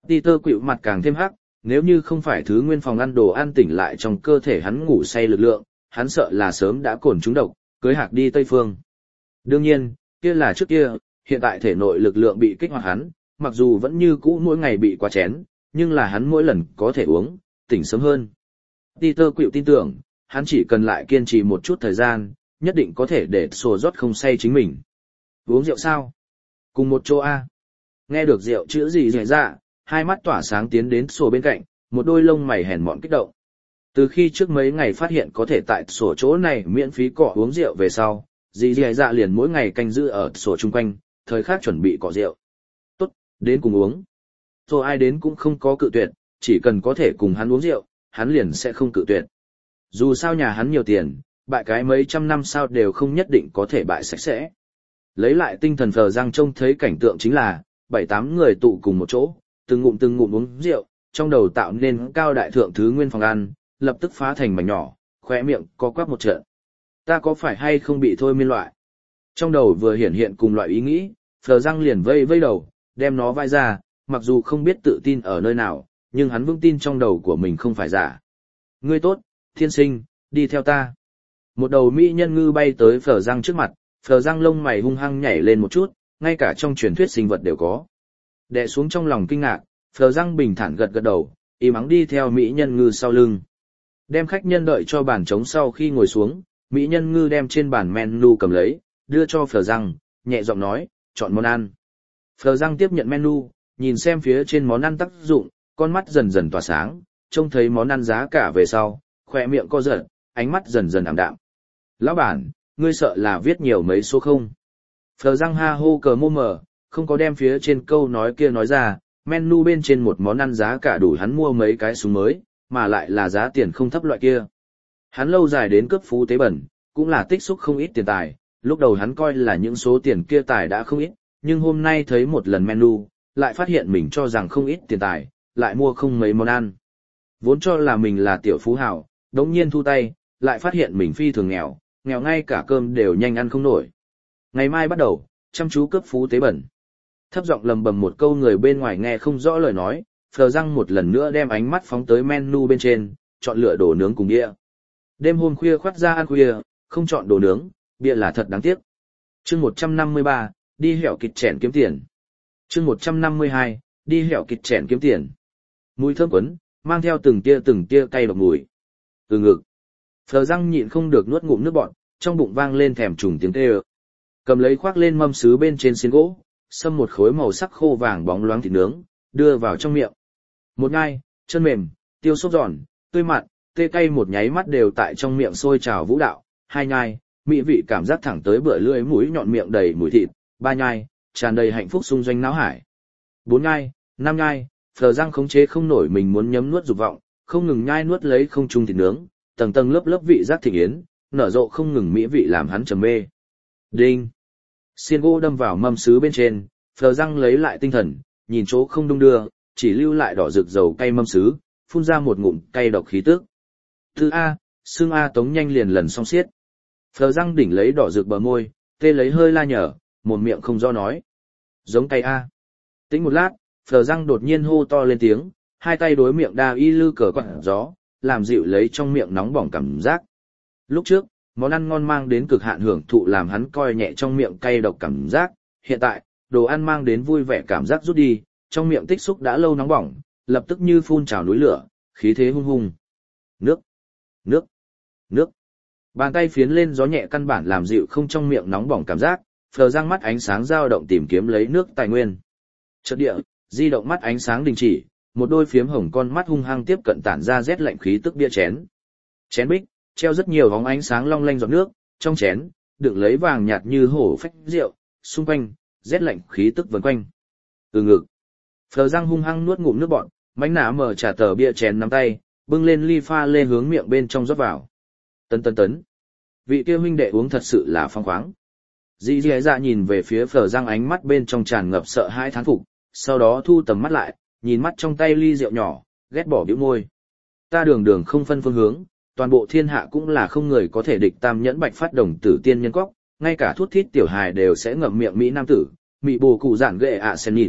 Speaker 1: Peter quỵu mặt càng thêm hắc, nếu như không phải thứ nguyên phòng ăn đồ ăn tỉnh lại trong cơ thể hắn ngủ say lực lượng, hắn sợ là sớm đã cồn trúng độc, cưới hạc đi Tây Phương. Đương nhiên, kia là trước kia, hiện tại thể nội lực lượng bị kích hoạt hắn, mặc dù vẫn như cũ mỗi ngày bị quá chén, nhưng là hắn mỗi lần có thể uống, tỉnh sớm hơn. Peter quỵu tin tưởng, hắn chỉ cần lại kiên trì một chút thời gian, nhất định có thể để sổ rót không say chính mình. Uống rượu sao? Cùng một chỗ A. Nghe được rượu chữ gì rẻ ra, hai mắt tỏa sáng tiến đến sổ bên cạnh, một đôi lông mày hèn mọn kích động. Từ khi trước mấy ngày phát hiện có thể tại sổ chỗ này miễn phí cọ uống rượu về sau, dì dì dạ liền mỗi ngày canh giữ ở sổ chung quanh, thời khắc chuẩn bị cọ rượu. Tốt, đến cùng uống. Rồi ai đến cũng không có cự tuyệt, chỉ cần có thể cùng hắn uống rượu, hắn liền sẽ không cự tuyệt. Dù sao nhà hắn nhiều tiền, bại cái mấy trăm năm sao đều không nhất định có thể bại sạch sẽ. Lấy lại tinh thần Phờ Răng trông thấy cảnh tượng chính là, bảy tám người tụ cùng một chỗ, từng ngụm từng ngụm uống rượu, trong đầu tạo nên cao đại thượng thứ nguyên phòng ăn, lập tức phá thành mảnh nhỏ, khóe miệng co quắp một trận. Ta có phải hay không bị thôi miên loại? Trong đầu vừa hiển hiện cùng loại ý nghĩ, Phờ Răng liền vây vây đầu, đem nó vai ra, mặc dù không biết tự tin ở nơi nào, nhưng hắn vững tin trong đầu của mình không phải giả. Ngươi tốt, thiên sinh, đi theo ta. Một đầu mỹ nhân ngư bay tới Phờ Răng trước mặt, Phờ Răng lông mày hung hăng nhảy lên một chút, ngay cả trong truyền thuyết sinh vật đều có. Đè xuống trong lòng kinh ngạc, Phờ Răng bình thản gật gật đầu, im ắng đi theo mỹ nhân ngư sau lưng. Đem khách nhân đợi cho bàn trống sau khi ngồi xuống, mỹ nhân ngư đem trên bàn menu cầm lấy, đưa cho Phờ Răng, nhẹ giọng nói, chọn món ăn. Phờ Răng tiếp nhận menu, nhìn xem phía trên món ăn tác dụng, con mắt dần dần tỏa sáng, trông thấy món ăn giá cả về sau, khỏe miệng co giật, ánh mắt dần dần ảm đạm. Lão bản, ngươi sợ là viết nhiều mấy số không? Phờ Răng ha hô cờ mô mờ, không có đem phía trên câu nói kia nói ra, menu bên trên một món ăn giá cả đủ hắn mua mấy cái súng mới, mà lại là giá tiền không thấp loại kia. Hắn lâu dài đến cướp phú tế bẩn, cũng là tích xúc không ít tiền tài, lúc đầu hắn coi là những số tiền kia tài đã không ít, nhưng hôm nay thấy một lần menu, lại phát hiện mình cho rằng không ít tiền tài, lại mua không mấy món ăn. Vốn cho là mình là tiểu phú hào, đống nhiên thu tay, lại phát hiện mình phi thường nghèo, nghèo ngay cả cơm đều nhanh ăn không nổi. Ngày mai bắt đầu, chăm chú cướp phú tế bẩn. Thấp giọng lầm bầm một câu người bên ngoài nghe không rõ lời nói, Phờ Răng một lần nữa đem ánh mắt phóng tới menu bên trên, chọn lựa đồ nướng cùng bia. Đêm hôm khuya khoắt ra ăn khuya, không chọn đồ nướng, bia là thật đáng tiếc. Chương một trăm năm mươi ba, đi hẻo kịch chèn kiếm tiền. Chương một trăm năm mươi hai, đi hẻo kịch chèn kiếm tiền. Mùi thơm quấn, mang theo từng tia từng tia cay độc mùi. Từ ngực. Phờ Răng nhịn không được nuốt ngụm nước bọt, trong bụng vang lên thèm trùng tiếng kêu. Cầm lấy khoác lên mâm sứ bên trên xiên gỗ, xâm một khối màu sắc khô vàng bóng loáng thịt nướng, đưa vào trong miệng. Một ngai, chân mềm, tiêu xốp giòn, tươi mặn, tê cay một nháy mắt đều tại trong miệng sôi trào vũ đạo. Hai nhai, mỹ vị cảm giác thẳng tới bựa lưỡi mũi nhọn miệng đầy mùi thịt. Ba nhai, tràn đầy hạnh phúc xung doanh não hải. Bốn nhai, năm nhai, Phờ Răng khống chế không nổi mình muốn nhấm nuốt dục vọng, không ngừng nhai nuốt lấy không trung thịt nướng, tầng tầng lớp lớp vị giác thịnh yến, nở rộ không ngừng mỹ vị làm hắn trầm mê. Đinh. Xiên gỗ đâm vào mâm sứ bên trên, Phờ Răng lấy lại tinh thần, nhìn chỗ không đung đưa, chỉ lưu lại đỏ rực dầu cay mâm sứ, phun ra một ngụm cay độc khí tức. Thứ A, xương A tống nhanh liền lần xong xiết. Phờ Răng đỉnh lấy đỏ rực bờ môi, tê lấy hơi la nhở, một miệng không do nói. Giống cay A. Tính một lát, Phờ Răng đột nhiên hô to lên tiếng, hai tay đối miệng đa y lư cờ quạt gió, làm dịu lấy trong miệng nóng bỏng cảm giác. Lúc trước, món ăn ngon mang đến cực hạn hưởng thụ làm hắn coi nhẹ trong miệng cay độc cảm giác, hiện tại, đồ ăn mang đến vui vẻ cảm giác rút đi, trong miệng tích xúc đã lâu nóng bỏng, lập tức như phun trào núi lửa, khí thế hung hung. Nước, nước, nước. Bàn tay phiến lên gió nhẹ căn bản làm dịu không trong miệng nóng bỏng cảm giác, Phờ Răng mắt ánh sáng dao động tìm kiếm lấy nước tài nguyên. Chợt địa, di động mắt ánh sáng đình chỉ, một đôi phiếm hồng con mắt hung hăng tiếp cận tản ra rét lạnh khí tức bia chén. Chén bích, treo rất nhiều bóng ánh sáng long lanh giọt nước, trong chén, đựng lấy vàng nhạt như hổ phách rượu, xung quanh, rét lạnh khí tức vần quanh. Từ ngực. Phờ Răng hung hăng nuốt ngụm nước bọt, mánh nã mở trà tờ bia chén nắm tay, bưng lên ly pha lê hướng miệng bên trong rót vào. Tấn tấn tấn. Vị kia huynh đệ uống thật sự là phong khoáng. Dì dì dạ nhìn về phía Phờ Răng ánh mắt bên trong tràn ngập sợ hãi thán phục, sau đó thu tầm mắt lại, nhìn mắt trong tay ly rượu nhỏ, ghét bỏ bĩu môi. Ta đường đường không phân phương hướng, toàn bộ thiên hạ cũng là không người có thể địch tam nhẫn bạch phát đồng tử tiên nhân quốc, ngay cả thuốc thít tiểu hài đều sẽ ngậm miệng mỹ nam tử, mị bồ cụ giản ghệ ạ sen nhìn,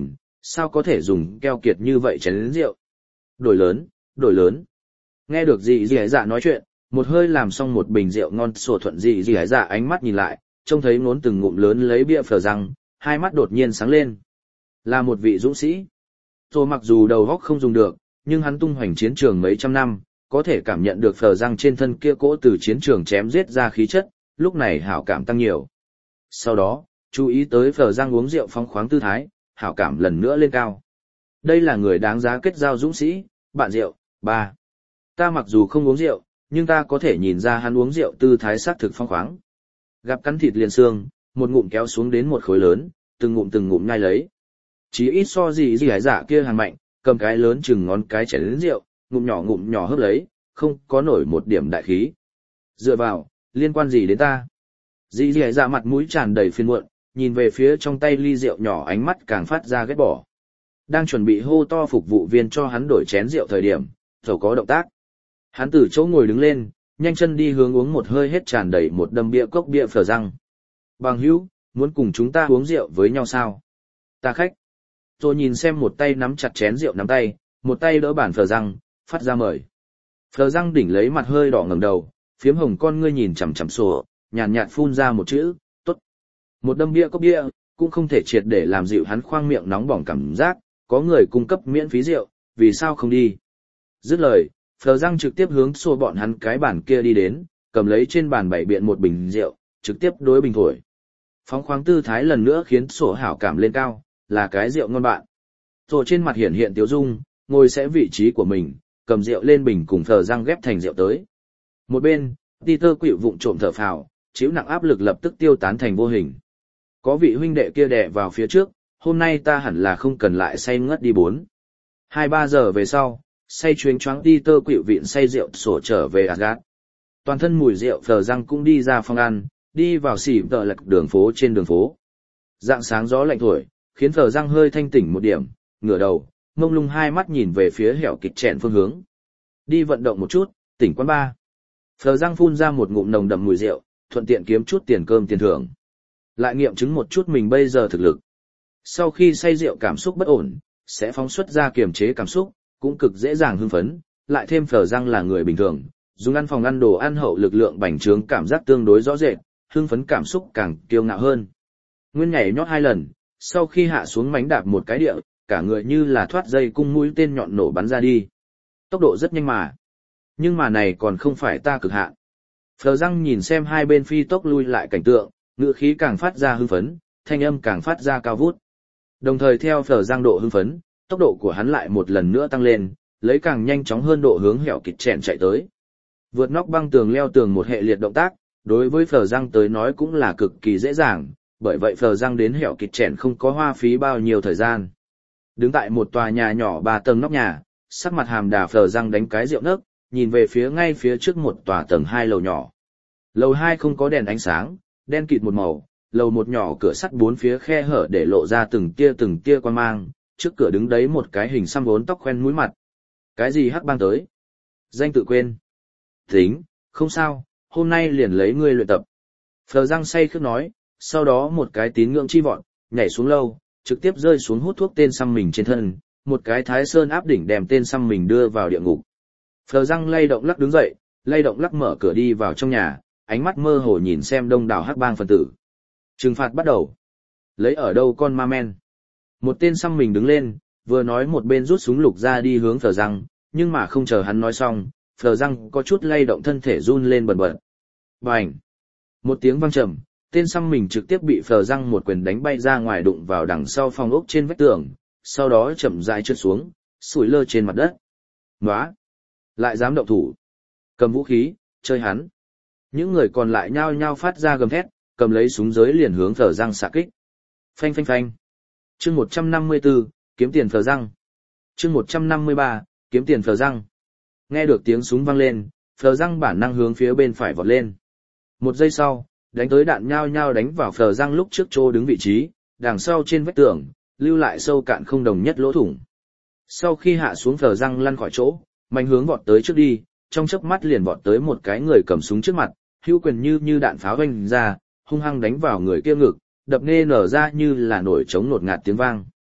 Speaker 1: Sao có thể dùng keo kiệt như vậy chén lớn rượu? Đổi lớn, đổi lớn. Nghe được dì dì dạ nói chuyện, một hơi làm xong một bình rượu ngon sổ thuận dì dì dạ ánh mắt nhìn lại, trông thấy ngốn từng ngụm lớn lấy bia phở răng, hai mắt đột nhiên sáng lên. Là một vị dũng sĩ. Rồi mặc dù đầu óc không dùng được, nhưng hắn tung hoành chiến trường mấy trăm năm, có thể cảm nhận được phở răng trên thân kia cỗ từ chiến trường chém giết ra khí chất, lúc này hảo cảm tăng nhiều. Sau đó, chú ý tới phở răng uống rượu phong khoáng tư thái, hảo cảm lần nữa lên cao. Đây là người đáng giá kết giao dũng sĩ, bạn rượu, ba. Ta mặc dù không uống rượu, nhưng ta có thể nhìn ra hắn uống rượu tư thái sắc thực phong khoáng. Gặp cắn thịt liền xương, một ngụm kéo xuống đến một khối lớn, từng ngụm từng ngụm nhai lấy. Chỉ ít so gì gì hải giả kia hàng mạnh, cầm cái lớn chừng ngón cái chén lớn rượu, ngụm nhỏ ngụm nhỏ hớp lấy, không có nổi một điểm đại khí. Dựa vào, liên quan gì đến ta? Dì dì dạ mặt mũi tràn đầy phiền muộn, nhìn về phía trong tay ly rượu nhỏ ánh mắt càng phát ra ghét bỏ. Đang chuẩn bị hô to phục vụ viên cho hắn đổi chén rượu thời điểm, rồi có động tác. Hắn từ chỗ ngồi đứng lên, nhanh chân đi hướng uống một hơi hết tràn đầy một đâm bia cốc bia phở răng. Bằng hữu, muốn cùng chúng ta uống rượu với nhau sao? Ta khách. Rồi nhìn xem một tay nắm chặt chén rượu nắm tay, một tay đỡ bàn phở răng, phát ra mời. Phở răng đỉnh lấy mặt hơi đỏ ngẩng đầu, phiếm hồng con ngươi nhìn chằm chằm sổ, nhàn nhạt phun ra một chữ, tốt. Một đâm bia cốc bia, cũng không thể triệt để làm dịu hắn khoang miệng nóng bỏng cảm giác, có người cung cấp miễn phí rượu, vì sao không đi? Dứt lời, Phờ răng trực tiếp hướng xô bọn hắn cái bàn kia đi đến, cầm lấy trên bàn bảy biện một bình rượu, trực tiếp đối bình thổi. Phóng khoáng tư thái lần nữa khiến sổ hảo cảm lên cao, là cái rượu ngon bạn. Rồi trên mặt hiện hiện tiếu dung, ngồi sẽ vị trí của mình, cầm rượu lên bình cùng Phờ răng ghép thành rượu tới. Một bên, Peter quỵu vụng trộm thở phào, chịu nặng áp lực lập tức tiêu tán thành vô hình. Có vị huynh đệ kia đè vào phía trước, hôm nay ta hẳn là không cần lại say ngất đi bốn. Hai ba giờ về sau, say chuyến choáng Peter quỵu vịn say rượu sổ trở về Asgard. Toàn thân mùi rượu Phờ răng cũng đi ra phòng ăn, đi vào xỉ tờ lật đường phố trên đường phố. Dạng sáng gió lạnh thổi, khiến Phờ răng hơi thanh tỉnh một điểm, ngửa đầu, mông lung hai mắt nhìn về phía hẻo kịch chèn phương hướng. Đi vận động một chút, tỉnh quán ba. Phờ răng phun ra một ngụm nồng đậm mùi rượu, thuận tiện kiếm chút tiền cơm tiền thưởng. Lại nghiệm chứng một chút mình bây giờ thực lực. Sau khi say rượu cảm xúc bất ổn, sẽ phóng xuất ra kiềm chế cảm xúc, cũng cực dễ dàng hưng phấn, lại thêm Phờ răng là người bình thường, dùng ăn phòng ăn đồ ăn hậu lực lượng bành trướng cảm giác tương đối rõ rệt, hưng phấn cảm xúc càng kiêu ngạo hơn. Nguyên nhảy nhót hai lần, sau khi hạ xuống mánh đạp một cái địa, cả người như là thoát dây cung mũi tên nhọn nổ bắn ra đi. Tốc độ rất nhanh mà. Nhưng mà này còn không phải ta cực hạn. Phờ răng nhìn xem hai bên phi tốc lui lại cảnh tượng, ngữ khí càng phát ra hưng phấn, thanh âm càng phát ra cao vút. Đồng thời theo Phờ răng độ hưng phấn, tốc độ của hắn lại một lần nữa tăng lên, lấy càng nhanh chóng hơn độ hướng hẻo kịch chèn chạy tới. Vượt nóc băng tường leo tường một hệ liệt động tác, đối với Phờ răng tới nói cũng là cực kỳ dễ dàng, bởi vậy Phờ răng đến hẻo kịch chèn không có hoa phí bao nhiêu thời gian. Đứng tại một tòa nhà nhỏ ba tầng nóc nhà, sắc mặt hàm đà Phờ răng đánh cái rượu nấc, nhìn về phía ngay phía trước một tòa tầng hai lầu nhỏ. Lầu hai không có đèn ánh sáng, đen kịt một màu, lầu một nhỏ cửa sắt bốn phía khe hở để lộ ra từng tia từng tia quan mang, trước cửa đứng đấy một cái hình xăm vốn tóc khoen mũi mặt. Cái gì hắc bang tới? Danh tự quên. Tính, không sao, hôm nay liền lấy ngươi luyện tập. Phờ răng say khước nói, sau đó một cái tín ngưỡng chi vọt, nhảy xuống lâu, trực tiếp rơi xuống hút thuốc tên xăm mình trên thân, một cái thái sơn áp đỉnh đem tên xăm mình đưa vào địa ngục. Phờ răng lay động lắc đứng dậy, lay động lắc mở cửa đi vào trong nhà, ánh mắt mơ hồ nhìn xem đông đảo hắc bang phần tử. Trừng phạt bắt đầu. Lấy ở đâu con ma men? Một tên xăm mình đứng lên, vừa nói một bên rút súng lục ra đi hướng Phờ răng, nhưng mà không chờ hắn nói xong, Phờ răng có chút lay động thân thể run lên bần bật. Bành! Một tiếng vang trầm, tên xăm mình trực tiếp bị Phờ răng một quyền đánh bay ra ngoài đụng vào đằng sau phòng ốc trên vách tường, sau đó chậm rãi trượt xuống, sủi lơ trên mặt đất. Nóa! Lại dám động thủ! Cầm vũ khí, chơi hắn! Những người còn lại nhao nhao phát ra gầm thét, cầm lấy súng giới liền hướng Phờ răng xạ kích. Phanh phanh phanh! Chương một trăm năm mươi tư, kiếm tiền Phờ răng. Chương một trăm năm mươi ba, kiếm tiền Phờ răng. Nghe được tiếng súng vang lên, Phờ răng bản năng hướng phía bên phải vọt lên. Một giây sau, đánh tới đạn nhao nhao đánh vào Phờ răng lúc trước chỗ đứng vị trí, đằng sau trên vách tường, lưu lại sâu cạn không đồng nhất lỗ thủng. Sau khi hạ xuống Phờ răng lăn khỏi chỗ, mạnh hướng vọt tới trước đi, trong chớp mắt liền vọt tới một cái người cầm súng trước mặt, hữu quyền như như đạn pháo vang ra, hung hăng đánh vào người kia ngực, đập nê nở ra như là nổi trống nột ngạt tiếng vang.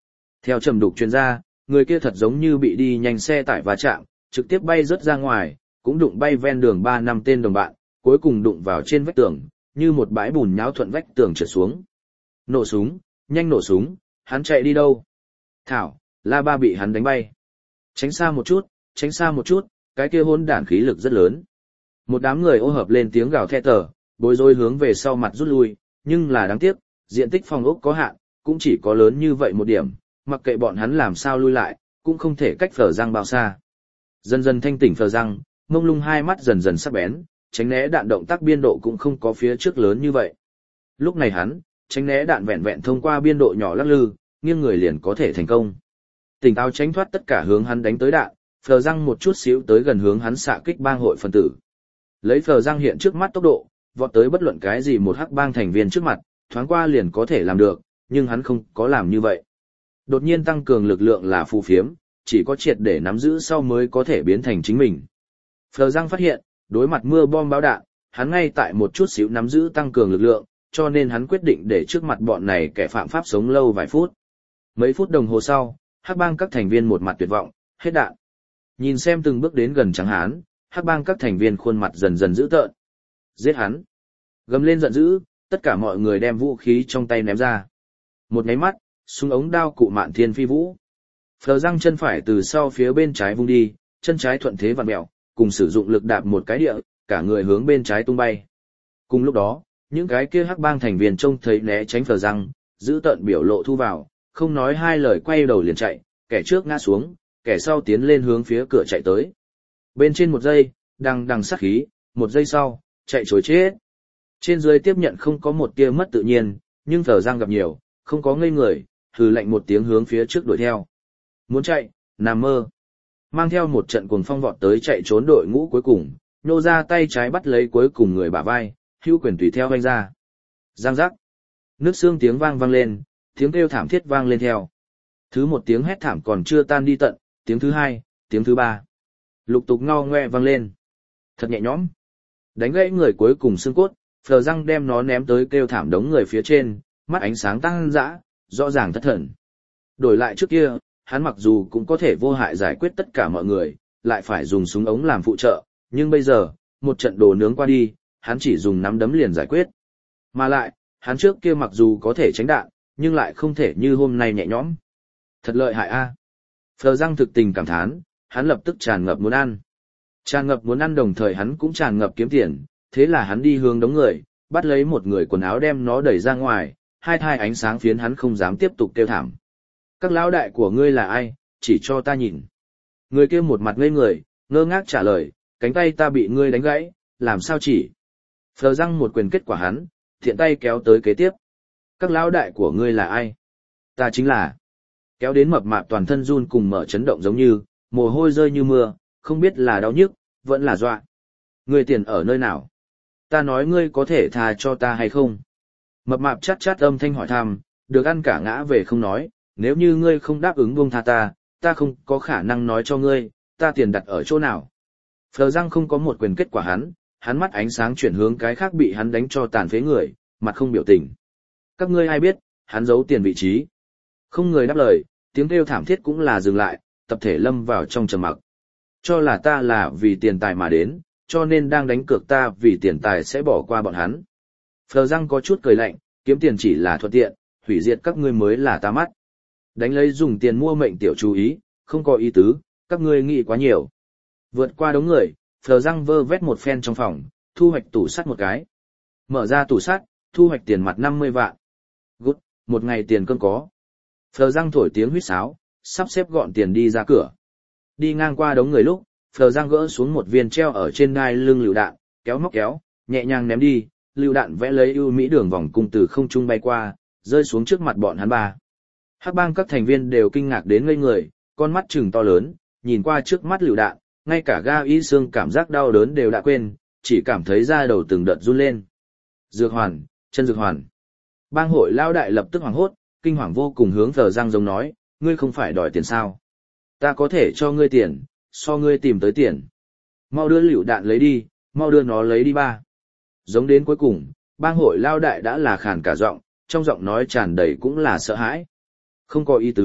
Speaker 1: Theo trầm đục chuyên gia, người kia thật giống như bị đi nhanh xe tải va chạm, trực tiếp bay rớt ra ngoài, cũng đụng bay ven đường ba năm tên đồng bạn, cuối cùng đụng vào trên vách tường, như một bãi bùn nhão thuận vách tường trượt xuống. Nổ súng, nhanh nổ súng, hắn chạy đi đâu? Thảo, La Ba bị hắn đánh bay. Tránh xa một chút, tránh xa một chút, cái kia hỗn đản khí lực rất lớn. Một đám người ô hợp lên tiếng gào thét tờ, bối rối hướng về sau mặt rút lui, nhưng là đáng tiếc, diện tích phòng ốc có hạn, cũng chỉ có lớn như vậy một điểm, mặc kệ bọn hắn làm sao lui lại, cũng không thể cách Phở Răng bao xa. Dần dần thanh tỉnh Phở Răng, mông lung hai mắt dần dần sắc bén, tránh né đạn động tác biên độ cũng không có phía trước lớn như vậy. Lúc này hắn, tránh né đạn vẹn vẹn thông qua biên độ nhỏ lắc lư, nghiêng người liền có thể thành công. Tỉnh táo tránh thoát tất cả hướng hắn đánh tới đạn, Phở Răng một chút xíu tới gần hướng hắn xạ kích bang hội phân tử. Lấy Phở Răng hiện trước mắt tốc độ, vọt tới bất luận cái gì một hắc bang thành viên trước mặt, thoáng qua liền có thể làm được, nhưng hắn không có làm như vậy. Đột nhiên tăng cường lực lượng là phù phiếm, chỉ có triệt để nắm giữ sau mới có thể biến thành chính mình. Phở Răng phát hiện, đối mặt mưa bom báo đạn, hắn ngay tại một chút xíu nắm giữ tăng cường lực lượng, cho nên hắn quyết định để trước mặt bọn này kẻ phạm pháp sống lâu vài phút. Mấy phút đồng hồ sau, hắc bang các thành viên một mặt tuyệt vọng, hết đạn. Nhìn xem từng bước đến gần trắng hán, hắc bang các thành viên khuôn mặt dần dần dữ tợn. Giết hắn. Gầm lên giận dữ, tất cả mọi người đem vũ khí trong tay ném ra. Một nháy mắt, súng ống đao cụ mạn thiên phi vũ. Phở Răng chân phải từ sau phía bên trái vung đi, chân trái thuận thế vặn mèo, cùng sử dụng lực đạp một cái địa, cả người hướng bên trái tung bay. Cùng lúc đó, những cái kia hắc bang thành viên trông thấy né tránh Phở Răng, giữ tợn biểu lộ thu vào, không nói hai lời quay đầu liền chạy, kẻ trước ngã xuống, kẻ sau tiến lên hướng phía cửa chạy tới. Bên trên một giây, đằng đằng sát khí, một giây sau, chạy trối chết. Trên dưới tiếp nhận không có một tia mất tự nhiên, nhưng Phở Răng gặp nhiều, không có ngây người, hừ lạnh một tiếng hướng phía trước đuổi theo. Muốn chạy, nằm mơ. Mang theo một trận cuồng phong vọt tới chạy trốn đội ngũ cuối cùng, nhô ra tay trái bắt lấy cuối cùng người bả vai, hữu quyền tùy theo vanh ra. Giang giác. Nước xương tiếng vang vang lên, tiếng kêu thảm thiết vang lên theo. Thứ một tiếng hét thảm còn chưa tan đi tận, tiếng thứ hai, tiếng thứ ba. Lục tục ngao ngoe vang lên. Thật nhẹ nhõm. Đánh gãy người cuối cùng xương cốt, Phở Răng đem nó ném tới kêu thảm đống người phía trên, mắt ánh sáng tăng dã, rõ ràng thất thần. Đổi lại trước kia, hắn mặc dù cũng có thể vô hại giải quyết tất cả mọi người, lại phải dùng súng ống làm phụ trợ, nhưng bây giờ, một trận đồ nướng qua đi, hắn chỉ dùng nắm đấm liền giải quyết. Mà lại, hắn trước kia mặc dù có thể tránh đạn, nhưng lại không thể như hôm nay nhẹ nhõm. Thật lợi hại a. Phở Răng thực tình cảm thán, hắn lập tức tràn ngập muốn ăn. Tràn ngập muốn ăn đồng thời hắn cũng tràn ngập kiếm tiền, thế là hắn đi hướng đống người, bắt lấy một người quần áo đem nó đẩy ra ngoài, hai thai ánh sáng phiến hắn không dám tiếp tục kêu thảm. Các lão đại của ngươi là ai, chỉ cho ta nhìn. Người kia một mặt ngây người, ngơ ngác trả lời, cánh tay ta bị ngươi đánh gãy, làm sao chỉ. Phở Răng một quyền kết quả hắn, thiện tay kéo tới kế tiếp. Các lão đại của ngươi là ai? Ta chính là. Kéo đến mập mạp toàn thân run cùng mở chấn động giống như, mồ hôi rơi như mưa, không biết là đau nhức, vẫn là dọa. Ngươi tiền ở nơi nào? Ta nói ngươi có thể tha cho ta hay không? Mập mạp chát chát âm thanh hỏi thăm, được ăn cả ngã về không nói, nếu như ngươi không đáp ứng buông tha ta, ta không có khả năng nói cho ngươi, ta tiền đặt ở chỗ nào. Phở Răng không có một quyền kết quả hắn, hắn mắt ánh sáng chuyển hướng cái khác bị hắn đánh cho tàn phế người, mặt không biểu tình. Các ngươi ai biết, hắn giấu tiền vị trí. Không người đáp lời, tiếng kêu thảm thiết cũng là dừng lại, tập thể lâm vào trong trầm mặc. Cho là ta là vì tiền tài mà đến, cho nên đang đánh cược ta vì tiền tài sẽ bỏ qua bọn hắn. Phở Răng có chút cười lạnh, kiếm tiền chỉ là thuận tiện, hủy diệt các ngươi mới là ta mắt. Đánh lấy dùng tiền mua mệnh tiểu chú ý, không có ý tứ, các ngươi nghĩ quá nhiều. Vượt qua đống người, Phở Răng vơ vét một phen trong phòng, thu hoạch tủ sắt một cái. Mở ra tủ sắt, thu hoạch tiền mặt năm mươi vạn. Gút, một ngày tiền cơm có. Phở Răng thổi tiếng huýt sáo, sắp xếp gọn tiền đi ra cửa. Đi ngang qua đống người lúc, Phở Răng gỡ xuống một viên treo ở trên đai lưng lựu đạn, kéo móc kéo, nhẹ nhàng ném đi, lựu đạn vẽ lấy ưu mỹ đường vòng cung từ không trung bay qua, rơi xuống trước mặt bọn hắn ba. Hắc bang các thành viên đều kinh ngạc đến ngây người, con mắt trừng to lớn, nhìn qua trước mắt lựu đạn, ngay cả ga y xương cảm giác đau đớn đều đã quên, chỉ cảm thấy da đầu từng đợt run lên. Dược hoàn, chân dược hoàn. Bang hội lao đại lập tức hoảng hốt, kinh hoàng vô cùng hướng Phở Răng giống nói, ngươi không phải đòi tiền sao? Ta có thể cho ngươi tiền, so ngươi tìm tới tiền. Mau đưa lựu đạn lấy đi, mau đưa nó lấy đi ba. Giống đến cuối cùng, bang hội lao đại đã là khàn cả giọng, trong giọng nói tràn đầy cũng là sợ hãi. Không có ý tứ,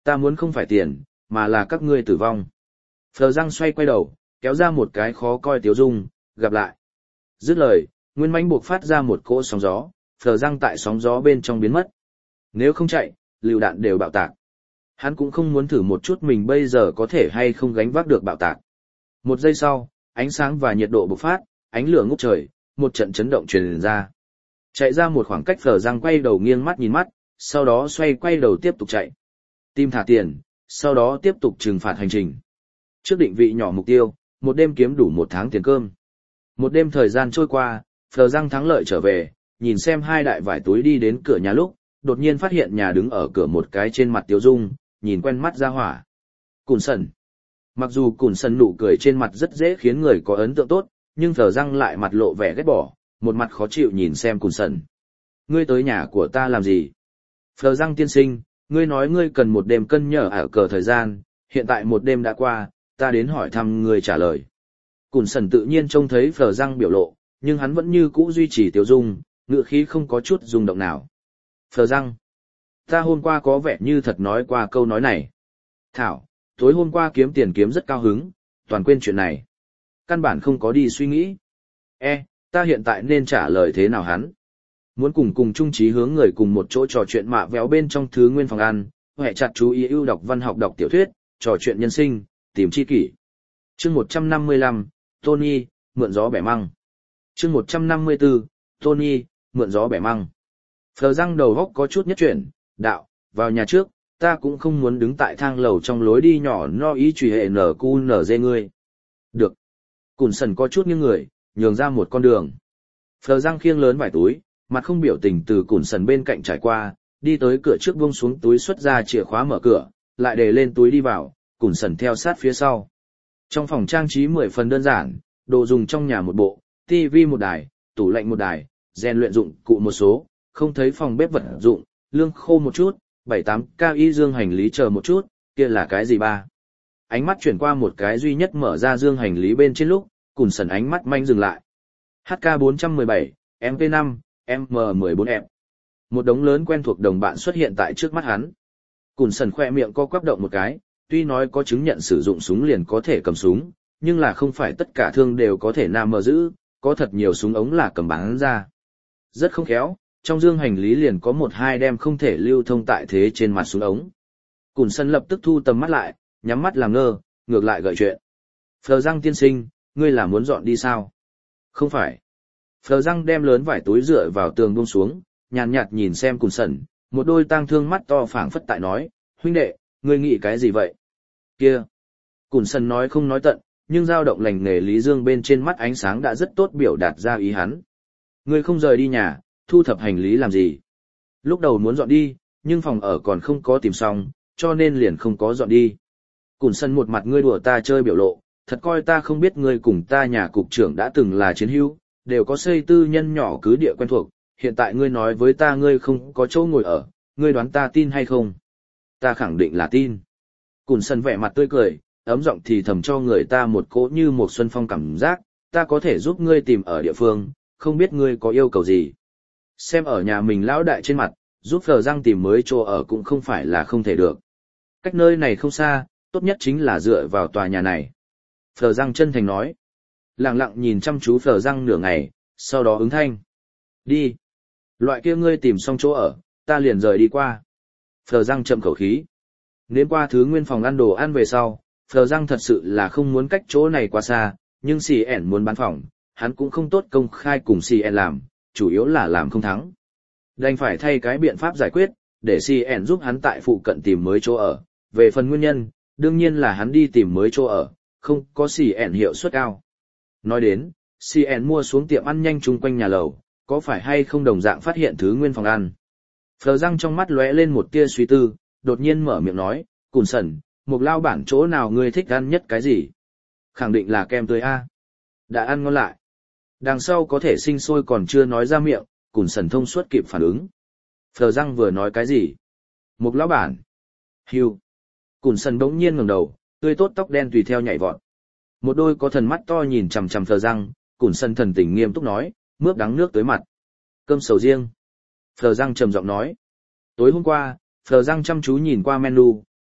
Speaker 1: Ta muốn không phải tiền, mà là các ngươi tử vong. Phờ răng xoay quay đầu, kéo ra một cái khó coi tiếu dung, gặp lại. Dứt lời, Nguyên Mãnh buộc phát ra một cỗ sóng gió, phờ răng tại sóng gió bên trong biến mất. Nếu không chạy, lựu đạn đều bạo tạc. Hắn cũng không muốn thử một chút mình bây giờ có thể hay không gánh vác được bạo tạc. Một giây sau, ánh sáng và nhiệt độ bộc phát, ánh lửa ngút trời, một trận chấn động truyền ra. Chạy ra một khoảng cách phờ răng quay đầu nghiêng mắt nhìn mắt, sau đó xoay quay đầu tiếp tục chạy. Tìm thả tiền, sau đó tiếp tục trừng phạt hành trình. Trước định vị nhỏ mục tiêu, một đêm kiếm đủ một tháng tiền cơm. Một đêm thời gian trôi qua, phờ răng thắng lợi trở về, nhìn xem hai đại vải túi đi đến cửa nhà lúc, đột nhiên phát hiện nhà đứng ở cửa một cái trên mặt tiêu dung, nhìn quen mắt ra hỏa. Cùn sần. Mặc dù cùn sần nụ cười trên mặt rất dễ khiến người có ấn tượng tốt, nhưng phờ răng lại mặt lộ vẻ ghét bỏ, một mặt khó chịu nhìn xem cùn sần. Ngươi tới nhà của ta làm gì? Phờ răng tiên sinh, ngươi nói ngươi cần một đêm cân nhở ở cờ thời gian, hiện tại một đêm đã qua, ta đến hỏi thăm ngươi trả lời. Cùn sần tự nhiên trông thấy phờ răng biểu lộ, nhưng hắn vẫn như cũ duy trì tiêu dung, ngựa khí không có chút rung động nào. Phờ răng, ta hôm qua có vẻ như thật nói qua câu nói này. Thảo, tối hôm qua kiếm tiền kiếm rất cao hứng, toàn quên chuyện này. Căn bản không có đi suy nghĩ. E, ta hiện tại nên trả lời thế nào hắn? Muốn cùng cùng chung trí hướng người cùng một chỗ trò chuyện mạ véo bên trong thứ nguyên phòng ăn, hệ chặt chú ý ưu đọc văn học đọc tiểu thuyết, trò chuyện nhân sinh, tìm chi kỷ. Chương một trăm năm mươi lăm, Tony, mượn gió bẻ măng. Chương một trăm năm mươi tư, Tony, mượn gió bẻ măng. Phờ răng đầu góc có chút nhất chuyển, đạo, vào nhà trước, ta cũng không muốn đứng tại thang lầu trong lối đi nhỏ no ý truy hệ nở cu nở dê ngươi. Được. Cùn sần có chút nghiêng người, nhường ra một con đường. Phờ răng khiêng lớn vài túi, mặt không biểu tình từ cùn sần bên cạnh trải qua, đi tới cửa trước buông xuống túi xuất ra chìa khóa mở cửa, lại để lên túi đi vào, cùn sần theo sát phía sau. Trong phòng trang trí mười phần đơn giản, đồ dùng trong nhà một bộ, tivi một đài, tủ lạnh một đài, rèn luyện dụng cụ một số, không thấy phòng bếp vật dụng, lương khô một chút, bảy tám cao y dương hành lý chờ một chút, kia là cái gì ba? Ánh mắt chuyển qua một cái duy nhất mở ra dương hành lý bên trên lúc, cùn sần ánh mắt manh dừng lại. hát ca bốn một bảy, em pê năm, em em mười bốn F. Một đống lớn quen thuộc đồng bạn xuất hiện tại trước mắt hắn. Cùn sần khoe miệng co quắp động một cái, tuy nói có chứng nhận sử dụng súng liền có thể cầm súng, nhưng là không phải tất cả thương đều có thể nam mờ giữ, có thật nhiều súng ống là cầm bán ra. Rất không khéo, trong dương hành lý liền có một hai đem không thể lưu thông tại thế trên mặt súng ống. Cùn sân lập tức thu tầm mắt lại, nhắm mắt làm ngơ, ngược lại gợi chuyện. Phờ răng tiên sinh, ngươi là muốn dọn đi sao? Không phải. Phờ răng đem lớn vải túi dựa vào tường buông xuống, nhàn nhạt nhìn xem cùn sần, một đôi tang thương mắt to phảng phất tại nói, huynh đệ, ngươi nghĩ cái gì vậy? Kia. Cùn sần nói không nói tận, nhưng dao động lành nghề Lý Dương bên trên mắt ánh sáng đã rất tốt biểu đạt ra ý hắn. Ngươi không rời đi nhà, thu thập hành lý làm gì? Lúc đầu muốn dọn đi, nhưng phòng ở còn không có tìm xong, cho nên liền không có dọn đi. Cùn sân một mặt ngươi đùa ta chơi biểu lộ, thật coi ta không biết ngươi cùng ta nhà cục trưởng đã từng là chiến hữu, đều có xây tư nhân nhỏ cứ địa quen thuộc, hiện tại ngươi nói với ta ngươi không có chỗ ngồi ở, ngươi đoán ta tin hay không? Ta khẳng định là tin. Cùn sân vẻ mặt tươi cười, ấm giọng thì thầm cho người ta một cỗ như một xuân phong cảm giác, ta có thể giúp ngươi tìm ở địa phương, không biết ngươi có yêu cầu gì. Xem ở nhà mình lão đại trên mặt, giúp Phờ răng tìm mới chỗ ở cũng không phải là không thể được. Cách nơi này không xa, tốt nhất chính là dựa vào tòa nhà này. Phờ răng chân thành nói. Lặng lặng nhìn chăm chú Phờ răng nửa ngày, sau đó ứng thanh. Đi. Loại kia ngươi tìm xong chỗ ở, ta liền rời đi qua. Phờ răng chậm khẩu khí. Nếm qua thứ nguyên phòng ăn đồ ăn về sau, Phờ răng thật sự là không muốn cách chỗ này quá xa, nhưng xì ẻn muốn bán phòng, hắn cũng không tốt công khai cùng xì ẻn làm, chủ yếu là làm không thắng. Đành phải thay cái biện pháp giải quyết, để xê en giúp hắn tại phụ cận tìm mới chỗ ở. Về phần nguyên nhân, đương nhiên là hắn đi tìm mới chỗ ở, không có xê en hiệu suất cao. Nói đến, xê en mua xuống tiệm ăn nhanh chung quanh nhà lầu, có phải hay không đồng dạng phát hiện thứ nguyên phòng ăn. Phờ răng trong mắt lóe lên một tia suy tư, đột nhiên mở miệng nói, Cùn sần, một lao bản chỗ nào ngươi thích ăn nhất cái gì? Khẳng định là kem tươi A. Đã ăn ngon lại. Đằng sau có thể sinh sôi còn chưa nói ra miệng, Cùn sần thông suốt kịp phản ứng. Phờ răng vừa nói cái gì? Một lão bản. Hiu. Cùn sần bỗng nhiên ngẩng đầu, tươi tốt tóc đen tùy theo nhảy vọt. Một đôi có thần mắt to nhìn chằm chằm Phờ răng, Cùn sần thần tình nghiêm túc nói, mướp đắng nước tới mặt. Cơm sầu riêng. Phờ răng trầm giọng nói. Tối hôm qua, Phờ răng chăm chú nhìn qua menu,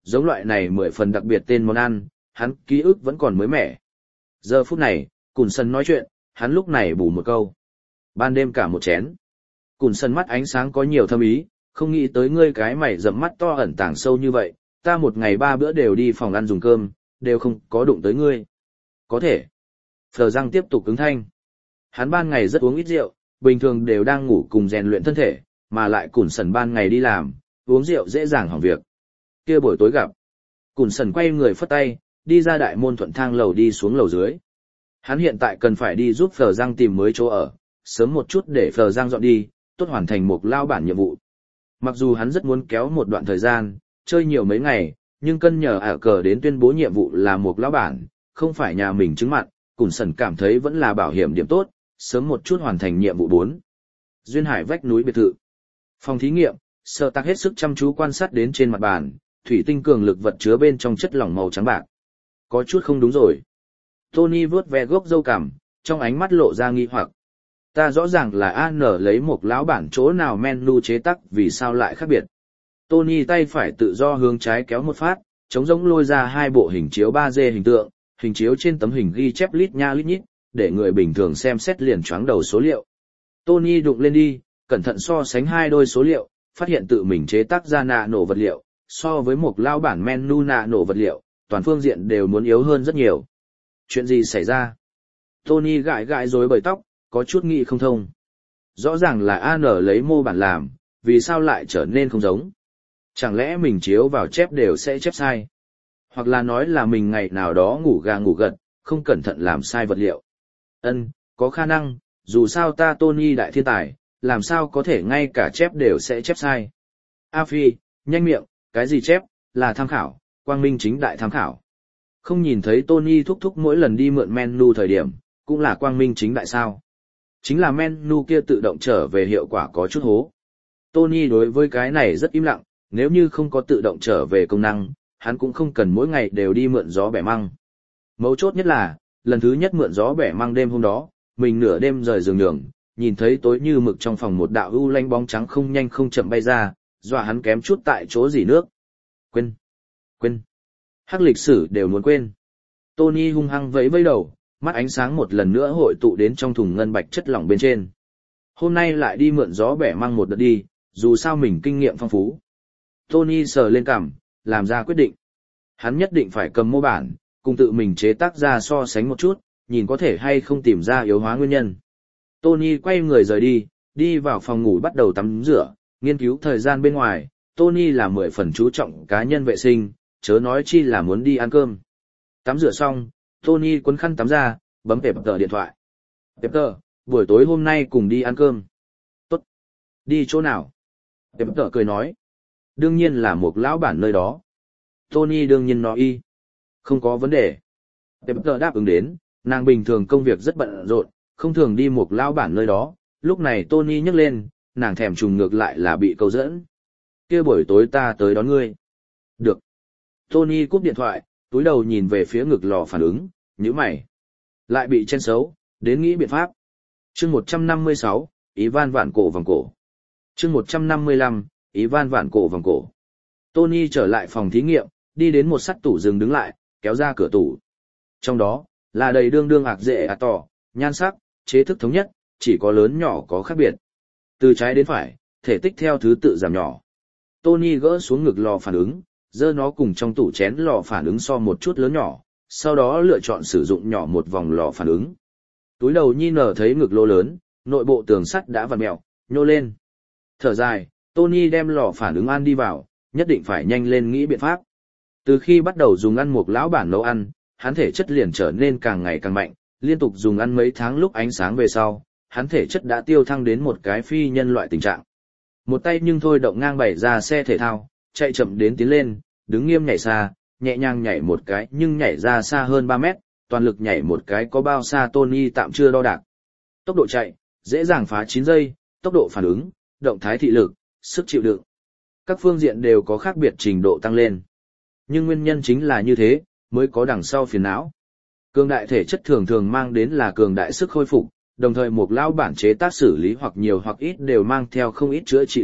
Speaker 1: giống loại này mười phần đặc biệt tên món ăn, hắn ký ức vẫn còn mới mẻ. Giờ phút này, Cùn Sần nói chuyện, hắn lúc này bù một câu. Ban đêm cả một chén. Cùn Sần mắt ánh sáng có nhiều thâm ý, không nghĩ tới ngươi cái mày rậm mắt to ẩn tàng sâu như vậy, ta một ngày ba bữa đều đi phòng ăn dùng cơm, đều không có đụng tới ngươi. Có thể. Phờ răng tiếp tục ứng thanh. Hắn ban ngày rất uống ít rượu, bình thường đều đang ngủ cùng rèn luyện thân thể, mà lại Cùn Sần ban ngày đi làm, uống rượu dễ dàng hỏng việc. Kia buổi tối gặp. Cùn Sần quay người phất tay, đi ra đại môn thuận thang lầu đi xuống lầu dưới. Hắn hiện tại cần phải đi giúp Phờ răng tìm mới chỗ ở, sớm một chút để Phờ răng dọn đi, tốt hoàn thành một lao bản nhiệm vụ. Mặc dù hắn rất muốn kéo một đoạn thời gian, chơi nhiều mấy ngày, nhưng cân nhờ ả cờ đến tuyên bố nhiệm vụ là một lão bản, không phải nhà mình chứng mặn, Cùn Sần cảm thấy vẫn là bảo hiểm điểm tốt, sớm một chút hoàn thành nhiệm vụ bốn. Duyên hải vách núi biệt thự. Phòng thí nghiệm, Sở Tạc hết sức chăm chú quan sát đến trên mặt bàn, thủy tinh cường lực vật chứa bên trong chất lỏng màu trắng bạc. Có chút không đúng rồi. Tony vuốt ve gốc râu cằm, trong ánh mắt lộ ra nghi hoặc. Ta rõ ràng là a en lấy một lão bản chỗ nào menu chế tác vì sao lại khác biệt. Tony tay phải tự do hướng trái kéo một phát, chống giống lôi ra hai bộ hình chiếu ba D hình tượng, hình chiếu trên tấm hình ghi chép lít nha lít nhít, để người bình thường xem xét liền choáng đầu số liệu. Tony đụng lên đi, cẩn thận so sánh hai đôi số liệu, phát hiện tự mình chế tác ra nạ nổ vật liệu, so với một lão bản menu nạ nổ vật liệu, toàn phương diện đều muốn yếu hơn rất nhiều. Chuyện gì xảy ra? Tony gãi gãi rối bời tóc, có chút nghĩ không thông. Rõ ràng là a en lấy mô bản làm, vì sao lại trở nên không giống? Chẳng lẽ mình chiếu vào chép đều sẽ chép sai? Hoặc là nói là mình ngày nào đó ngủ gà ngủ gật, không cẩn thận làm sai vật liệu. Ân, có khả năng, dù sao ta Tony đại thiên tài, làm sao có thể ngay cả chép đều sẽ chép sai. A Phi, nhanh miệng, cái gì chép, là tham khảo, quang minh chính đại tham khảo. Không nhìn thấy Tony thúc thúc mỗi lần đi mượn menu thời điểm, cũng là quang minh chính đại sao. Chính là menu kia tự động trở về hiệu quả có chút hố. Tony đối với cái này rất im lặng, nếu như không có tự động trở về công năng, hắn cũng không cần mỗi ngày đều đi mượn gió bẻ măng. Mấu chốt nhất là, lần thứ nhất mượn gió bẻ măng đêm hôm đó, mình nửa đêm rời giường nhường, nhìn thấy tối như mực trong phòng một đạo u lanh bóng trắng không nhanh không chậm bay ra, dọa hắn kém chút tại chỗ dỉ nước. Quên, quên, hắc lịch sử đều muốn quên. Tony hung hăng vẫy vẫy đầu, mắt ánh sáng một lần nữa hội tụ đến trong thùng ngân bạch chất lỏng bên trên. Hôm nay lại đi mượn gió bẻ măng một đợt đi, dù sao mình kinh nghiệm phong phú. Tony sờ lên cằm, làm ra quyết định. Hắn nhất định phải cầm mô bản, cùng tự mình chế tác ra so sánh một chút, nhìn có thể hay không tìm ra yếu hóa nguyên nhân. Tony quay người rời đi, đi vào phòng ngủ bắt đầu tắm rửa, nghiên cứu thời gian bên ngoài. Tony là mười phần chú trọng cá nhân vệ sinh, chớ nói chi là muốn đi ăn cơm. Tắm rửa xong, Tony quấn khăn tắm ra, bấm tệp tờ điện thoại. Tệp tờ, buổi tối hôm nay cùng đi ăn cơm. Tốt. Đi chỗ nào? Tệp tờ cười nói. Đương nhiên là một lão bản nơi đó. Tony đương nhiên nói y. Không có vấn đề. Tệp tờ đáp ứng đến, nàng bình thường công việc rất bận rộn, không thường đi một lão bản nơi đó. Lúc này Tony nhấc lên, nàng thèm trùng ngược lại là bị câu dẫn. Kia buổi tối ta tới đón ngươi. Được. Tony cúp điện thoại, túi đầu nhìn về phía ngực lò phản ứng, nhíu mày. Lại bị chen xấu, đến nghĩ biện pháp. Chương một trăm năm mươi sáu, Ivan vạn cổ vòng cổ. Chương một trăm năm mươi lăm, Ivan vạn cổ vòng cổ. Tony trở lại phòng thí nghiệm, đi đến một sắt tủ dừng đứng lại, kéo ra cửa tủ. Trong đó, là đầy đương đương ạc dễ à tỏ, nhan sắc, chế thức thống nhất, chỉ có lớn nhỏ có khác biệt. Từ trái đến phải, thể tích theo thứ tự giảm nhỏ. Tony gỡ xuống ngực lò phản ứng, giơ nó cùng trong tủ chén lò phản ứng so một chút lớn nhỏ, sau đó lựa chọn sử dụng nhỏ một vòng lò phản ứng. Túi đầu nhi nở thấy ngực lô lớn, nội bộ tường sắt đã vặn mèo, nhô lên. Thở dài, Tony đem lò phản ứng ăn đi vào, nhất định phải nhanh lên nghĩ biện pháp. Từ khi bắt đầu dùng ăn một lão bản nấu ăn, hắn thể chất liền trở nên càng ngày càng mạnh, liên tục dùng ăn mấy tháng lúc ánh sáng về sau, hắn thể chất đã tiêu thăng đến một cái phi nhân loại tình trạng. Một tay nhưng thôi động ngang bày ra xe thể thao, chạy chậm đến tiến lên, đứng nghiêm nhảy xa, nhẹ nhàng nhảy một cái nhưng nhảy ra xa hơn ba mét, toàn lực nhảy một cái có bao xa Tony tạm chưa đo đạc. Tốc độ chạy, dễ dàng phá chín giây, tốc độ phản ứng, động thái thị lực, sức chịu đựng. Các phương diện đều có khác biệt trình độ tăng lên. Nhưng nguyên nhân chính là như thế, mới có đằng sau phiền não. Cường đại thể chất thường thường mang đến là cường đại sức khôi phục, đồng thời một lão bản chế tác xử lý hoặc nhiều hoặc ít đều mang theo không ít chữa trị lực,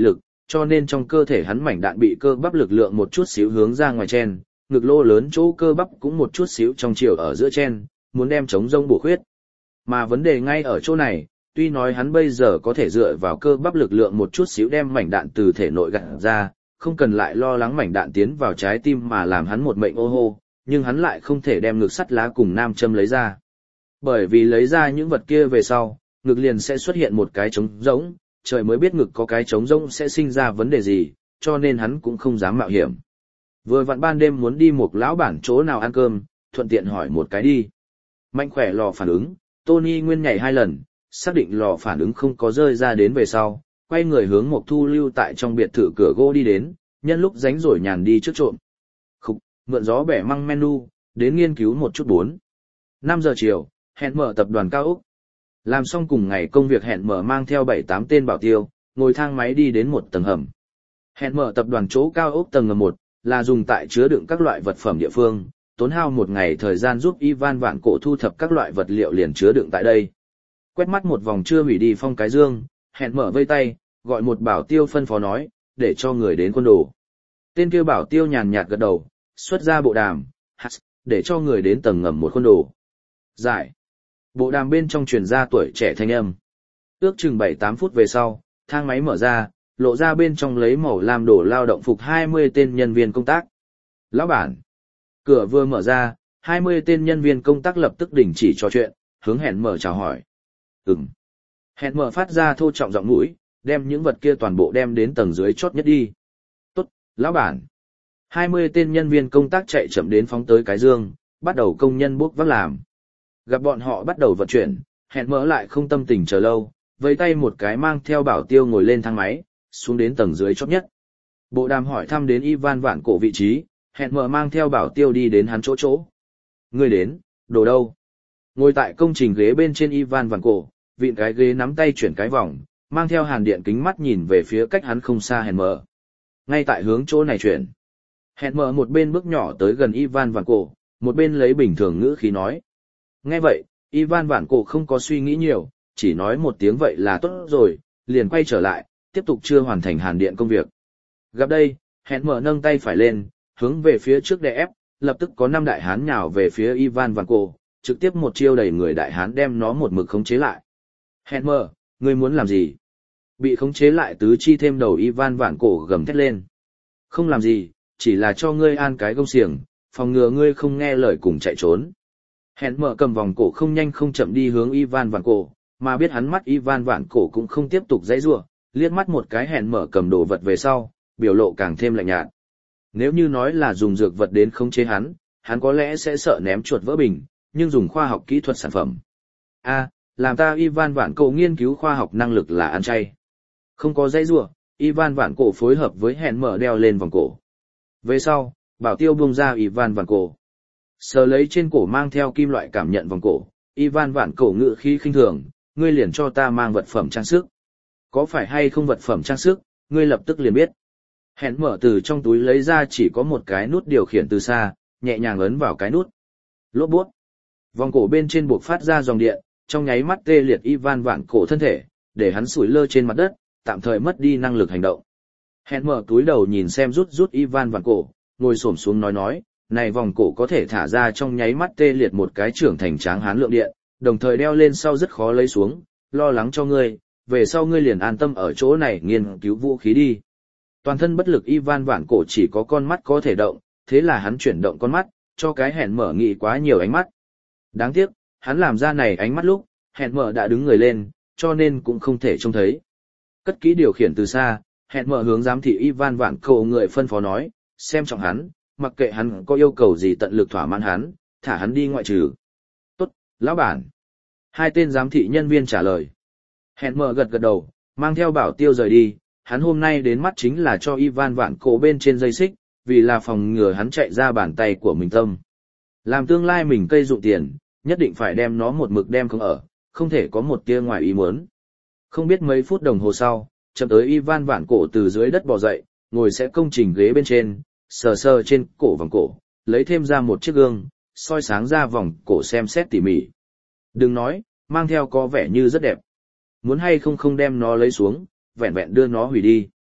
Speaker 1: cho nên trong cơ thể hắn mảnh đạn bị cơ bắp lực lượng một chút xíu hướng ra ngoài chen, ngực lô lớn chỗ cơ bắp cũng một chút xíu trong chiều ở giữa chen, muốn đem chống rông bổ khuyết. Mà vấn đề ngay ở chỗ này, tuy nói hắn bây giờ có thể dựa vào cơ bắp lực lượng một chút xíu đem mảnh đạn từ thể nội gạt ra, không cần lại lo lắng mảnh đạn tiến vào trái tim mà làm hắn một mệnh ô hô, nhưng hắn lại không thể đem ngực sắt lá cùng nam châm lấy ra. Bởi vì lấy ra những vật kia về sau, ngực liền sẽ xuất hiện một cái trống rỗng, trời mới biết ngực có cái trống rỗng sẽ sinh ra vấn đề gì, cho nên hắn cũng không dám mạo hiểm. Vừa vặn ban đêm muốn đi một lão bản chỗ nào ăn cơm, thuận tiện hỏi một cái đi. Mạnh khỏe lò phản ứng, Tony nguyên nhảy hai lần, xác định lò phản ứng không có rơi ra đến về sau, quay người hướng một thu lưu tại trong biệt thự cửa gỗ đi đến, nhân lúc rảnh rỗi nhàn đi trước trộm. Khúc, mượn gió bẻ măng menu, đến nghiên cứu một chút bốn. năm giờ chiều, hẹn mở tập đoàn cao ốc. Làm xong cùng ngày công việc hẹn mở mang theo bảy tám tên bảo tiêu, ngồi thang máy đi đến một tầng hầm. Hẹn mở tập đoàn chỗ cao ốc tầng ngầm một, là dùng tại chứa đựng các loại vật phẩm địa phương, tốn hao một ngày thời gian giúp Ivan Vạn Cổ thu thập các loại vật liệu liền chứa đựng tại đây. Quét mắt một vòng chưa hủy đi phong cái dương, hẹn mở vây tay, gọi một bảo tiêu phân phó nói, để cho người đến quân đồ. Tên kia bảo tiêu nhàn nhạt gật đầu, xuất ra bộ đàm, để cho người đến tầng ngầm một quân đồ. Giải. Bộ đàm bên trong truyền ra tuổi trẻ thanh âm. Ước chừng bảy tám phút về sau, thang máy mở ra, lộ ra bên trong lấy màu lam đổ lao động phục hai mươi tên nhân viên công tác. Lão bản. Cửa vừa mở ra, hai mươi tên nhân viên công tác lập tức đình chỉ trò chuyện, hướng hẹn mở chào hỏi. Ừm. Hẹn mở phát ra thô trọng giọng mũi, đem những vật kia toàn bộ đem đến tầng dưới chót nhất đi. Tốt, lão bản. hai mươi tên nhân viên công tác chạy chậm đến phóng tới cái dương, bắt đầu công nhân bốc vác làm. Gặp bọn họ bắt đầu vận chuyển, hẹn mở lại không tâm tình chờ lâu, với tay một cái mang theo bảo tiêu ngồi lên thang máy, xuống đến tầng dưới chót nhất. Bộ đàm hỏi thăm đến Ivan Vạn Cổ vị trí, hẹn mở mang theo bảo tiêu đi đến hắn chỗ chỗ. Người đến, đồ đâu? Ngồi tại công trình ghế bên trên Ivan Vạn Cổ, vịn cái ghế nắm tay chuyển cái vòng, mang theo hàn điện kính mắt nhìn về phía cách hắn không xa hẹn mở. Ngay tại hướng chỗ này chuyển. Hẹn mở một bên bước nhỏ tới gần Ivan Vạn Cổ, một bên lấy bình thường ngữ khí nói. Nghe vậy, Ivan Vạn Cổ không có suy nghĩ nhiều, chỉ nói một tiếng vậy là tốt rồi, liền quay trở lại, tiếp tục chưa hoàn thành hàn điện công việc. Gặp đây, hẹn mở nâng tay phải lên, hướng về phía trước đè ép, lập tức có năm đại hán nhào về phía Ivan Vạn Cổ, trực tiếp một chiêu đẩy người đại hán đem nó một mực khống chế lại. Hẹn mở, ngươi muốn làm gì? Bị khống chế lại tứ chi thêm đầu Ivan Vạn Cổ gầm thét lên. Không làm gì, chỉ là cho ngươi an cái gông xiềng, phòng ngừa ngươi không nghe lời cùng chạy trốn. Hẹn mở cầm vòng cổ không nhanh không chậm đi hướng Ivan Vạn Cổ, mà biết hắn mắt Ivan Vạn Cổ cũng không tiếp tục dãy rủa, liếc mắt một cái hẹn mở cầm đồ vật về sau, biểu lộ càng thêm lạnh nhạt. Nếu như nói là dùng dược vật đến khống chế hắn, hắn có lẽ sẽ sợ ném chuột vỡ bình, nhưng dùng khoa học kỹ thuật sản phẩm. A, làm ta Ivan Vạn Cổ nghiên cứu khoa học năng lực là ăn chay. Không có dãy rủa, Ivan Vạn Cổ phối hợp với hẹn mở đeo lên vòng cổ. Về sau, bảo tiêu buông ra Ivan Vạn Cổ. Sờ lấy trên cổ mang theo kim loại cảm nhận vòng cổ, Ivan Vạn Cổ ngự khí khinh thường, ngươi liền cho ta mang vật phẩm trang sức. Có phải hay không vật phẩm trang sức, ngươi lập tức liền biết. Hẹn mở từ trong túi lấy ra chỉ có một cái nút điều khiển từ xa, nhẹ nhàng ấn vào cái nút. Lốp bút. Vòng cổ bên trên buộc phát ra dòng điện, trong nháy mắt tê liệt Ivan Vạn Cổ thân thể, để hắn sủi lơ trên mặt đất, tạm thời mất đi năng lực hành động. Hẹn mở túi đầu nhìn xem rút rút Ivan Vạn Cổ, ngồi xổm xuống nói nói, này vòng cổ có thể thả ra trong nháy mắt tê liệt một cái trưởng thành tráng hán lượng điện, đồng thời đeo lên sau rất khó lấy xuống, lo lắng cho ngươi, về sau ngươi liền an tâm ở chỗ này nghiên cứu vũ khí đi. Toàn thân bất lực Ivan Vạn Cổ chỉ có con mắt có thể động, thế là hắn chuyển động con mắt, cho cái hẹn mở nghĩ quá nhiều ánh mắt. Đáng tiếc, hắn làm ra này ánh mắt lúc, hẹn mở đã đứng người lên, cho nên cũng không thể trông thấy. Cất kỹ điều khiển từ xa, hẹn mở hướng giám thị Ivan Vạn Cổ người phân phó nói, xem trọng hắn, mặc kệ hắn có yêu cầu gì tận lực thỏa mãn hắn, thả hắn đi ngoại trừ. Tốt, lão bản. Hai tên giám thị nhân viên trả lời. Hẹn mở gật gật đầu, mang theo bảo tiêu rời đi, hắn hôm nay đến mắt chính là cho Ivan Vạn Cổ bên trên dây xích, vì là phòng ngừa hắn chạy ra bàn tay của mình tâm. Làm tương lai mình cây dụng tiền, nhất định phải đem nó một mực đem không ở, không thể có một tia ngoài ý muốn. Không biết mấy phút đồng hồ sau, chậm tới Ivan Vạn Cổ từ dưới đất bò dậy, ngồi sẽ công trình ghế bên trên, sờ sờ trên cổ vòng cổ, lấy thêm ra một chiếc gương, soi sáng ra vòng cổ xem xét tỉ mỉ. Đừng nói, mang theo có vẻ như rất đẹp. Muốn hay không không đem nó lấy xuống, vẹn vẹn đưa nó hủy đi.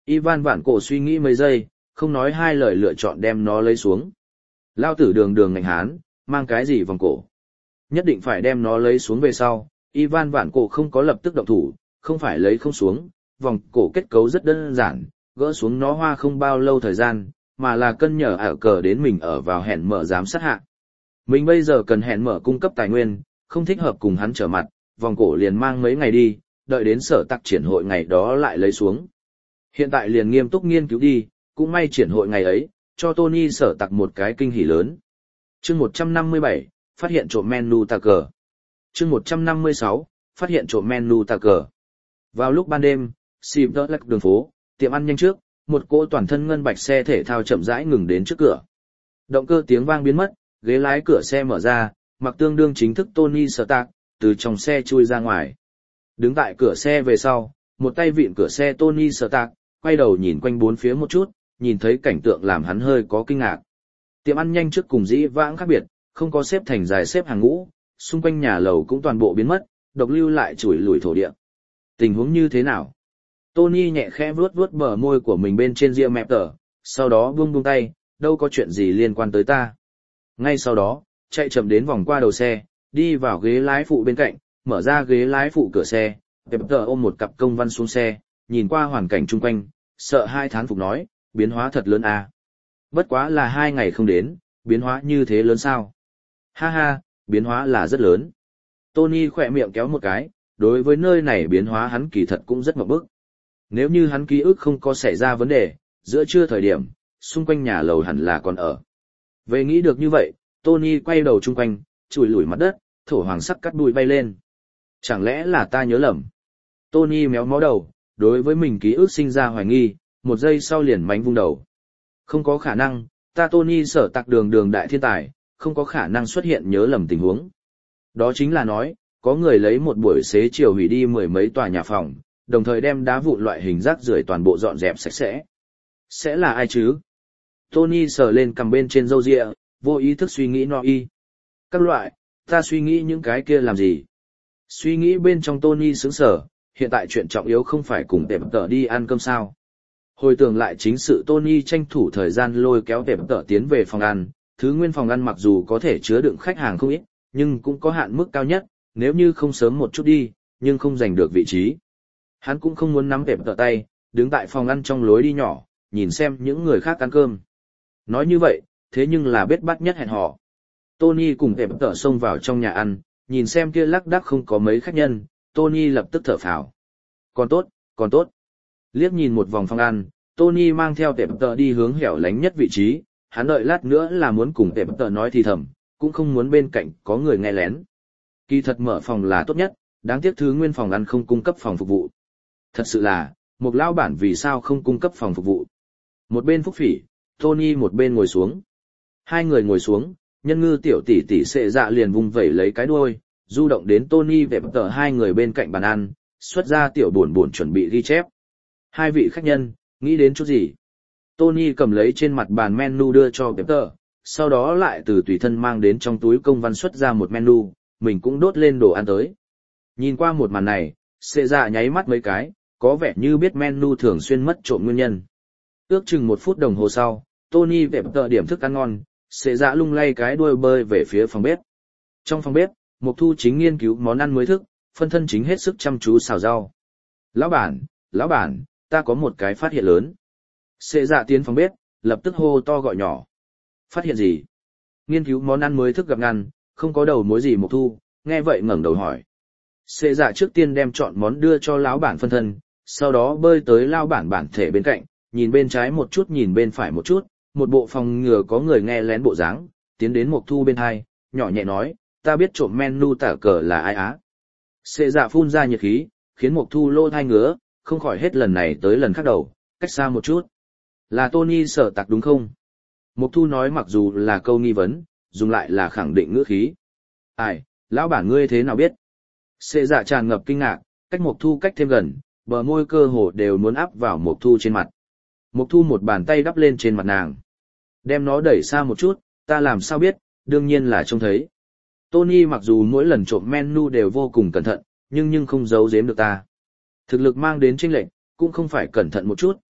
Speaker 1: Ivan vạn cổ suy nghĩ mấy giây, không nói hai lời lựa chọn đem nó lấy xuống. Lao tử đường đường ngành hán, mang cái gì vòng cổ. Nhất định phải đem nó lấy xuống về sau, Ivan vạn cổ không có lập tức động thủ, không phải lấy không xuống, vòng cổ kết cấu rất đơn giản, gỡ xuống nó hoa không bao lâu thời gian, mà là cân nhở ảo cờ đến mình ở vào hẹn mở giám sát hạ. Mình bây giờ cần hẹn mở cung cấp tài nguyên, không thích hợp cùng hắn trở mặt, vòng cổ liền mang mấy ngày đi, đợi đến sở tạc triển hội ngày đó lại lấy xuống. Hiện tại liền nghiêm túc nghiên cứu đi, cũng may triển hội ngày ấy, cho Tony sở tạc một cái kinh hỉ lớn. chương một trăm năm mươi bảy, phát hiện trộm menu tà cờ. chương một trăm năm mươi sáu, phát hiện trộm menu tà cờ. Vào lúc ban đêm, xịp đỡ lắc đường phố, tiệm ăn nhanh trước, một cỗ toàn thân ngân bạch xe thể thao chậm rãi ngừng đến trước cửa. Động cơ tiếng vang biến mất, ghế lái cửa xe mở ra, mặc tương đương chính thức Tony Stark, từ trong xe chui ra ngoài. Đứng tại cửa xe về sau, một tay vịn cửa xe Tony Stark, quay đầu nhìn quanh bốn phía một chút, nhìn thấy cảnh tượng làm hắn hơi có kinh ngạc. Tiệm ăn nhanh trước cùng dĩ vãng khác biệt, không có xếp thành dài xếp hàng ngũ, xung quanh nhà lầu cũng toàn bộ biến mất, độc lưu lại chủi lủi thổ địa. Tình huống như thế nào? Tony nhẹ khẽ vuốt vuốt bờ môi của mình bên trên ria mẹp tờ, sau đó buông buông tay, đâu có chuyện gì liên quan tới ta. Ngay sau đó, chạy chậm đến vòng qua đầu xe, đi vào ghế lái phụ bên cạnh, mở ra ghế lái phụ cửa xe, Pepper ôm một cặp công văn xuống xe, nhìn qua hoàn cảnh chung quanh, sợ hai thán phục nói, biến hóa thật lớn à. Bất quá là hai ngày không đến, biến hóa như thế lớn sao? Ha ha, biến hóa là rất lớn. Tony khỏe miệng kéo một cái, đối với nơi này biến hóa hắn kỳ thật cũng rất ngộp bức. Nếu như hắn ký ức không có xảy ra vấn đề, giữa trưa thời điểm, xung quanh nhà lầu hẳn là còn ở. Về nghĩ được như vậy, Tony quay đầu chung quanh, chùi lủi mặt đất, thổ hoàng sắc cắt bụi bay lên. Chẳng lẽ là ta nhớ lầm? Tony méo mó đầu, đối với mình ký ức sinh ra hoài nghi, một giây sau liền mánh vung đầu. Không có khả năng, ta Tony sở tạc đường đường đại thiên tài, không có khả năng xuất hiện nhớ lầm tình huống. Đó chính là nói, có người lấy một buổi xế chiều hủy đi mười mấy tòa nhà phòng, đồng thời đem đá vụn loại hình rác rưởi toàn bộ dọn dẹp sạch sẽ. Sẽ là ai chứ? Tony sờ lên cầm bên trên râu ria, vô ý thức suy nghĩ no y. Các loại, ta suy nghĩ những cái kia làm gì? Suy nghĩ bên trong Tony sướng sở, hiện tại chuyện trọng yếu không phải cùng tệp tở đi ăn cơm sao. Hồi tưởng lại chính sự Tony tranh thủ thời gian lôi kéo tệp tở tiến về phòng ăn, thứ nguyên phòng ăn mặc dù có thể chứa đựng khách hàng không ít, nhưng cũng có hạn mức cao nhất, nếu như không sớm một chút đi, nhưng không giành được vị trí. Hắn cũng không muốn nắm tệp tở tay, đứng tại phòng ăn trong lối đi nhỏ, nhìn xem những người khác ăn cơm. Nói như vậy, thế nhưng là bết bát nhất hẹn hò. Tony cùng tệp tở xông vào trong nhà ăn, nhìn xem kia lắc đắc không có mấy khách nhân, Tony lập tức thở phào. Còn tốt, còn tốt. Liếc nhìn một vòng phòng ăn, Tony mang theo tệp tở đi hướng hẻo lánh nhất vị trí, hắn đợi lát nữa là muốn cùng tệp tở nói thì thầm, cũng không muốn bên cạnh có người nghe lén. Kỳ thật mở phòng là tốt nhất, đáng tiếc thứ nguyên phòng ăn không cung cấp phòng phục vụ. Thật sự là, một lão bản vì sao không cung cấp phòng phục vụ. Một bên phúc phỉ, Tony một bên ngồi xuống. Hai người ngồi xuống, nhân ngư tiểu tỷ tỷ xệ dạ liền vung vẩy lấy cái đuôi, du động đến Tony về tờ hai người bên cạnh bàn ăn, xuất ra tiểu buồn buồn chuẩn bị ghi chép. Hai vị khách nhân, nghĩ đến chút gì? Tony cầm lấy trên mặt bàn menu đưa cho Pepper, sau đó lại từ tùy thân mang đến trong túi công văn xuất ra một menu, mình cũng đốt lên đồ ăn tới. Nhìn qua một màn này, xệ dạ nháy mắt mấy cái, có vẻ như biết menu thường xuyên mất trộm nguyên nhân. Ước chừng một phút đồng hồ sau, Tony về tờ điểm thức ăn ngon, xệ dạ lung lay cái đuôi bơi về phía phòng bếp. Trong phòng bếp, Mộc Thu chính nghiên cứu món ăn mới thức, phân thân chính hết sức chăm chú xào rau. Lão bản, lão bản, ta có một cái phát hiện lớn. Xệ dạ tiến phòng bếp, lập tức hô to gọi nhỏ. Phát hiện gì? Nghiên cứu món ăn mới thức gặp ngăn, không có đầu mối gì Mộc Thu, nghe vậy ngẩng đầu hỏi. Xệ dạ trước tiên đem chọn món đưa cho lão bản phân thân, sau đó bơi tới lão bản bản thể bên cạnh, nhìn bên trái một chút nhìn bên phải một chút, một bộ phòng ngừa có người nghe lén bộ dáng, tiến đến Mộc Thu bên hai, nhỏ nhẹ nói, ta biết trộm menu tả cờ là ai á. Xệ dạ phun ra nhiệt khí, khiến Mộc Thu lô thai ngứa, không khỏi hết lần này tới lần khác đầu, cách xa một chút. Là Tony sở tạc đúng không? Mộc Thu nói mặc dù là câu nghi vấn, dùng lại là khẳng định ngữ khí. Ai, lão bản ngươi thế nào biết? Xệ dạ tràn ngập kinh ngạc, cách Mộc Thu cách thêm gần, bờ môi cơ hồ đều muốn áp vào Mộc Thu trên mặt. Mộc Thu một bàn tay đắp lên trên mặt nàng. Đem nó đẩy xa một chút, ta làm sao biết, đương nhiên là trông thấy. Tony mặc dù mỗi lần trộm menu đều vô cùng cẩn thận, nhưng nhưng không giấu giếm được ta. Thực lực mang đến chênh lệch, cũng không phải cẩn thận một chút,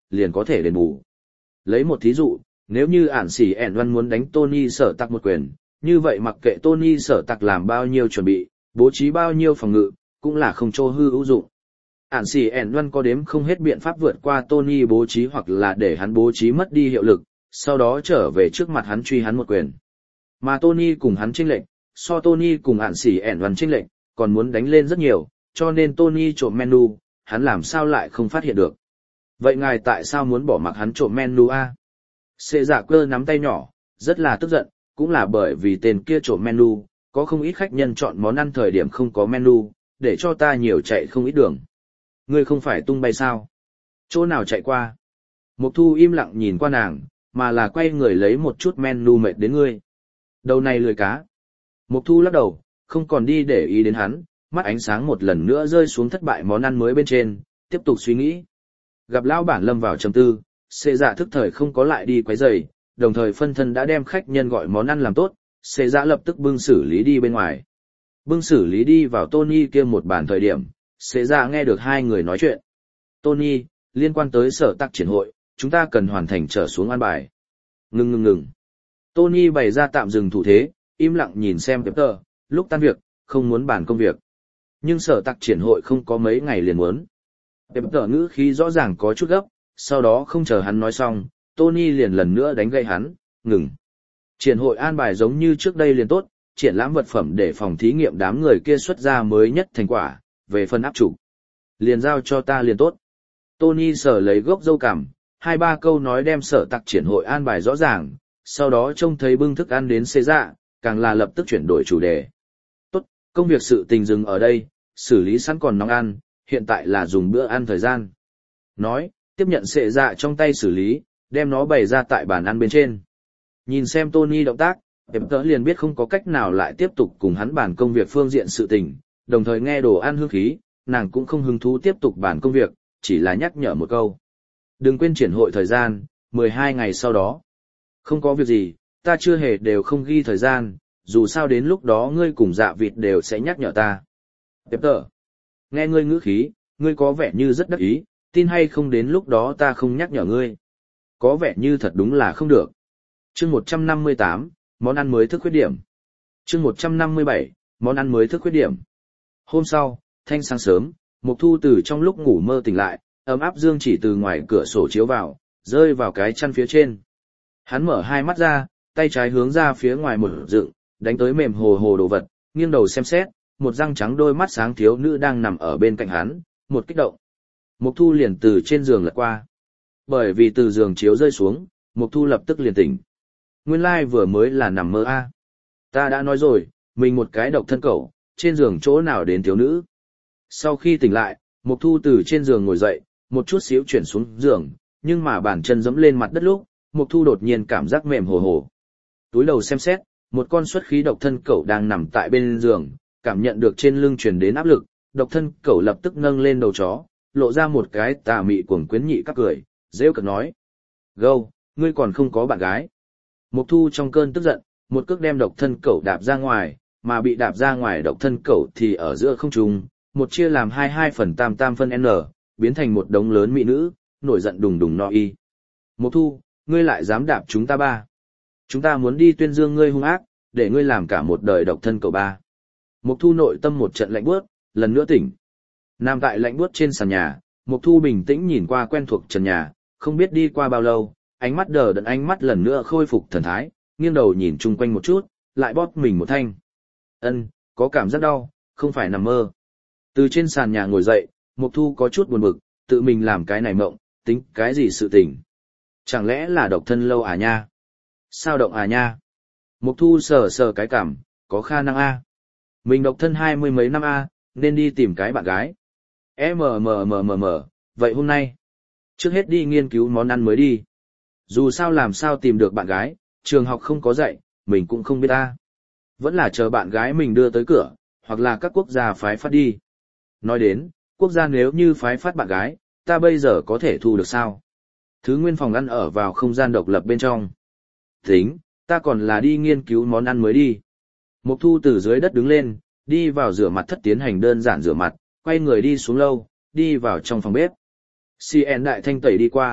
Speaker 1: liền có thể đền bù. Lấy một thí dụ, nếu như ản xỉ ẻn văn muốn đánh Tony Sở Tạc một quyền, như vậy mặc kệ Tony Sở Tạc làm bao nhiêu chuẩn bị, bố trí bao nhiêu phòng ngự, cũng là không cho hư hữu dụng. Ản xỉ ẻn văn có đếm không hết biện pháp vượt qua Tony bố trí hoặc là để hắn bố trí mất đi hiệu lực, sau đó trở về trước mặt hắn truy hắn một quyền. Mà Tony cùng hắn chênh lệch, so Tony cùng ản xỉ ẻn văn chênh lệch, còn muốn đánh lên rất nhiều, cho nên Tony trộm menu, hắn làm sao lại không phát hiện được. Vậy ngài tại sao muốn bỏ mặc hắn trộm menu a? Xê giả cơ nắm tay nhỏ, rất là tức giận, cũng là bởi vì tên kia trộm menu, có không ít khách nhân chọn món ăn thời điểm không có menu, để cho ta nhiều chạy không ít đường. Ngươi không phải tung bay sao? Chỗ nào chạy qua? Mục Thu im lặng nhìn qua nàng, mà là quay người lấy một chút menu mệt đến ngươi. Đầu này lười cá. Mục Thu lắc đầu, không còn đi để ý đến hắn, mắt ánh sáng một lần nữa rơi xuống thất bại món ăn mới bên trên, tiếp tục suy nghĩ. Gặp lão bản lâm vào trầm tư, xê dạ thức thời không có lại đi quấy rầy, đồng thời phân thân đã đem khách nhân gọi món ăn làm tốt, xê dạ lập tức bưng xử lý đi bên ngoài. Bưng xử lý đi vào Tony kia một bàn thời điểm, xê dạ nghe được hai người nói chuyện. Tony, liên quan tới sở tác triển hội, chúng ta cần hoàn thành trở xuống an bài. Ngừng ngừng ngừng. Tony bày ra tạm dừng thủ thế, im lặng nhìn xem Peter, lúc tan việc, không muốn bàn công việc. Nhưng sở tác triển hội không có mấy ngày liền muốn. Peter ngữ khí rõ ràng có chút gấp, sau đó không chờ hắn nói xong, Tony liền lần nữa đánh gậy hắn, ngừng. Triển hội an bài giống như trước đây liền tốt, triển lãm vật phẩm để phòng thí nghiệm đám người kia xuất ra mới nhất thành quả, về phần áp chủ. Liền giao cho ta liền tốt. Tony sở lấy gốc dâu cằm, hai ba câu nói đem sở tặc triển hội an bài rõ ràng, sau đó trông thấy bưng thức ăn đến xê dạ, càng là lập tức chuyển đổi chủ đề. Tốt, công việc sự tình dừng ở đây, xử lý sẵn còn nóng ăn, hiện tại là dùng bữa ăn thời gian. Nói, tiếp nhận xệ dạ trong tay xử lý, đem nó bày ra tại bàn ăn bên trên. Nhìn xem Tony động tác, em tớ liền biết không có cách nào lại tiếp tục cùng hắn bàn công việc phương diện sự tình, đồng thời nghe đồ ăn hương khí, nàng cũng không hứng thú tiếp tục bàn công việc, chỉ là nhắc nhở một câu. Đừng quên triển hội thời gian, mười hai ngày sau đó. Không có việc gì, ta chưa hề đều không ghi thời gian, dù sao đến lúc đó ngươi cùng dạ vịt đều sẽ nhắc nhở ta. Tiếp tờ. Nghe ngươi ngữ khí, ngươi có vẻ như rất đắc ý, tin hay không đến lúc đó ta không nhắc nhở ngươi. Có vẻ như thật đúng là không được. Chương một trăm năm mươi tám, món ăn mới thức khuyết điểm. Chương một trăm năm mươi bảy, món ăn mới thức khuyết điểm. Hôm sau, thanh sáng sớm, Mục Thu từ trong lúc ngủ mơ tỉnh lại, ấm áp dương chỉ từ ngoài cửa sổ chiếu vào, rơi vào cái chăn phía trên. Hắn mở hai mắt ra, tay trái hướng ra phía ngoài một dựng, đánh tới mềm hồ hồ đồ vật, nghiêng đầu xem xét, một răng trắng đôi mắt sáng thiếu nữ đang nằm ở bên cạnh hắn, một kích động. Mục Thu liền từ trên giường lật qua. Bởi vì từ giường chiếu rơi xuống, Mục Thu lập tức liền tỉnh. Nguyên lai like vừa mới là nằm mơ a. À. Ta đã nói rồi, mình một cái độc thân cẩu, trên giường chỗ nào đến thiếu nữ. Sau khi tỉnh lại, Mục Thu từ trên giường ngồi dậy, một chút xíu chuyển xuống giường, nhưng mà bàn chân giẫm lên mặt đất lúc, Mục Thu đột nhiên cảm giác mềm hồ hồ. Túi đầu xem xét, một con xuất khí độc thân cẩu đang nằm tại bên giường, cảm nhận được trên lưng truyền đến áp lực, độc thân cẩu lập tức nâng lên đầu chó, lộ ra một cái tà mị cuồng quyến nhị các cười, rêu cợt nói: "Gâu, ngươi còn không có bạn gái." Mục Thu trong cơn tức giận, một cước đem độc thân cẩu đạp ra ngoài, mà bị đạp ra ngoài độc thân cẩu thì ở giữa không trung, một chia làm hai hai phần tam tam phân n, biến thành một đống lớn mỹ nữ, nổi giận đùng đùng no y. Mục Thu, ngươi lại dám đạp chúng ta ba? Chúng ta muốn đi tuyên dương ngươi hung ác, để ngươi làm cả một đời độc thân cậu ba. Mục Thu nội tâm một trận lạnh buốt, lần nữa tỉnh. Nằm tại lạnh buốt trên sàn nhà, Mục Thu bình tĩnh nhìn qua quen thuộc trần nhà, không biết đi qua bao lâu, ánh mắt đờ đẫn ánh mắt lần nữa khôi phục thần thái, nghiêng đầu nhìn chung quanh một chút, lại bóp mình một thanh. Ân, có cảm giác đau, không phải nằm mơ. Từ trên sàn nhà ngồi dậy, Mục Thu có chút buồn bực, tự mình làm cái này mộng, tính cái gì sự tình? Chẳng lẽ là độc thân lâu à nha? Sao động à nha? Mục Thu sờ sờ cái cảm, có khả năng a. Mình độc thân hai mươi mấy năm a, nên đi tìm cái bạn gái. MMMMM, vậy hôm nay, trước hết đi nghiên cứu món ăn mới đi. Dù sao làm sao tìm được bạn gái, trường học không có dạy, mình cũng không biết ta. Vẫn là chờ bạn gái mình đưa tới cửa, hoặc là các quốc gia phái phát đi. Nói đến, quốc gia nếu như phái phát bạn gái, ta bây giờ có thể thu được sao? Thứ nguyên phòng ăn ở vào không gian độc lập bên trong. Tính, ta còn là đi nghiên cứu món ăn mới đi. Mục Thu từ dưới đất đứng lên, đi vào rửa mặt thất tiến hành đơn giản rửa mặt, quay người đi xuống lâu, đi vào trong phòng bếp. xê en đại thanh tẩy đi qua,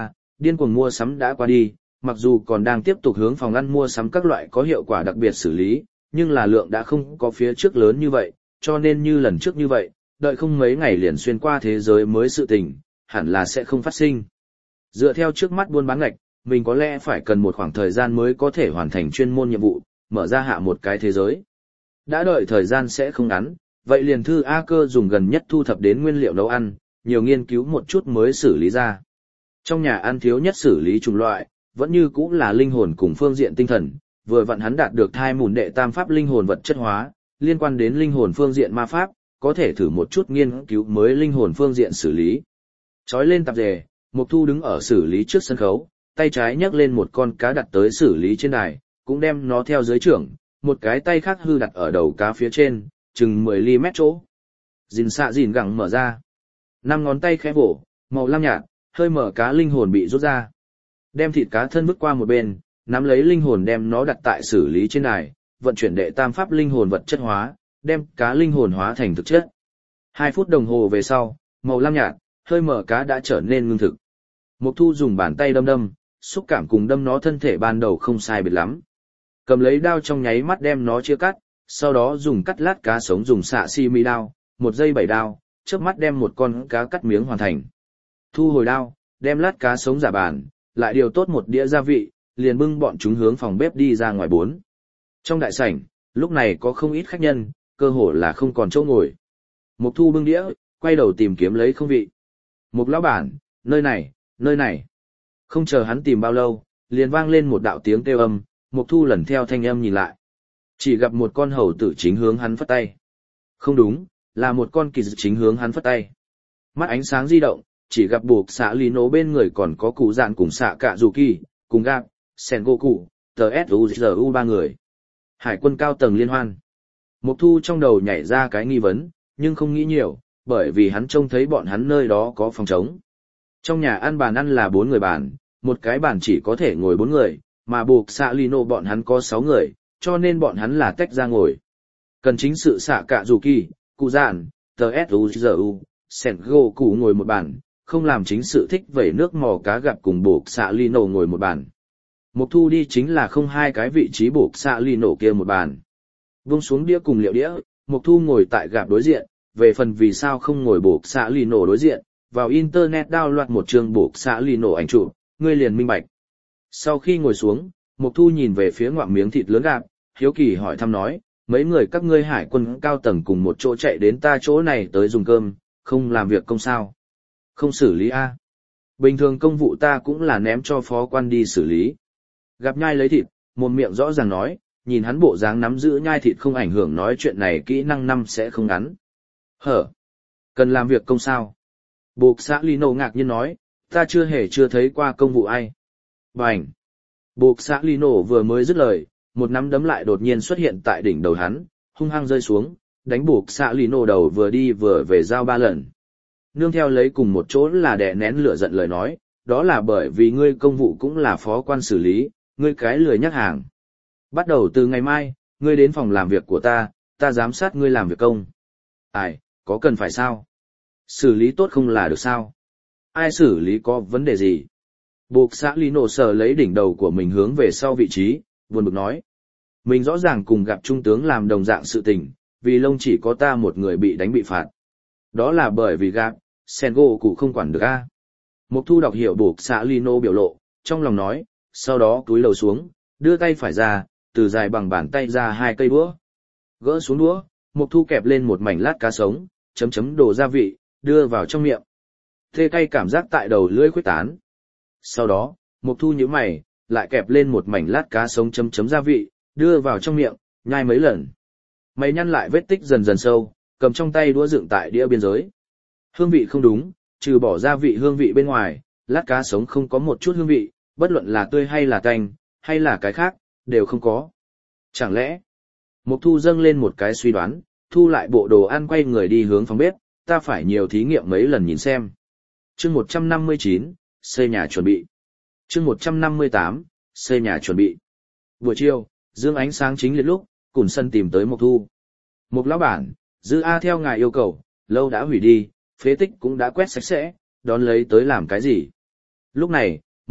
Speaker 1: Điên cuồng mua sắm đã qua đi, mặc dù còn đang tiếp tục hướng phòng ăn mua sắm các loại có hiệu quả đặc biệt xử lý, nhưng là lượng đã không có phía trước lớn như vậy, cho nên như lần trước như vậy, đợi không mấy ngày liền xuyên qua thế giới mới sự tình, hẳn là sẽ không phát sinh. Dựa theo trước mắt buôn bán ngạch, mình có lẽ phải cần một khoảng thời gian mới có thể hoàn thành chuyên môn nhiệm vụ, mở ra hạ một cái thế giới. Đã đợi thời gian sẽ không ngắn, vậy liền thư A Cơ dùng gần nhất thu thập đến nguyên liệu nấu ăn, nhiều nghiên cứu một chút mới xử lý ra. Trong nhà ăn thiếu nhất xử lý chủng loại, vẫn như cũng là linh hồn cùng phương diện tinh thần, vừa vặn hắn đạt được thai mùn đệ tam pháp linh hồn vật chất hóa, liên quan đến linh hồn phương diện ma pháp, có thể thử một chút nghiên cứu mới linh hồn phương diện xử lý. Chói lên tạp dề, Mộc Thu đứng ở xử lý trước sân khấu, tay trái nhấc lên một con cá đặt tới xử lý trên đài, cũng đem nó theo dưới trưởng, một cái tay khác hư đặt ở đầu cá phía trên, chừng mười ly mét chỗ. Dìn xạ dìn gẳng mở ra. Năm ngón tay khẽ vỗ, màu lam nhạt, hơi mở cá linh hồn bị rút ra. Đem thịt cá thân vứt qua một bên, nắm lấy linh hồn đem nó đặt tại xử lý trên đài, vận chuyển đệ tam pháp linh hồn vật chất hóa, đem cá linh hồn hóa thành thực chất. Hai phút đồng hồ về sau, màu lam nhạt, hơi mở cá đã trở nên ngưng thực. Mộc Thu dùng bàn tay đâm đâm, xúc cảm cùng đâm nó thân thể ban đầu không sai biệt lắm. Cầm lấy đao trong nháy mắt đem nó chia cắt, sau đó dùng cắt lát cá sống dùng xạ si mi đao, một giây bảy đao, chớp mắt đem một con cá cắt miếng hoàn thành. Thu hồi đao, đem lát cá sống giả bàn, lại điều tốt một đĩa gia vị, liền bưng bọn chúng hướng phòng bếp đi ra ngoài bốn. Trong đại sảnh, lúc này có không ít khách nhân, cơ hồ là không còn chỗ ngồi. Mộc Thu bưng đĩa, quay đầu tìm kiếm lấy không vị. Mộc lão bản, nơi này, nơi này. Không chờ hắn tìm bao lâu, liền vang lên một đạo tiếng kêu âm, Mộc Thu lần theo thanh âm nhìn lại. Chỉ gặp một con hầu tử chính hướng hắn phất tay. Không đúng, là một con kỳ dực chính hướng hắn phất tay. Mắt ánh sáng di động, chỉ gặp buộc xạ lý nổ bên người còn có cụ dạn cùng xạ cạ dù kỳ, cùng gạp, sen gỗ cụ, tờ ét u giê u ba người. Hải quân cao tầng liên hoan. Mộc Thu trong đầu nhảy ra cái nghi vấn, nhưng không nghĩ nhiều, bởi vì hắn trông thấy bọn hắn nơi đó có phòng trống. Trong nhà ăn bàn ăn là bốn người bàn, một cái bàn chỉ có thể ngồi bốn người, mà buộc xạ lino bọn hắn có sáu người, cho nên bọn hắn là tách ra ngồi. Cần chính sự xạ cạ dù kỳ, cụ dạn, tờ ét u giê u, sen gỗ cụ ngồi một bàn, không làm chính sự thích vẩy nước mò cá gặp cùng buộc xạ lino ngồi một bàn. Mộc Thu đi chính là không hai cái vị trí buộc xạ lino kia một bàn. Vung xuống đĩa cùng liệu đĩa, Mộc Thu ngồi tại gạp đối diện, về phần vì sao không ngồi buộc xạ lino đối diện, vào internet download một chương buộc xạ lino ảnh chụp, ngươi liền minh bạch. Sau khi ngồi xuống, Mộc Thu nhìn về phía ngoạm miếng thịt lớn gạp, hiếu kỳ hỏi thăm nói, mấy người các ngươi hải quân cao tầng cùng một chỗ chạy đến ta chỗ này tới dùng cơm, không làm việc công sao? Không xử lý a? Bình thường công vụ ta cũng là ném cho phó quan đi xử lý. Gặp nhai lấy thịt, một miệng rõ ràng nói, nhìn hắn bộ dáng nắm giữ nhai thịt không ảnh hưởng nói chuyện này kỹ năng năm sẽ không ngắn. Hở? Cần làm việc công sao? Buộc xã Lino ngạc nhiên nói, ta chưa hề chưa thấy qua công vụ ai. Bành! Buộc xã Lino vừa mới dứt lời, một nắm đấm lại đột nhiên xuất hiện tại đỉnh đầu hắn, hung hăng rơi xuống, đánh buộc xã Lino đầu vừa đi vừa về giao ba lần. Nương theo lấy cùng một chỗ là đè nén lửa giận lời nói, đó là bởi vì ngươi công vụ cũng là phó quan xử lý, ngươi cái lười nhắc hàng. Bắt đầu từ ngày mai, ngươi đến phòng làm việc của ta, ta giám sát ngươi làm việc công. Ai, có cần phải sao? Xử lý tốt không là được sao? Ai xử lý có vấn đề gì? Buộc xã Lý nổ sờ lấy đỉnh đầu của mình hướng về sau vị trí, buồn bực nói. Mình rõ ràng cùng gặp trung tướng làm đồng dạng sự tình, vì lông chỉ có ta một người bị đánh bị phạt. Đó là bởi vì gặp, sen gỗ cụ không quản được a. Mộc Thu đọc hiểu buộc xã Lý nổ biểu lộ, trong lòng nói, sau đó cúi đầu xuống, đưa tay phải ra, từ dài bằng bàn tay ra hai cây đũa. Gỡ xuống đũa, Mộc Thu kẹp lên một mảnh lát cá sống, chấm chấm đồ gia vị, đưa vào trong miệng. Thê cay cảm giác tại đầu lưỡi khuếch tán. Sau đó, Mộc Thu nhíu mày, lại kẹp lên một mảnh lát cá sống chấm chấm gia vị, đưa vào trong miệng, nhai mấy lần. Mày nhăn lại vết tích dần dần sâu, cầm trong tay đũa dựng tại đĩa biên giới. Hương vị không đúng, trừ bỏ gia vị hương vị bên ngoài, lát cá sống không có một chút hương vị, bất luận là tươi hay là tanh, hay là cái khác, đều không có. Chẳng lẽ, Mộc Thu dâng lên một cái suy đoán, thu lại bộ đồ ăn quay người đi hướng phòng bếp, ta phải nhiều thí nghiệm mấy lần nhìn xem. Chương một trăm năm mươi chín, xây nhà chuẩn bị. Chương một trăm năm mươi tám, xây nhà chuẩn bị. Buổi chiều, dương ánh sáng chính liệt lúc, Cùn Sân tìm tới Mộc Thu. Mộc lão bản, dư A theo ngài yêu cầu, lâu đã hủy đi, phế tích cũng đã quét sạch sẽ, đón lấy tới làm cái gì? Lúc này,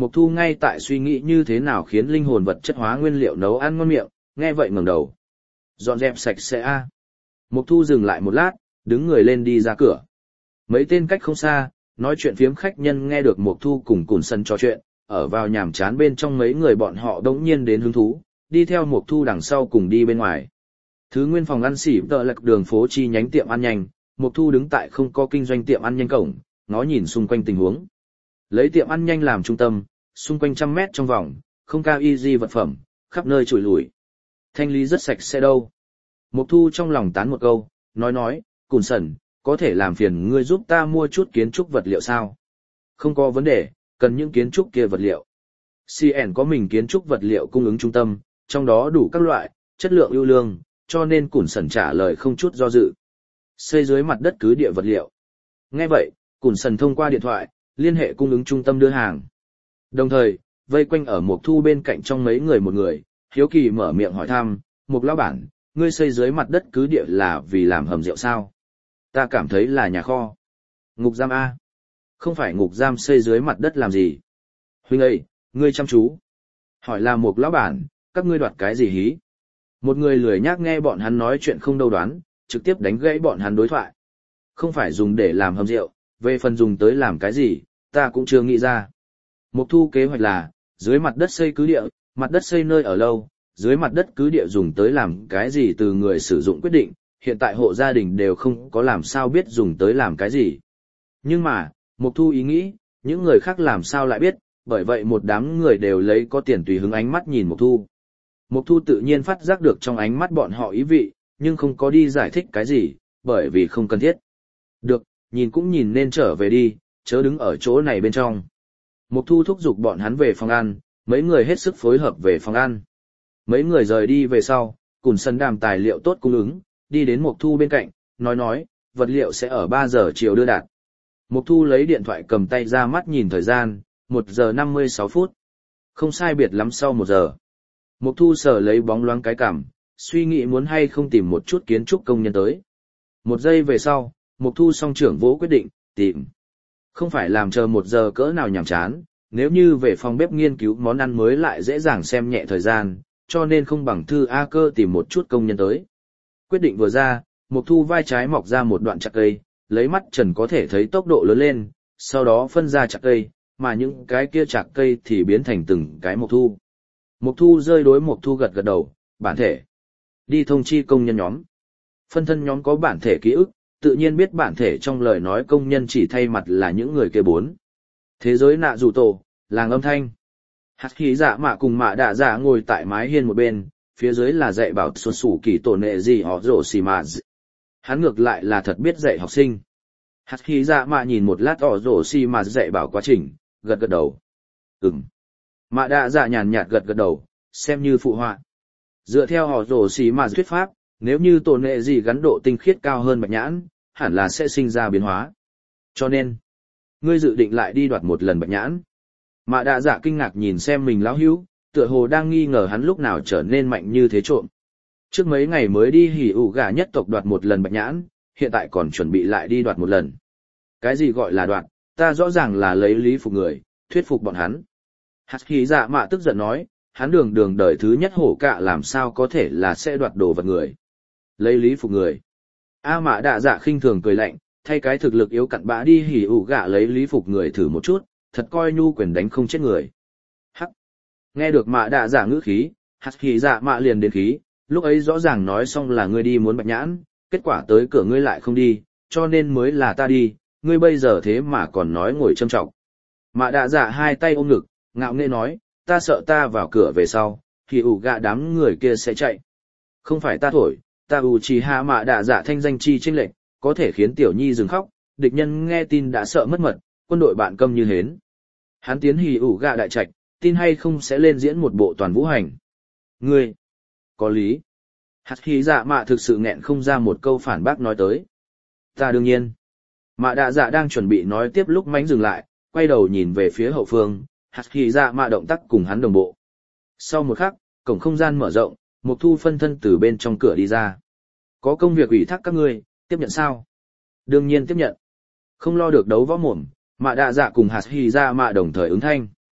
Speaker 1: Mục Thu ngay tại suy nghĩ như thế nào khiến linh hồn vật chất hóa nguyên liệu nấu ăn ngon miệng, nghe vậy ngẩng đầu. Dọn dẹp sạch sẽ a. Mục Thu dừng lại một lát, đứng người lên đi ra cửa. Mấy tên cách không xa, nói chuyện phiếm khách nhân nghe được Mục Thu cùng Cùn Sân trò chuyện, ở vào nhàm chán bên trong mấy người bọn họ đống nhiên đến hứng thú, đi theo Mục Thu đằng sau cùng đi bên ngoài. Thứ nguyên phòng ăn xỉ tợ lật đường phố chi nhánh tiệm ăn nhanh, Mục Thu đứng tại không có kinh doanh tiệm ăn nhanh cổng, ngó nhìn xung quanh tình huống. Lấy tiệm ăn nhanh làm trung tâm, xung quanh trăm mét trong vòng, không cao easy vật phẩm, khắp nơi trùi lủi. Thanh lý rất sạch sẽ đâu. Mục Thu trong lòng tán một câu, nói nói, Cùn Sẩn, có thể làm phiền ngươi giúp ta mua chút kiến trúc vật liệu sao? Không có vấn đề, cần những kiến trúc kia vật liệu. xê en có mình kiến trúc vật liệu cung ứng trung tâm, trong đó đủ các loại, chất lượng ưu lương, cho nên Cùn Sẩn trả lời không chút do dự. Xây dưới mặt đất cứ địa vật liệu. Nghe vậy, Cùn Sẩn thông qua điện thoại, liên hệ cung ứng trung tâm đưa hàng. Đồng thời, vây quanh ở Mục Thu bên cạnh trong mấy người một người, hiếu kỳ mở miệng hỏi thăm, Mục lão bản, ngươi xây dưới mặt đất cứ địa là vì làm hầm rượu sao? Ta cảm thấy là nhà kho. Ngục giam A. Không phải ngục giam xây dưới mặt đất làm gì? Huynh ơi, ngươi chăm chú. Hỏi là Mục lão bản, các ngươi đoạt cái gì hí? Một người lười nhác nghe bọn hắn nói chuyện không đâu đoán, trực tiếp đánh gãy bọn hắn đối thoại. Không phải dùng để làm hầm rượu, về phần dùng tới làm cái gì, ta cũng chưa nghĩ ra. Mục Thu kế hoạch là, dưới mặt đất xây cứ địa, mặt đất xây nơi ở lâu, dưới mặt đất cứ địa dùng tới làm cái gì từ người sử dụng quyết định, hiện tại hộ gia đình đều không có làm sao biết dùng tới làm cái gì. Nhưng mà, Mục Thu ý nghĩ, những người khác làm sao lại biết, bởi vậy một đám người đều lấy có tiền tùy hứng ánh mắt nhìn Mục Thu. Mục Thu tự nhiên phát giác được trong ánh mắt bọn họ ý vị, nhưng không có đi giải thích cái gì, bởi vì không cần thiết. Được, nhìn cũng nhìn nên trở về đi, chớ đứng ở chỗ này bên trong. Mục Thu thúc giục bọn hắn về phòng ăn, mấy người hết sức phối hợp về phòng ăn. Mấy người rời đi về sau, Cùn Sân đàm tài liệu tốt cung ứng, đi đến Mục Thu bên cạnh, nói nói, vật liệu sẽ ở ba giờ chiều đưa đạt. Mục Thu lấy điện thoại cầm tay ra mắt nhìn thời gian, một giờ năm mươi sáu phút. Không sai biệt lắm sau một giờ. Mục Thu sờ lấy bóng loáng cái cằm, suy nghĩ muốn hay không tìm một chút kiến trúc công nhân tới. Một giây về sau, Mục Thu song trưởng vỗ quyết định, tìm. Không phải làm chờ một giờ cỡ nào nhàm chán, nếu như về phòng bếp nghiên cứu món ăn mới lại dễ dàng xem nhẹ thời gian, cho nên không bằng thư A Cơ tìm một chút công nhân tới. Quyết định vừa ra, Mục Thu vai trái mọc ra một đoạn chặt cây, lấy mắt trần có thể thấy tốc độ lớn lên, sau đó phân ra chặt cây, mà những cái kia chặt cây thì biến thành từng cái Mục Thu. Mục Thu rơi đối Mục Thu gật gật đầu, bản thể. Đi thông chi công nhân nhóm. Phân thân nhóm có bản thể ký ức, tự nhiên biết bản thể trong lời nói công nhân chỉ thay mặt là những người kia bốn. Thế giới nạ rủ tổ, làng âm thanh. Hạt khí dạ mạ cùng mạ đạ dạ ngồi tại mái hiên một bên, phía dưới là dạy bảo xuân sủ kỳ tổ nệ gì họ rổ xì mà. Hắn ngược lại là thật biết dạy học sinh. Hạt khí dạ mạ nhìn một lát họ rổ xì mà dạy bảo quá trình, gật gật đầu. Ừm. Mạ đạ dạ nhàn nhạt gật gật đầu, xem như phụ họa. Dựa theo họ rổ xì mà thuyết pháp, nếu như tổ nệ gì gắn độ tinh khiết cao hơn bạch nhãn, hẳn là sẽ sinh ra biến hóa. Cho nên, ngươi dự định lại đi đoạt một lần bạch nhãn. Mạ đạ dạ kinh ngạc nhìn xem mình lão hữu, tựa hồ đang nghi ngờ hắn lúc nào trở nên mạnh như thế trộm. Trước mấy ngày mới đi hỉ ủ gà nhất tộc đoạt một lần bạch nhãn, hiện tại còn chuẩn bị lại đi đoạt một lần. Cái gì gọi là đoạt, ta rõ ràng là lấy lý phục người, thuyết phục bọn hắn. Hạt khí dạ mạ tức giận nói, hắn đường đường đời thứ nhất hổ cạ làm sao có thể là sẽ đoạt đồ vật người. Lấy lý phục người. A mạ đạ dạ khinh thường cười lạnh, thay cái thực lực yếu cặn bã đi hỉ ủ gạ lấy lý phục người thử một chút, thật coi nhu quyền đánh không chết người. Hắc. Nghe được mạ đạ dạ ngữ khí, hạt khí dạ mạ liền đến khí, lúc ấy rõ ràng nói xong là ngươi đi muốn bạch nhãn, kết quả tới cửa ngươi lại không đi, cho nên mới là ta đi, ngươi bây giờ thế mà còn nói ngồi châm trọng. Mạ đạ dạ hai tay ôm ngực, ngạo nghễ nói, ta sợ ta vào cửa về sau, hỉ ủ gạ đám người kia sẽ chạy. Không phải ta thổi, ta ủ chỉ hạ mạ đạ dạ thanh danh chi chênh lệch, có thể khiến tiểu nhi dừng khóc, địch nhân nghe tin đã sợ mất mật, quân đội bạn câm như hến. Hắn tiến hỉ ủ gạ đại trạch, tin hay không sẽ lên diễn một bộ toàn vũ hành. Ngươi, có lý. Hạt khí dạ mạ thực sự nghẹn không ra một câu phản bác nói tới. Ta đương nhiên. Mạ đạ dạ đang chuẩn bị nói tiếp lúc mánh dừng lại, quay đầu nhìn về phía hậu phương, hạt khí dạ mạ động tác cùng hắn đồng bộ. Sau một khắc, cổng không gian mở rộng, Mục Thu phân thân từ bên trong cửa đi ra. Có công việc ủy thác các ngươi, tiếp nhận sao? Đương nhiên tiếp nhận. Không lo được đấu võ mồm, mạ đạ dạ cùng hạt hì ra mạ đồng thời ứng thanh.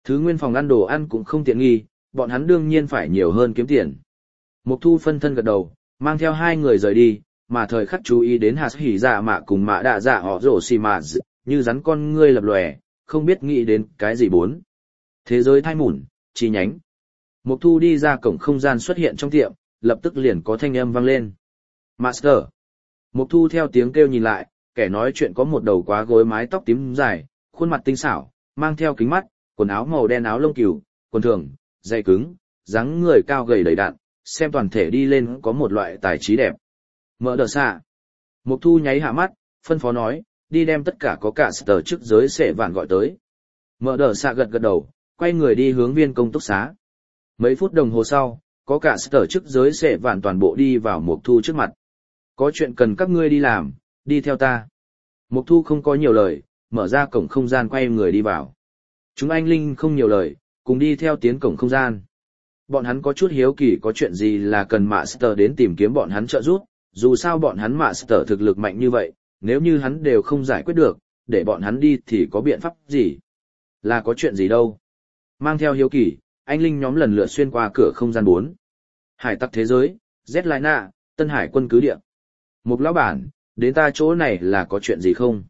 Speaker 1: Thứ nguyên phòng ăn đồ ăn cũng không tiện nghi, bọn hắn đương nhiên phải nhiều hơn kiếm tiền. Mục Thu phân thân gật đầu, mang theo hai người rời đi, mà thời khắc chú ý đến hạt hỉ dạ mạ cùng mạ đạ dạ họ rổ xì mạ như rắn con ngươi lập lòe, không biết nghĩ đến cái gì bốn. Thế giới thai mủn, chi nhánh. Mục Thu đi ra cổng không gian xuất hiện trong tiệm, lập tức liền có thanh âm vang lên. Master. Mục Thu theo tiếng kêu nhìn lại, kẻ nói chuyện có một đầu quá gối mái tóc tím dài, khuôn mặt tinh xảo, mang theo kính mắt, quần áo màu đen áo lông cừu, quần thường, dày cứng, dáng người cao gầy đầy đặn, xem toàn thể đi lên có một loại tài trí đẹp. Mở đờ xạ. Mục Thu nháy hạ mắt, phân phó nói, đi đem tất cả có cả sở chức giới sệ vạn gọi tới. Mở đờ xạ gật gật đầu, quay người đi hướng viên công túc xá. Mấy phút đồng hồ sau, có cả sở chức giới sệ vạn toàn bộ đi vào Mục Thu trước mặt. Có chuyện cần các ngươi đi làm, đi theo ta. Mục Thu không có nhiều lời, mở ra cổng không gian quay người đi vào. Chúng anh linh không nhiều lời, cùng đi theo tiến cổng không gian. Bọn hắn có chút hiếu kỳ có chuyện gì là cần Master đến tìm kiếm bọn hắn trợ giúp, dù sao bọn hắn Master thực lực mạnh như vậy, nếu như hắn đều không giải quyết được, để bọn hắn đi thì có biện pháp gì? Là có chuyện gì đâu? Mang theo hiếu kỳ, anh linh nhóm lần lượt xuyên qua cửa không gian bốn. Hải tặc thế giới, Z Lai Nạ, Tân Hải quân cứ địa. Một lão bản, đến ta chỗ này là có chuyện gì không?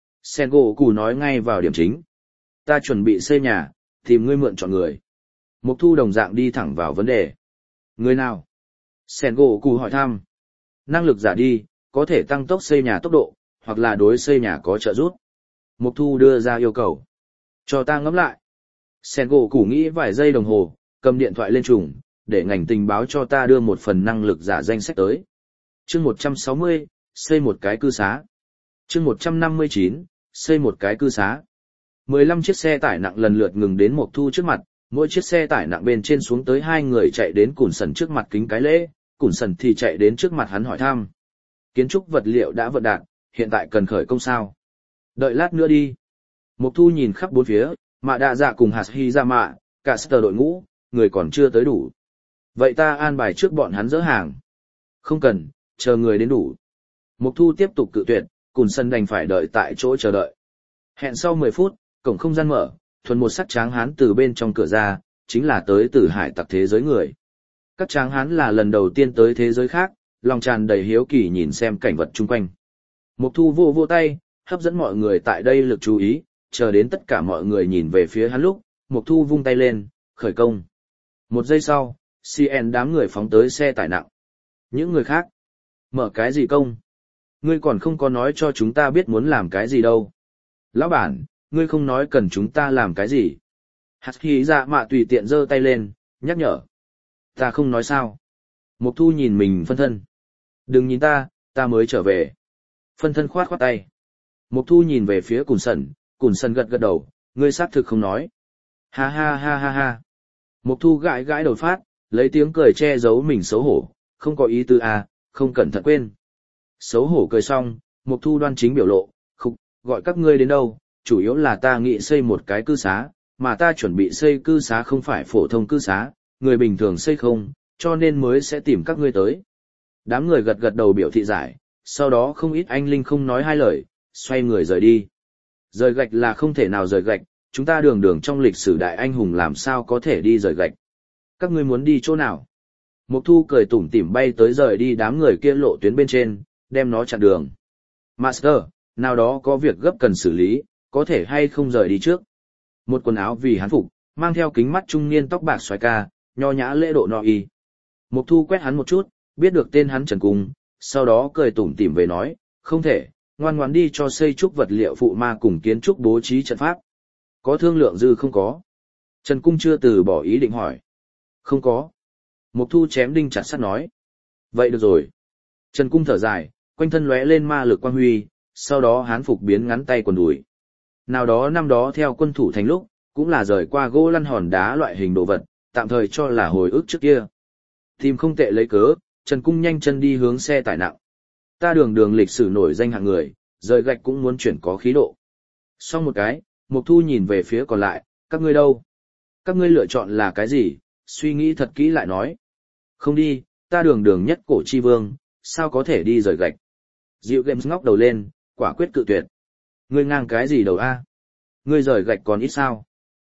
Speaker 1: Sengoku nói ngay vào điểm chính. Ta chuẩn bị xây nhà, tìm ngươi mượn chọn người. Mục Thu đồng dạng đi thẳng vào vấn đề. Người nào? Sengoku hỏi thăm. Năng lực giả đi, có thể tăng tốc xây nhà tốc độ, hoặc là đối xây nhà có trợ giúp. Mục Thu đưa ra yêu cầu. Cho ta ngẫm lại. Sengoku nghĩ vài giây đồng hồ, cầm điện thoại lên trùng, để ngành tình báo cho ta đưa một phần năng lực giả danh sách tới. Chương một trăm sáu mươi, xây một cái cư xá. Chương một trăm năm mươi chín, xây một cái cư xá. mười lăm chiếc xe tải nặng lần lượt ngừng đến Mộc Thu trước mặt, mỗi chiếc xe tải nặng bên trên xuống tới hai người chạy đến Cùn Sần trước mặt kính cái lễ, Cùn Sần thì chạy đến trước mặt hắn hỏi thăm. Kiến trúc vật liệu đã vận đạt, hiện tại cần khởi công sao? Đợi lát nữa đi. Mộc Thu nhìn khắp bốn phía, Mạ Đạ Dạ cùng Hạt Hy Ra Mạ, cả sở đội ngũ, người còn chưa tới đủ. Vậy ta an bài trước bọn hắn dỡ hàng. Không cần, chờ người đến đủ. Mộc Thu tiếp tục cự tuyệt, Cùn Sần đành phải đợi tại chỗ chờ đợi. Hẹn sau mười phút, cổng không gian mở, thuần một sắc tráng hán từ bên trong cửa ra, chính là tới từ hải tặc thế giới người. Các tráng hán là lần đầu tiên tới thế giới khác, lòng tràn đầy hiếu kỳ nhìn xem cảnh vật chung quanh. Mộc Thu vô vô tay, hấp dẫn mọi người tại đây lực chú ý, chờ đến tất cả mọi người nhìn về phía hắn lúc, Mộc Thu vung tay lên, khởi công. Một giây sau, xê en đám người phóng tới xe tải nặng. Những người khác, mở cái gì công? Ngươi còn không có nói cho chúng ta biết muốn làm cái gì đâu. Lão bản, ngươi không nói cần chúng ta làm cái gì. Hạt khí dạ mạ tùy tiện giơ tay lên, nhắc nhở. Ta không nói sao. Mộc Thu nhìn mình phân thân. Đừng nhìn ta, ta mới trở về. Phân thân khoát khoát tay. Mộc Thu nhìn về phía Cùn Sần, Cùn Sần gật gật đầu, ngươi xác thực không nói. Ha ha ha ha ha. Mộc Thu gãi gãi đầu phát, lấy tiếng cười che giấu mình xấu hổ, không có ý tư à, không cẩn thận quên. Xấu hổ cười xong, Mộc Thu đoan chính biểu lộ, khục, gọi các ngươi đến đâu, chủ yếu là ta nghĩ xây một cái cư xá, mà ta chuẩn bị xây cư xá không phải phổ thông cư xá, người bình thường xây không, cho nên mới sẽ tìm các ngươi tới. Đám người gật gật đầu biểu thị giải, sau đó không ít anh linh không nói hai lời, xoay người rời đi. Rời gạch là không thể nào rời gạch, chúng ta đường đường trong lịch sử đại anh hùng làm sao có thể đi rời gạch. Các ngươi muốn đi chỗ nào? Mộc Thu cười tủm tỉm bay tới rời đi đám người kia lộ tuyến bên trên, đem nó chặn đường. Master, nào đó có việc gấp cần xử lý, có thể hay không rời đi trước. Một quần áo vì hán phục, mang theo kính mắt trung niên tóc bạc xoái ca, nho nhã lễ độ nọ y. Mộc Thu quét hắn một chút, biết được tên hắn Trần Cung, sau đó cười tủm tỉm về nói, không thể, ngoan ngoãn đi cho xây trúc vật liệu phụ ma cùng kiến trúc bố trí trận pháp. Có thương lượng dư không có? Trần Cung chưa từ bỏ ý định hỏi. Không có. Mộc Thu chém đinh chặt sắt nói. Vậy được rồi. Trần Cung thở dài, quanh thân lóe lên ma lực quang huy, sau đó hán phục biến ngắn tay quần đùi. Nào đó năm đó theo quân thủ thành lúc, cũng là rời qua gỗ lăn hòn đá loại hình đồ vật, tạm thời cho là hồi ức trước kia. Tìm không tệ lấy cớ, Trần Cung nhanh chân đi hướng xe tải nặng. Ta đường đường lịch sử nổi danh hạng người, rời gạch cũng muốn chuyển có khí độ. Xong một cái, Mộc Thu nhìn về phía còn lại, các ngươi đâu? Các ngươi lựa chọn là cái gì? Suy nghĩ thật kỹ lại nói. Không đi, ta đường đường nhất cổ chi vương, sao có thể đi rời gạch? Diệu Games ngóc đầu lên, quả quyết cự tuyệt. Ngươi ngang cái gì đầu a? Ngươi rời gạch còn ít sao?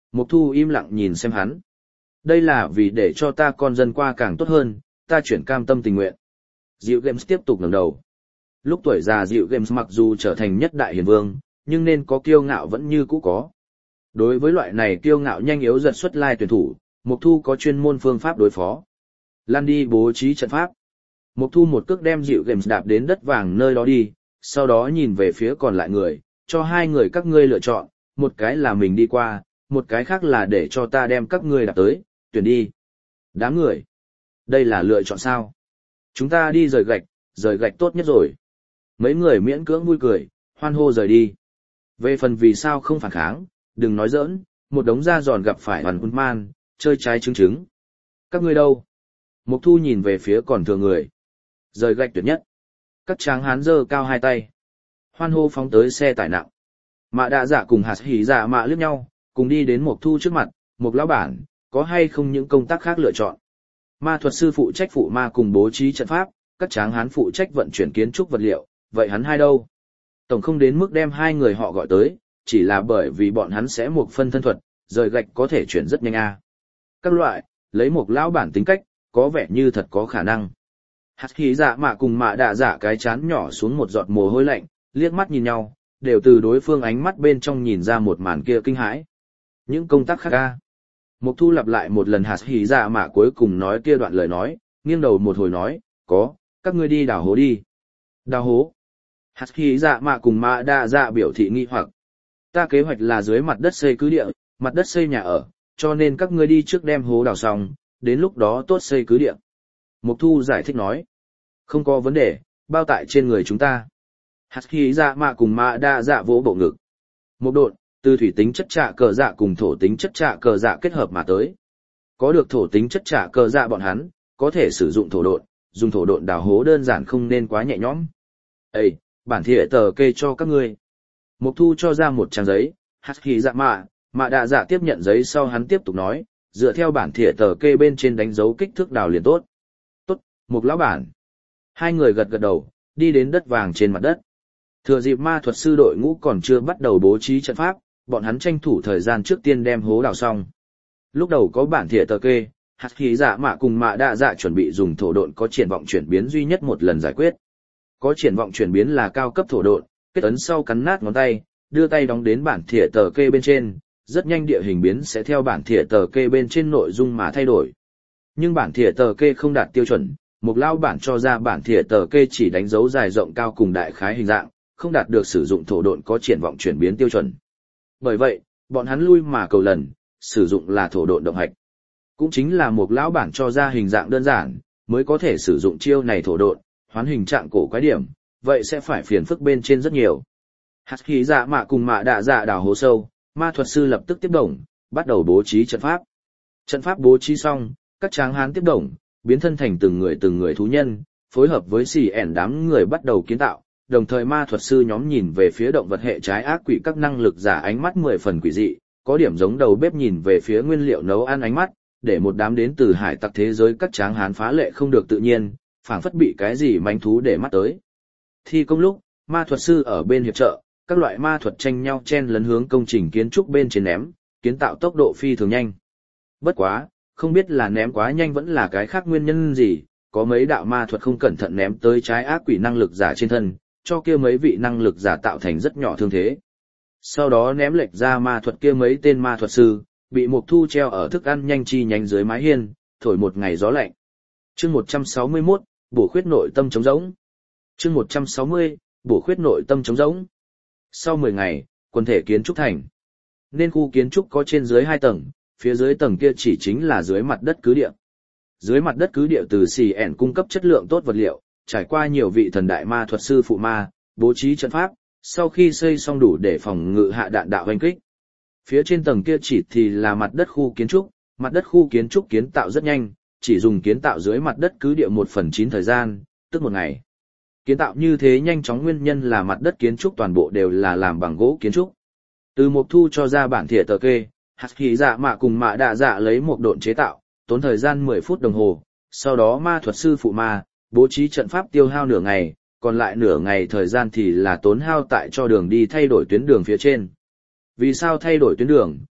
Speaker 1: Mục Thu im lặng nhìn xem hắn. Đây là vì để cho ta con dân qua càng tốt hơn, ta chuyển cam tâm tình nguyện. Dịu Games tiếp tục ngẩng đầu. Lúc tuổi già Dịu Games mặc dù trở thành nhất đại hiền vương, nhưng nên có kiêu ngạo vẫn như cũ có. Đối với loại này kiêu ngạo nhanh yếu giật xuất lai tuyển thủ, Mục Thu có chuyên môn phương pháp đối phó. Lan đi bố trí trận pháp. Mục Thu một cước đem Dịu Games đạp đến đất vàng nơi đó đi, sau đó nhìn về phía còn lại người, cho hai người các ngươi lựa chọn, một cái là mình đi qua, một cái khác là để cho ta đem các ngươi đạp tới, tuyển đi. Đám người. Đây là lựa chọn sao? Chúng ta đi rời gạch, rời gạch tốt nhất rồi. Mấy người miễn cưỡng vui cười, hoan hô rời đi. Về phần vì sao không phản kháng, đừng nói giỡn, một đống da giòn gặp phải hoàn quân man, chơi trái trứng trứng. Các ngươi đâu? Mục Thu nhìn về phía còn thừa người. Rời gạch tuyệt nhất. Các tráng hán giơ cao hai tay. Hoan hô phóng tới xe tải nặng. Mạ Đạ Dạ cùng Hạt Hỉ Dạ Mạ liếc nhau, cùng đi đến Mục Thu trước mặt, Mục lão bản, có hay không những công tác khác lựa chọn? Ma thuật sư phụ trách phụ ma cùng bố trí trận pháp, các tráng hán phụ trách vận chuyển kiến trúc vật liệu, vậy hắn hai đâu? Tổng không đến mức đem hai người họ gọi tới, chỉ là bởi vì bọn hắn sẽ một phân thân thuật, rời gạch có thể chuyển rất nhanh a. À. Các loại, lấy một lão bản tính cách, có vẻ như thật có khả năng. Hạt Hỉ Dạ Mạ cùng Mạ Đạ Dạ cái chán nhỏ xuống một giọt mồ hôi lạnh, liếc mắt nhìn nhau, đều từ đối phương ánh mắt bên trong nhìn ra một màn kia kinh hãi. Những công tác khác a. Mục Thu lặp lại một lần Hạt Hỉ Dạ Mạ cuối cùng nói kia đoạn lời nói, nghiêng đầu một hồi nói, có, các ngươi đi đào hố đi. Đào hố. Hạt Hỉ Dạ Mạ cùng Mạ Đạ Dạ biểu thị nghi hoặc. Ta kế hoạch là dưới mặt đất xây cứ địa, mặt đất xây nhà ở, cho nên các ngươi đi trước đem hố đào xong, đến lúc đó tốt xây cứ địa. Mục Thu giải thích nói. Không có vấn đề, bao tại trên người chúng ta. Hạt Hỉ Dạ Mạ cùng Mạ Đạ Dạ vỗ bộ ngực. Một độn, từ thủy tính chất trạ cờ dạ cùng thổ tính chất trạ cờ dạ kết hợp mà tới. Có được thổ tính chất trạ cờ dạ bọn hắn, có thể sử dụng thổ độn, dùng thổ độn đào hố đơn giản không nên quá nhẹ nhõm. Ê, bản thỉa tờ kê cho các ngươi. Mục Thu cho ra một trang giấy, Hạt Hỉ Dạ Mạ, Mạ Đạ Dạ tiếp nhận giấy sau hắn tiếp tục nói, dựa theo bản thỉa tờ kê bên trên đánh dấu kích thước đào liền tốt. Tốt, Mục lão bản. Hai người gật gật đầu, đi đến đất vàng trên mặt đất. Thừa dịp ma thuật sư đội ngũ còn chưa bắt đầu bố trí trận pháp, bọn hắn tranh thủ thời gian trước tiên đem hố đào xong. Lúc đầu có bản thỉa tờ kê, Hạt Hỉ Dạ Mạ cùng Mạ Đạ Dạ chuẩn bị dùng thổ độn có triển vọng chuyển biến duy nhất một lần giải quyết. Có triển vọng chuyển biến là cao cấp thổ độn, kết ấn sau cắn nát ngón tay, đưa tay đóng đến bản thỉa tờ kê bên trên, rất nhanh địa hình biến sẽ theo bản thỉa tờ kê bên trên nội dung mà thay đổi. Nhưng bản thỉa tờ kê không đạt tiêu chuẩn, Mục lão bản cho ra bản thỉa tờ kê chỉ đánh dấu dài rộng cao cùng đại khái hình dạng, không đạt được sử dụng thổ độn có triển vọng chuyển biến tiêu chuẩn. Bởi vậy, bọn hắn lui mà cầu lần, sử dụng là thổ độn động hạch. Cũng chính là Mục lão bản cho ra hình dạng đơn giản, mới có thể sử dụng chiêu này thổ độn, hoán hình trạng cổ quái điểm, vậy sẽ phải phiền phức bên trên rất nhiều. Hạt Hỉ Dạ Mạ cùng Mạ Đạ Dạ đào hố sâu, ma thuật sư lập tức tiếp đồng, bắt đầu bố trí trận pháp. Trận pháp bố trí xong, các tráng hán tiếp đồng, biến thân thành từng người từng người thú nhân, phối hợp với xì ẻn đám người bắt đầu kiến tạo, đồng thời ma thuật sư nhóm nhìn về phía động vật hệ trái ác quỷ các năng lực giả ánh mắt mười phần quỷ dị, có điểm giống đầu bếp nhìn về phía nguyên liệu nấu ăn ánh mắt, để một đám đến từ hải tặc thế giới các tráng hán phá lệ không được tự nhiên, phảng phất bị cái gì manh thú để mắt tới. Thi công lúc, ma thuật sư ở bên hiệp trợ, các loại ma thuật tranh nhau chen lấn hướng công trình kiến trúc bên trên ném, kiến tạo tốc độ phi thường nhanh. Bất quá, không biết là ném quá nhanh vẫn là cái khác nguyên nhân gì, có mấy đạo ma thuật không cẩn thận ném tới trái ác quỷ năng lực giả trên thân, cho kia mấy vị năng lực giả tạo thành rất nhỏ thương thế. Sau đó ném lệch ra ma thuật kia mấy tên ma thuật sư, bị Mục Thu treo ở thức ăn nhanh chi nhánh dưới mái hiên, thổi một ngày gió lạnh. Chương một trăm sáu mươi mốt, bổ khuyết nội tâm trống rỗng. Chương một trăm sáu mươi, bổ khuyết nội tâm trống rỗng. Sau mười ngày, quần thể kiến trúc thành. Nên khu kiến trúc có trên dưới hai tầng, phía dưới tầng kia chỉ chính là dưới mặt đất cứ địa. Dưới mặt đất cứ địa từ xì ẻn cung cấp chất lượng tốt vật liệu, trải qua nhiều vị thần đại ma thuật sư phụ ma, bố trí trận pháp, sau khi xây xong đủ để phòng ngự hạ đạn đạo hoành kích. Phía trên tầng kia chỉ thì là mặt đất khu kiến trúc, mặt đất khu kiến trúc kiến tạo rất nhanh, chỉ dùng kiến tạo dưới mặt đất cứ địa một phần chín thời gian, tức một ngày. Kiến tạo như thế nhanh chóng nguyên nhân là mặt đất kiến trúc toàn bộ đều là làm bằng gỗ kiến trúc. Từ Mục Thu cho ra bản thỉa tờ kê, Hạt Hỉ Dạ Mạ cùng Mạ Đạ Dạ lấy một độn chế tạo, tốn thời gian mười phút đồng hồ, sau đó ma thuật sư phụ ma, bố trí trận pháp tiêu hao nửa ngày, còn lại nửa ngày thời gian thì là tốn hao tại cho đường đi thay đổi tuyến đường phía trên. Vì sao thay đổi tuyến đường?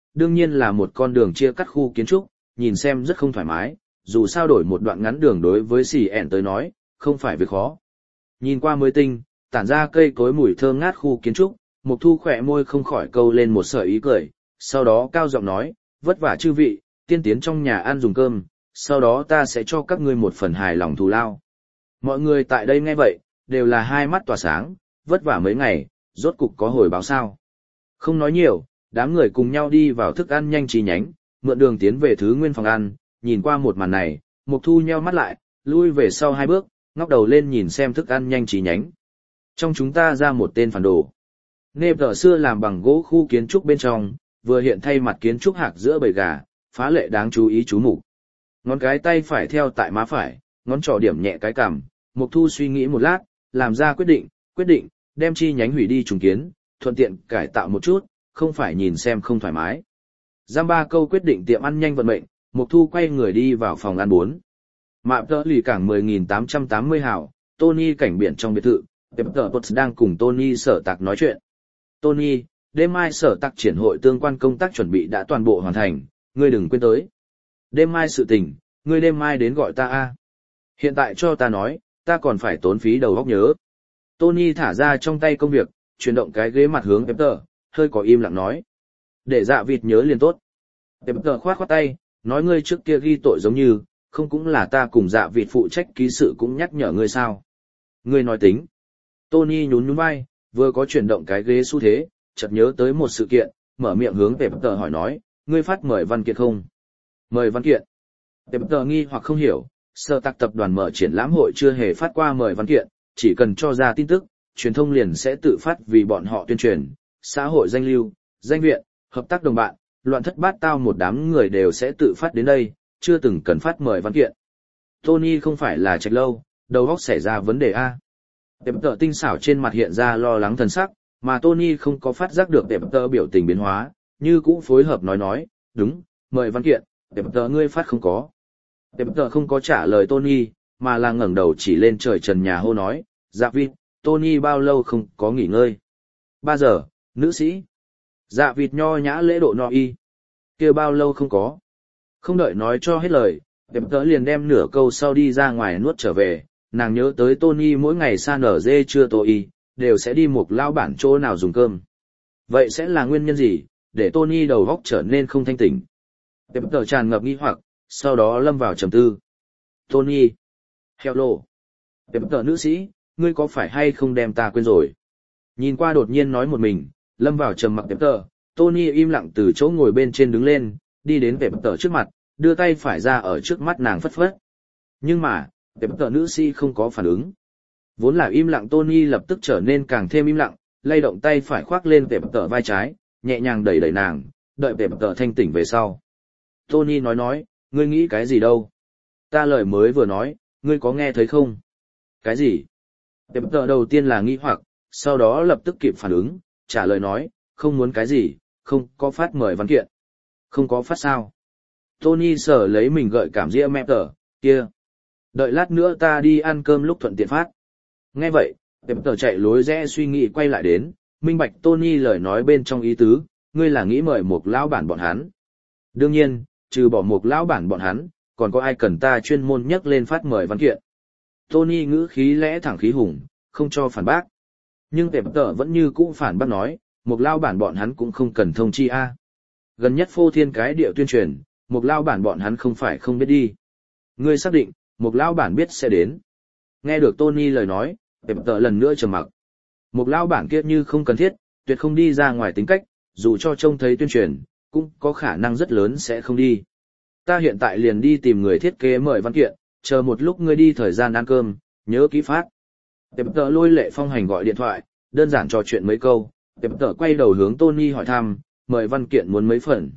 Speaker 1: đương nhiên là một con đường chia cắt khu kiến trúc, nhìn xem rất không thoải mái, dù sao đổi một đoạn ngắn đường đối với xì ẻn tới nói, không phải việc khó. Nhìn qua mới tinh, tản ra cây cối mùi thơm ngát khu kiến trúc, Mục Thu khỏe môi không khỏi câu lên một sợi ý cười, sau đó cao giọng nói, vất vả chư vị, tiên tiến trong nhà ăn dùng cơm, sau đó ta sẽ cho các ngươi một phần hài lòng thù lao. Mọi người tại đây nghe vậy, đều là hai mắt tỏa sáng, vất vả mấy ngày, rốt cục có hồi báo sao. Không nói nhiều, đám người cùng nhau đi vào thức ăn nhanh chi nhánh, mượn đường tiến về thứ nguyên phòng ăn, nhìn qua một màn này, Mục Thu nheo mắt lại, lui về sau hai bước, ngóc đầu lên nhìn xem thức ăn nhanh chi nhánh. Trong chúng ta ra một tên phản đồ. Nếp ở xưa làm bằng gỗ khu kiến trúc bên trong, vừa hiện thay mặt kiến trúc hạc giữa bầy gà, phá lệ đáng chú ý chú mục. Ngón cái tay phải theo tại má phải, ngón trỏ điểm nhẹ cái cằm, Mục Thu suy nghĩ một lát, làm ra quyết định, quyết định, đem chi nhánh hủy đi trùng kiến, thuận tiện cải tạo một chút, không phải nhìn xem không thoải mái. Giam ba câu quyết định tiệm ăn nhanh vận mệnh, Mục Thu quay người đi vào phòng ăn bốn. Mạp tờ lì cảng mười nghìn tám trăm tám mươi hào, Tony cảnh biển trong biệt thự, Tệp tờ Potts đang cùng Tony sở tạc nói chuyện. Tony, đêm mai sở tạc triển hội tương quan công tác chuẩn bị đã toàn bộ hoàn thành, ngươi đừng quên tới. Đêm mai sự tình, ngươi đêm mai đến gọi ta a. Hiện tại cho ta nói, ta còn phải tốn phí đầu óc nhớ. Tony thả ra trong tay công việc, chuyển động cái ghế mặt hướng Tệp tờ, hơi có im lặng nói. Để dạ vịt nhớ liền tốt. Tệp tờ khoát khoát tay, nói ngươi trước kia ghi tội giống như, không cũng là ta cùng dạ vịt phụ trách ký sự cũng nhắc nhở ngươi sao. Ngươi nói tính. Tony nhún nhún vai, vừa có chuyển động cái ghế xu thế, chợt nhớ tới một sự kiện, mở miệng hướng Tệp tờ hỏi nói, ngươi phát mời văn kiện không? Mời văn kiện. Tệp tờ nghi hoặc không hiểu, Sở Tạc tập đoàn mở triển lãm hội chưa hề phát qua mời văn kiện, chỉ cần cho ra tin tức, truyền thông liền sẽ tự phát vì bọn họ tuyên truyền, xã hội danh lưu, danh viện, hợp tác đồng bạn, loạn thất bát tao một đám người đều sẽ tự phát đến đây, chưa từng cần phát mời văn kiện. Tony không phải là trạch lâu, đầu óc xảy ra vấn đề A. Tệp tờ tinh xảo trên mặt hiện ra lo lắng thần sắc, mà Tony không có phát giác được tệp tờ biểu tình biến hóa, như cũ phối hợp nói nói, đúng, mời văn kiện, tệp tờ ngươi phát không có. Tệp tờ không có trả lời Tony, mà là ngẩng đầu chỉ lên trời trần nhà hô nói, dạ vịt, Tony bao lâu không có nghỉ ngơi. Ba giờ, nữ sĩ. Dạ vịt nho nhã lễ độ no y. Kia bao lâu không có. Không đợi nói cho hết lời, Tệp tớ liền đem nửa câu sau đi ra ngoài nuốt trở về, nàng nhớ tới Tony mỗi ngày sa nở dê chưa tô y, đều sẽ đi một lao bản chỗ nào dùng cơm. Vậy sẽ là nguyên nhân gì, để Tony đầu góc trở nên không thanh tỉnh. Tệp tớ tràn ngập nghi hoặc, sau đó lâm vào trầm tư. Tony. Hello. Tệp tớ nữ sĩ, ngươi có phải hay không đem ta quên rồi? Nhìn qua đột nhiên nói một mình, lâm vào trầm mặc Tệp tớ, Tony im lặng từ chỗ ngồi bên trên đứng lên, đi đến Tệp tớ trước mặt, đưa tay phải ra ở trước mắt nàng phất phất. Nhưng mà, Tệp tờ nữ sĩ không có phản ứng. Vốn là im lặng Tony lập tức trở nên càng thêm im lặng, lay động tay phải khoác lên Tệp tờ vai trái, nhẹ nhàng đẩy đẩy nàng, đợi Tệp tờ thanh tỉnh về sau. Tony nói nói, ngươi nghĩ cái gì đâu? Ta lời mới vừa nói, ngươi có nghe thấy không? Cái gì? Tệp tờ đầu tiên là nghĩ hoặc, sau đó lập tức kịp phản ứng, trả lời nói, không muốn cái gì, không có phát mời văn kiện. Không có phát sao? Tony sở lấy mình gợi cảm ria mẹ tờ, kia. Đợi lát nữa ta đi ăn cơm lúc thuận tiện phát. Nghe vậy, Tệp tờ chạy lối rẽ suy nghĩ quay lại đến, minh bạch Tony lời nói bên trong ý tứ, ngươi là nghĩ mời một lão bản bọn hắn. Đương nhiên, trừ bỏ một lão bản bọn hắn, còn có ai cần ta chuyên môn nhắc lên phát mời văn kiện. Tony ngữ khí lẽ thẳng khí hùng, không cho phản bác. Nhưng Tệp tờ vẫn như cũ phản bác nói, một lão bản bọn hắn cũng không cần thông chi a. Gần nhất phô thiên cái địa tuyên truyền, một lão bản bọn hắn không phải không biết đi. Ngươi xác định, một lão bản biết sẽ đến. Nghe được Tony lời nói, Tệp tờ lần nữa trầm mặc. Một lão bản kia như không cần thiết, tuyệt không đi ra ngoài tính cách, dù cho trông thấy tuyên truyền, cũng có khả năng rất lớn sẽ không đi. Ta hiện tại liền đi tìm người thiết kế mời văn kiện, chờ một lúc ngươi đi thời gian ăn cơm, nhớ ký phát. Tệp tờ lôi Lệ Phong Hành gọi điện thoại, đơn giản trò chuyện mấy câu, Tệp tờ quay đầu hướng Tony hỏi thăm, mời văn kiện muốn mấy phần.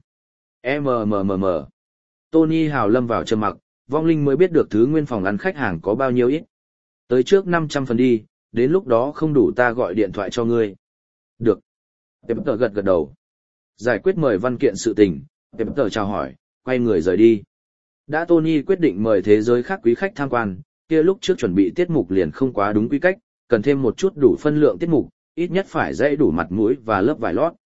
Speaker 1: MMMM. Tony hào lâm vào trầm mặc, vong linh mới biết được thứ nguyên phòng ăn khách hàng có bao nhiêu ít. Tới trước năm trăm phần đi, đến lúc đó không đủ ta gọi điện thoại cho ngươi. Được. Tệp tờ gật gật đầu. Giải quyết mời văn kiện sự tình, Tệp tờ chào hỏi, quay người rời đi. Đã Tony quyết định mời thế giới khác quý khách tham quan, kia lúc trước chuẩn bị tiết mục liền không quá đúng quy cách, cần thêm một chút đủ phân lượng tiết mục, ít nhất phải dãy đủ mặt mũi và lớp vải lót.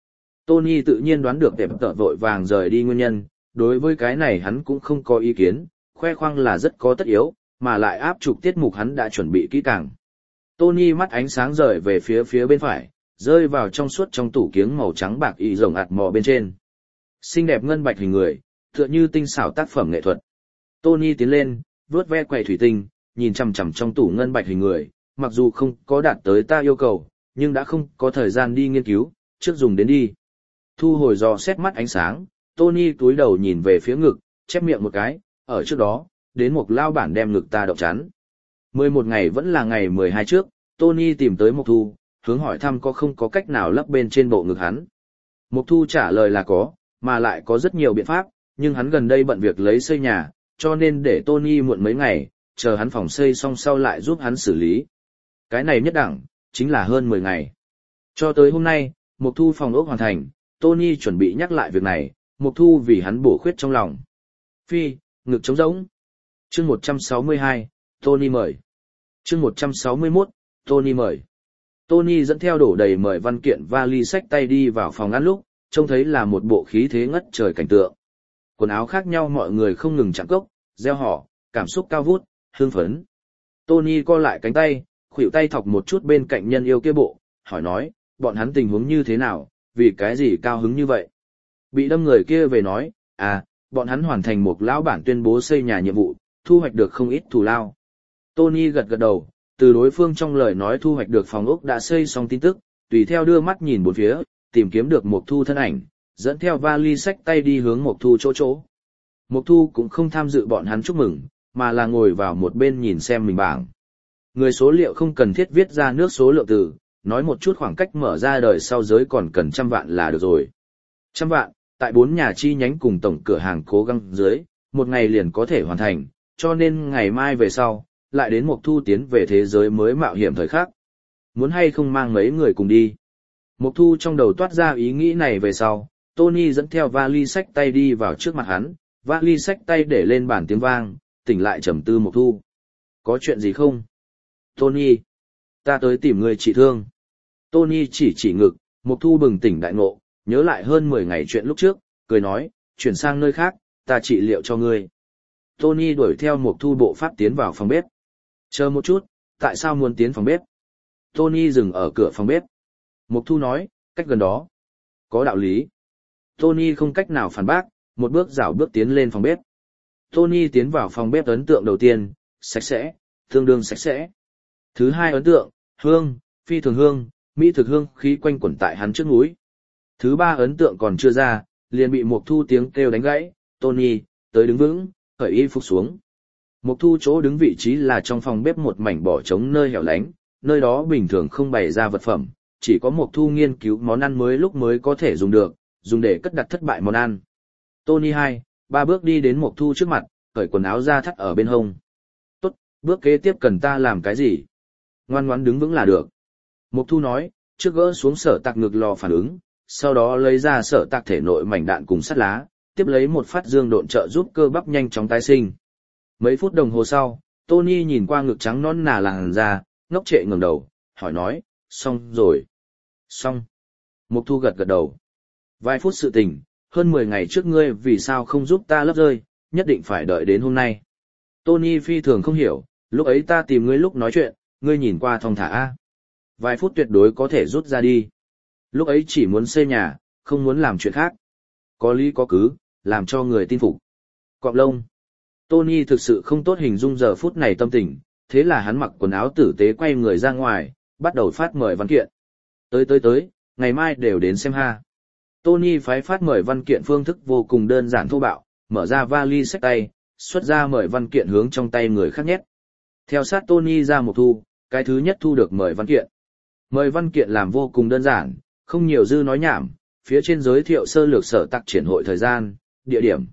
Speaker 1: Tony tự nhiên đoán được tệp tợ vội vàng rời đi nguyên nhân, đối với cái này hắn cũng không có ý kiến, khoe khoang là rất có tất yếu, mà lại áp trục tiết mục hắn đã chuẩn bị kỹ càng. Tony mắt ánh sáng rời về phía phía bên phải, rơi vào trong suốt trong tủ kiếng màu trắng bạc y rồng ạt mò bên trên. Xinh đẹp ngân bạch hình người, tựa như tinh xảo tác phẩm nghệ thuật. Tony tiến lên, vuốt ve quầy thủy tinh, nhìn chằm chằm trong tủ ngân bạch hình người, mặc dù không có đạt tới ta yêu cầu, nhưng đã không có thời gian đi nghiên cứu, trước dùng đến đi. Thu hồi dò xét mắt ánh sáng, Tony cúi đầu nhìn về phía ngực, chép miệng một cái, ở trước đó, đến một lao bản đem ngực ta động chắn. mười một ngày vẫn là ngày mười hai trước, Tony tìm tới Mộc Thu, hướng hỏi thăm có không có cách nào lấp bên trên bộ ngực hắn. Mộc Thu trả lời là có, mà lại có rất nhiều biện pháp, nhưng hắn gần đây bận việc lấy xây nhà, cho nên để Tony muộn mấy ngày, chờ hắn phòng xây xong sau lại giúp hắn xử lý. Cái này nhất đẳng, chính là hơn mười ngày. Cho tới hôm nay, Mộc Thu phòng ốc hoàn thành, Tony chuẩn bị nhắc lại việc này, Mộc Thu vì hắn bổ khuyết trong lòng. Phi, ngực trống rỗng. Chương một trăm sáu mươi hai, Tony mời. Chương một trăm sáu mươi mốt, Tony mời. Tony dẫn theo đổ đầy mời văn kiện vali xách tay đi vào phòng ăn lúc, trông thấy là một bộ khí thế ngất trời cảnh tượng. Quần áo khác nhau mọi người không ngừng chạm cốc, reo hò, cảm xúc cao vút, hương phấn. Tony co lại cánh tay, khuỷu tay thọc một chút bên cạnh nhân yêu kia bộ, hỏi nói, bọn hắn tình huống như thế nào, vì cái gì cao hứng như vậy. Bị đâm người kia về nói, à, bọn hắn hoàn thành một lão bản tuyên bố xây nhà nhiệm vụ, thu hoạch được không ít thù lao. Tony gật gật đầu, từ đối phương trong lời nói thu hoạch được phòng ốc đã xây xong tin tức, tùy theo đưa mắt nhìn bốn phía, tìm kiếm được Mộc Thu thân ảnh, dẫn theo vali xách tay đi hướng Mộc Thu chỗ chỗ. Mộc Thu cũng không tham dự bọn hắn chúc mừng, mà là ngồi vào một bên nhìn xem mình bảng. Người số liệu không cần thiết viết ra nước số lượng từ, nói một chút khoảng cách mở ra đời sau giới còn cần trăm vạn là được rồi. Trăm vạn, tại bốn nhà chi nhánh cùng tổng cửa hàng cố gắng dưới, một ngày liền có thể hoàn thành, cho nên ngày mai về sau, lại đến Mộc Thu tiến về thế giới mới mạo hiểm thời khắc. Muốn hay không mang mấy người cùng đi. Mộc Thu trong đầu toát ra ý nghĩ này về sau, Tony dẫn theo vali xách tay đi vào trước mặt hắn, vali xách tay để lên bàn tiếng vang, tỉnh lại trầm tư Mộc Thu. Có chuyện gì không? Tony, ta tới tìm người trị thương. Tony chỉ chỉ ngực, Mộc Thu bừng tỉnh đại ngộ, nhớ lại hơn mười ngày chuyện lúc trước, cười nói, chuyển sang nơi khác, ta trị liệu cho ngươi. Tony đuổi theo Mộc Thu bộ pháp tiến vào phòng bếp. Chờ một chút, tại sao muốn tiến phòng bếp? Tony dừng ở cửa phòng bếp. Mộc Thu nói, cách gần đó. Có đạo lý. Tony không cách nào phản bác, một bước dạo bước tiến lên phòng bếp. Tony tiến vào phòng bếp ấn tượng đầu tiên, sạch sẽ, tương đương sạch sẽ. Thứ hai ấn tượng, hương, phi thường hương, mỹ thực hương khí quanh quẩn tại hắn trước núi. Thứ ba ấn tượng còn chưa ra, liền bị Mộc Thu tiếng kêu đánh gãy, Tony, tới đứng vững, khởi y phục xuống. Mộc Thu chỗ đứng vị trí là trong phòng bếp một mảnh bỏ trống nơi hẻo lánh, nơi đó bình thường không bày ra vật phẩm, chỉ có Mộc Thu nghiên cứu món ăn mới lúc mới có thể dùng được, dùng để cất đặt thất bại món ăn. Tony hai, ba bước đi đến Mộc Thu trước mặt, cởi quần áo ra thắt ở bên hông. Tốt, bước kế tiếp cần ta làm cái gì? Ngoan ngoãn đứng vững là được. Mộc Thu nói, trước gỡ xuống sở tạc ngực lò phản ứng, sau đó lấy ra sở tạc thể nội mảnh đạn cùng sắt lá, tiếp lấy một phát dương độn trợ giúp cơ bắp nhanh chóng tái sinh. Mấy phút đồng hồ sau, Tony nhìn qua ngực trắng non nà làn da, ngốc trệ ngẩng đầu, hỏi nói, xong rồi. Xong. Mộc Thu gật gật đầu. Vài phút sự tình, hơn mười ngày trước ngươi vì sao không giúp ta lấp rơi, nhất định phải đợi đến hôm nay. Tony phi thường không hiểu, lúc ấy ta tìm ngươi lúc nói chuyện, ngươi nhìn qua thong thả a. Vài phút tuyệt đối có thể rút ra đi. Lúc ấy chỉ muốn xây nhà, không muốn làm chuyện khác. Có lý có cứ, làm cho người tin phục. Cọp lông. Tony thực sự không tốt hình dung giờ phút này tâm tình, thế là hắn mặc quần áo tử tế quay người ra ngoài, bắt đầu phát mời văn kiện. Tới tới tới, ngày mai đều đến xem ha. Tony phái phát mời văn kiện phương thức vô cùng đơn giản thô bạo, mở ra vali xách tay, xuất ra mời văn kiện hướng trong tay người khác nhét. Theo sát Tony ra Mộc Thu, cái thứ nhất thu được mời văn kiện. Mời văn kiện làm vô cùng đơn giản, không nhiều dư nói nhảm, phía trên giới thiệu sơ lược sở tạc triển hội thời gian, địa điểm.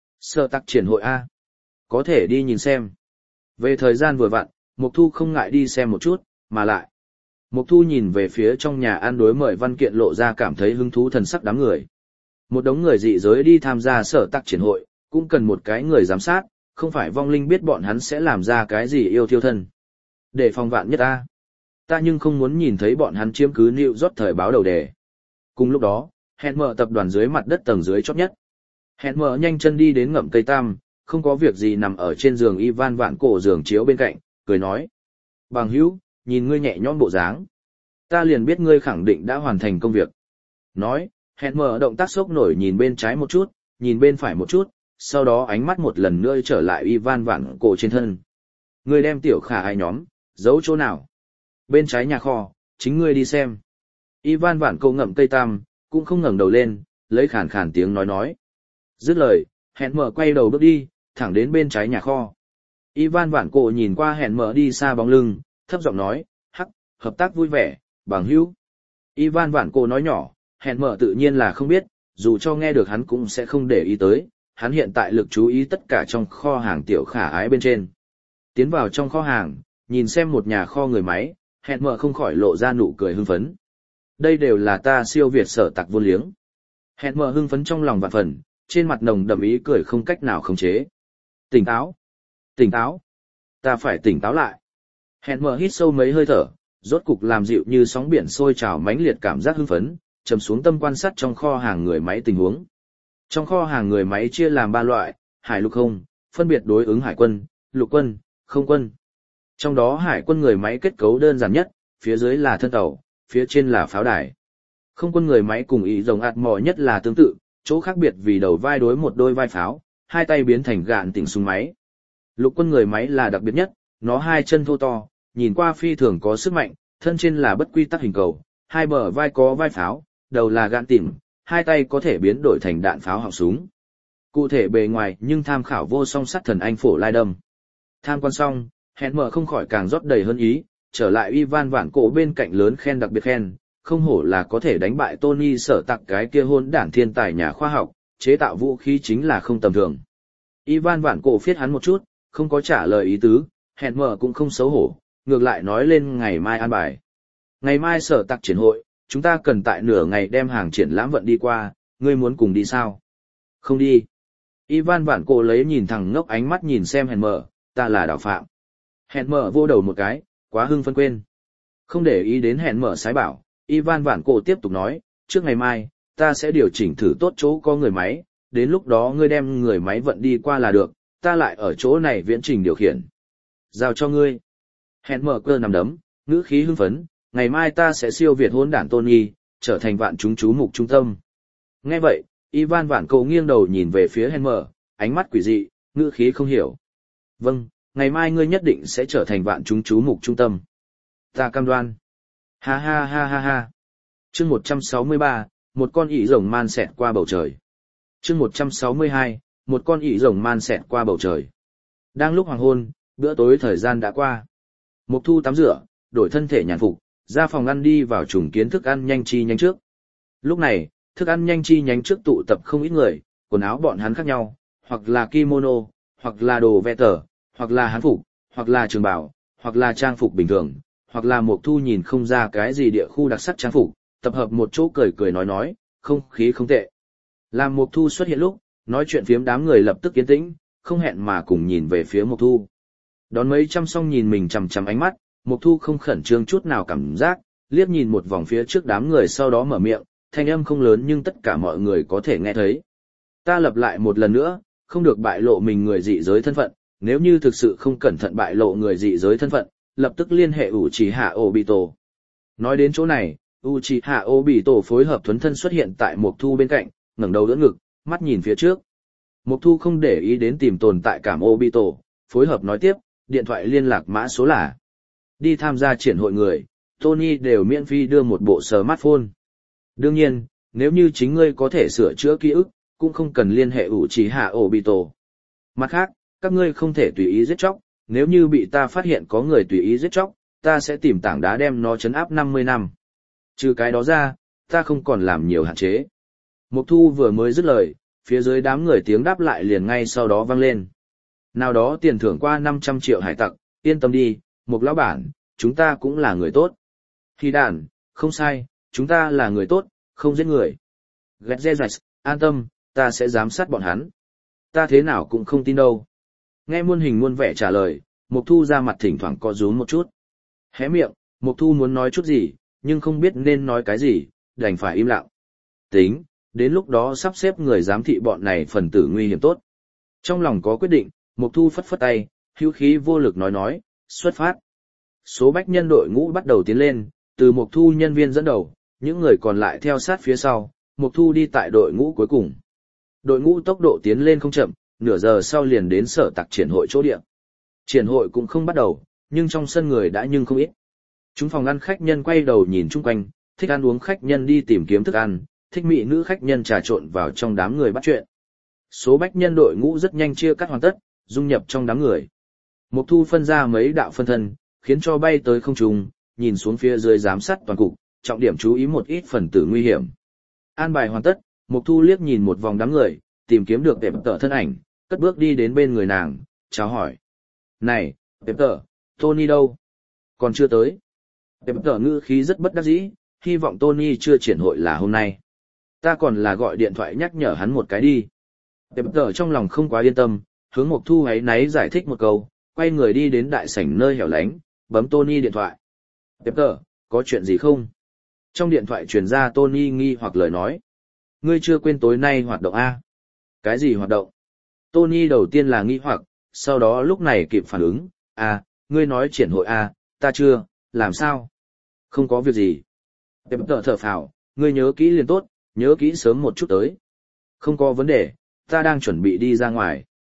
Speaker 1: Sở tạc triển hội A. Có thể đi nhìn xem. Về thời gian vừa vặn, Mộc Thu không ngại đi xem một chút, mà lại. Mộc Thu nhìn về phía trong nhà ăn đối mời văn kiện lộ ra cảm thấy hứng thú thần sắc đám người. Một đống người dị giới đi tham gia sở tạc triển hội, cũng cần một cái người giám sát, không phải vong linh biết bọn hắn sẽ làm ra cái gì yêu thiêu thân. Để phòng vạn nhất ta. Ta nhưng không muốn nhìn thấy bọn hắn chiếm cứ New York thời báo đầu đề. Cùng lúc đó, hẹn mở tập đoàn dưới mặt đất tầng dưới chót nhất. Hẹn mở nhanh chân đi đến ngậm cây tam, không có việc gì nằm ở trên giường Ivan Vạn Cổ giường chiếu bên cạnh, cười nói. Bằng hữu, nhìn ngươi nhẹ nhõm bộ dáng. Ta liền biết ngươi khẳng định đã hoàn thành công việc. Nói, hẹn mở động tác sốc nổi nhìn bên trái một chút, nhìn bên phải một chút, sau đó ánh mắt một lần nữa trở lại Ivan Vạn Cổ trên thân. Ngươi đem tiểu khả ai nhóm, giấu chỗ nào? Bên trái nhà kho, chính ngươi đi xem. Ivan Vạn Cổ ngậm cây tam, cũng không ngẩng đầu lên, lấy khàn khàn tiếng nói nói. Dứt lời, hẹn mở quay đầu bước đi, thẳng đến bên trái nhà kho. Ivan Vạn Cổ nhìn qua hẹn mở đi xa bóng lưng, thấp giọng nói, hắc, hợp tác vui vẻ, bằng hữu. Ivan Vạn Cổ nói nhỏ, hẹn mở tự nhiên là không biết, dù cho nghe được hắn cũng sẽ không để ý tới, hắn hiện tại lực chú ý tất cả trong kho hàng tiểu khả ái bên trên. Tiến vào trong kho hàng, nhìn xem một nhà kho người máy, hẹn mở không khỏi lộ ra nụ cười hưng phấn. Đây đều là ta siêu việt sở tạc vô liếng. Hẹn mở hưng phấn trong lòng vạn phần, trên mặt nồng đậm ý cười không cách nào khống chế. Tỉnh táo! Tỉnh táo! Ta phải tỉnh táo lại. Hẹn mở hít sâu mấy hơi thở, rốt cục làm dịu như sóng biển sôi trào mãnh liệt cảm giác hưng phấn, trầm xuống tâm quan sát trong kho hàng người máy tình huống. Trong kho hàng người máy chia làm ba loại, hải lục không, phân biệt đối ứng hải quân, lục quân, không quân. Trong đó hải quân người máy kết cấu đơn giản nhất, phía dưới là thân tàu, phía trên là pháo đài. Không quân người máy cùng ý rồng ạt mò nhất là tương tự, chỗ khác biệt vì đầu vai đối một đôi vai pháo, hai tay biến thành gạn tỉnh súng máy. Lục quân người máy là đặc biệt nhất, nó hai chân thô to, nhìn qua phi thường có sức mạnh, thân trên là bất quy tắc hình cầu, hai bờ vai có vai pháo, đầu là gạn tỉnh, hai tay có thể biến đổi thành đạn pháo họng súng. Cụ thể bề ngoài nhưng tham khảo vô song sắt thần anh phổ lai đâm. Tham quan xong, hẹn mở không khỏi càng rót đầy hơn ý, trở lại Ivan Vạn Cổ bên cạnh lớn khen đặc biệt khen, không hổ là có thể đánh bại Tony sở tặc cái kia hôn đản thiên tài nhà khoa học, chế tạo vũ khí chính là không tầm thường. Ivan Vạn Cổ phiết hắn một chút, không có trả lời ý tứ, hẹn mở cũng không xấu hổ, ngược lại nói lên ngày mai an bài. Ngày mai sở tặc triển hội, chúng ta cần tại nửa ngày đem hàng triển lãm vận đi qua, ngươi muốn cùng đi sao? Không đi. Ivan Vạn Cổ lấy nhìn thẳng ngốc ánh mắt nhìn xem hẹn mở, ta là đạo phạm. Hẹn mở vô đầu một cái, quá hưng phân quên. Không để ý đến hẹn mở sái bảo, Ivan Vạn Cổ tiếp tục nói, trước ngày mai, ta sẽ điều chỉnh thử tốt chỗ có người máy, đến lúc đó ngươi đem người máy vận đi qua là được, ta lại ở chỗ này viễn trình điều khiển. Giao cho ngươi. Hẹn mở cơ nằm đấm, ngữ khí hưng phấn, ngày mai ta sẽ siêu việt hỗn đản Tony, trở thành vạn chúng chú mục trung tâm. Nghe vậy, Ivan Vạn Cổ nghiêng đầu nhìn về phía hẹn mở, ánh mắt quỷ dị, ngữ khí không hiểu. Vâng, ngày mai ngươi nhất định sẽ trở thành vạn chúng chú mục trung tâm. Ta cam đoan. Ha ha ha ha ha. Chương một trăm sáu mươi ba, một con ỷ rồng man xẹt qua bầu trời. Chương một trăm sáu mươi hai, một con ỷ rồng man xẹt qua bầu trời. Đang lúc hoàng hôn, bữa tối thời gian đã qua. Mục Thu tắm rửa, đổi thân thể nhàn phục, ra phòng ăn đi vào trùng kiến thức ăn nhanh chi nhánh trước. Lúc này, thức ăn nhanh chi nhánh trước tụ tập không ít người, quần áo bọn hắn khác nhau, hoặc là kimono, hoặc là đồ vẽ tờ, hoặc là hán phục, hoặc là trường bào, hoặc là trang phục bình thường, hoặc là Mục Thu nhìn không ra cái gì địa khu đặc sắc trang phục, tập hợp một chỗ cười cười nói nói, không khí không tệ. Làm Mục Thu xuất hiện lúc, nói chuyện phiếm đám người lập tức yên tĩnh, không hẹn mà cùng nhìn về phía Mục Thu. Đón mấy trăm song nhìn mình chằm chằm ánh mắt, Mục Thu không khẩn trương chút nào cảm giác, liếc nhìn một vòng phía trước đám người sau đó mở miệng, thanh âm không lớn nhưng tất cả mọi người có thể nghe thấy. Ta lặp lại một lần nữa, không được bại lộ mình người dị giới thân phận, nếu như thực sự không cẩn thận bại lộ người dị giới thân phận, lập tức liên hệ Uchiha Obito. Nói đến chỗ này, Uchiha Obito phối hợp thuấn thân xuất hiện tại Mục Thu bên cạnh, ngẩng đầu đỡ ngực, mắt nhìn phía trước. Mục Thu không để ý đến tìm tồn tại cảm Obito, phối hợp nói tiếp, điện thoại liên lạc mã số là. Đi tham gia triển hội người, Tony đều miễn phí đưa một bộ smartphone. Đương nhiên, nếu như chính ngươi có thể sửa chữa ký ức, cũng không cần liên hệ Uchiha Obito. Mặt khác, các ngươi không thể tùy ý giết chóc, nếu như bị ta phát hiện có người tùy ý giết chóc, ta sẽ tìm tảng đá đem nó trấn áp năm mươi năm. Trừ cái đó ra, ta không còn làm nhiều hạn chế. Mục Thu vừa mới dứt lời, phía dưới đám người tiếng đáp lại liền ngay sau đó vang lên. Nào đó tiền thưởng qua năm trăm triệu hải tặc, yên tâm đi, Mục lão bản, chúng ta cũng là người tốt. Thì đàn, không sai, chúng ta là người tốt, không giết người. Ghét dê rạch, an tâm, ta sẽ giám sát bọn hắn. Ta thế nào cũng không tin đâu. Nghe muôn hình muôn vẻ trả lời, Mục Thu ra mặt thỉnh thoảng co rúm một chút. Hé miệng, Mục Thu muốn nói chút gì, nhưng không biết nên nói cái gì, đành phải im lặng. tính, đến lúc đó sắp xếp người giám thị bọn này phần tử nguy hiểm tốt. Trong lòng có quyết định, Mục Thu phất phất tay, hữu khí vô lực nói nói, xuất phát. Số bách nhân đội ngũ bắt đầu tiến lên, từ Mục Thu nhân viên dẫn đầu, những người còn lại theo sát phía sau, Mục Thu đi tại đội ngũ cuối cùng. Đội ngũ tốc độ tiến lên không chậm, nửa giờ sau liền đến sở tạc triển hội chỗ địa. Triển hội cũng không bắt đầu, nhưng trong sân người đã nhưng không ít. Chúng phòng ăn khách nhân quay đầu nhìn chung quanh, thích ăn uống khách nhân đi tìm kiếm thức ăn, thích mỹ nữ khách nhân trà trộn vào trong đám người bắt chuyện. Số bách nhân đội ngũ rất nhanh chia cắt hoàn tất, dung nhập trong đám người. Mục Thu phân ra mấy đạo phân thân, khiến cho bay tới không trung, nhìn xuống phía dưới giám sát toàn cục, trọng điểm chú ý một ít phần tử nguy hiểm. An bài hoàn tất, Mục Thu liếc nhìn một vòng đám người, tìm kiếm được Tệp Tở thân ảnh, cất bước đi đến bên người nàng, chào hỏi. Này, Tệp Tở, Tony đâu? Còn chưa tới. Tệp Tở ngữ khí rất bất đắc dĩ, hy vọng Tony chưa triển hội là hôm nay. Ta còn là gọi điện thoại nhắc nhở hắn một cái đi. Tệp Tở trong lòng không quá yên tâm, hướng Mục Thu ấy náy giải thích một câu, quay người đi đến đại sảnh nơi hẻo lánh, bấm Tony điện thoại. Tệp Tở, có chuyện gì không? Trong điện thoại truyền ra Tony nghi hoặc lời nói. Ngươi chưa quên tối nay hoạt động A. Cái gì hoạt động? Tony đầu tiên là nghi hoặc, sau đó lúc này kịp phản ứng. À, ngươi nói triển hội A, ta chưa, làm sao? Không có việc gì. Tệp Tở thở phào, ngươi nhớ kỹ liền tốt, nhớ kỹ sớm một chút tới. Không có vấn đề, ta đang chuẩn bị đi ra ngoài.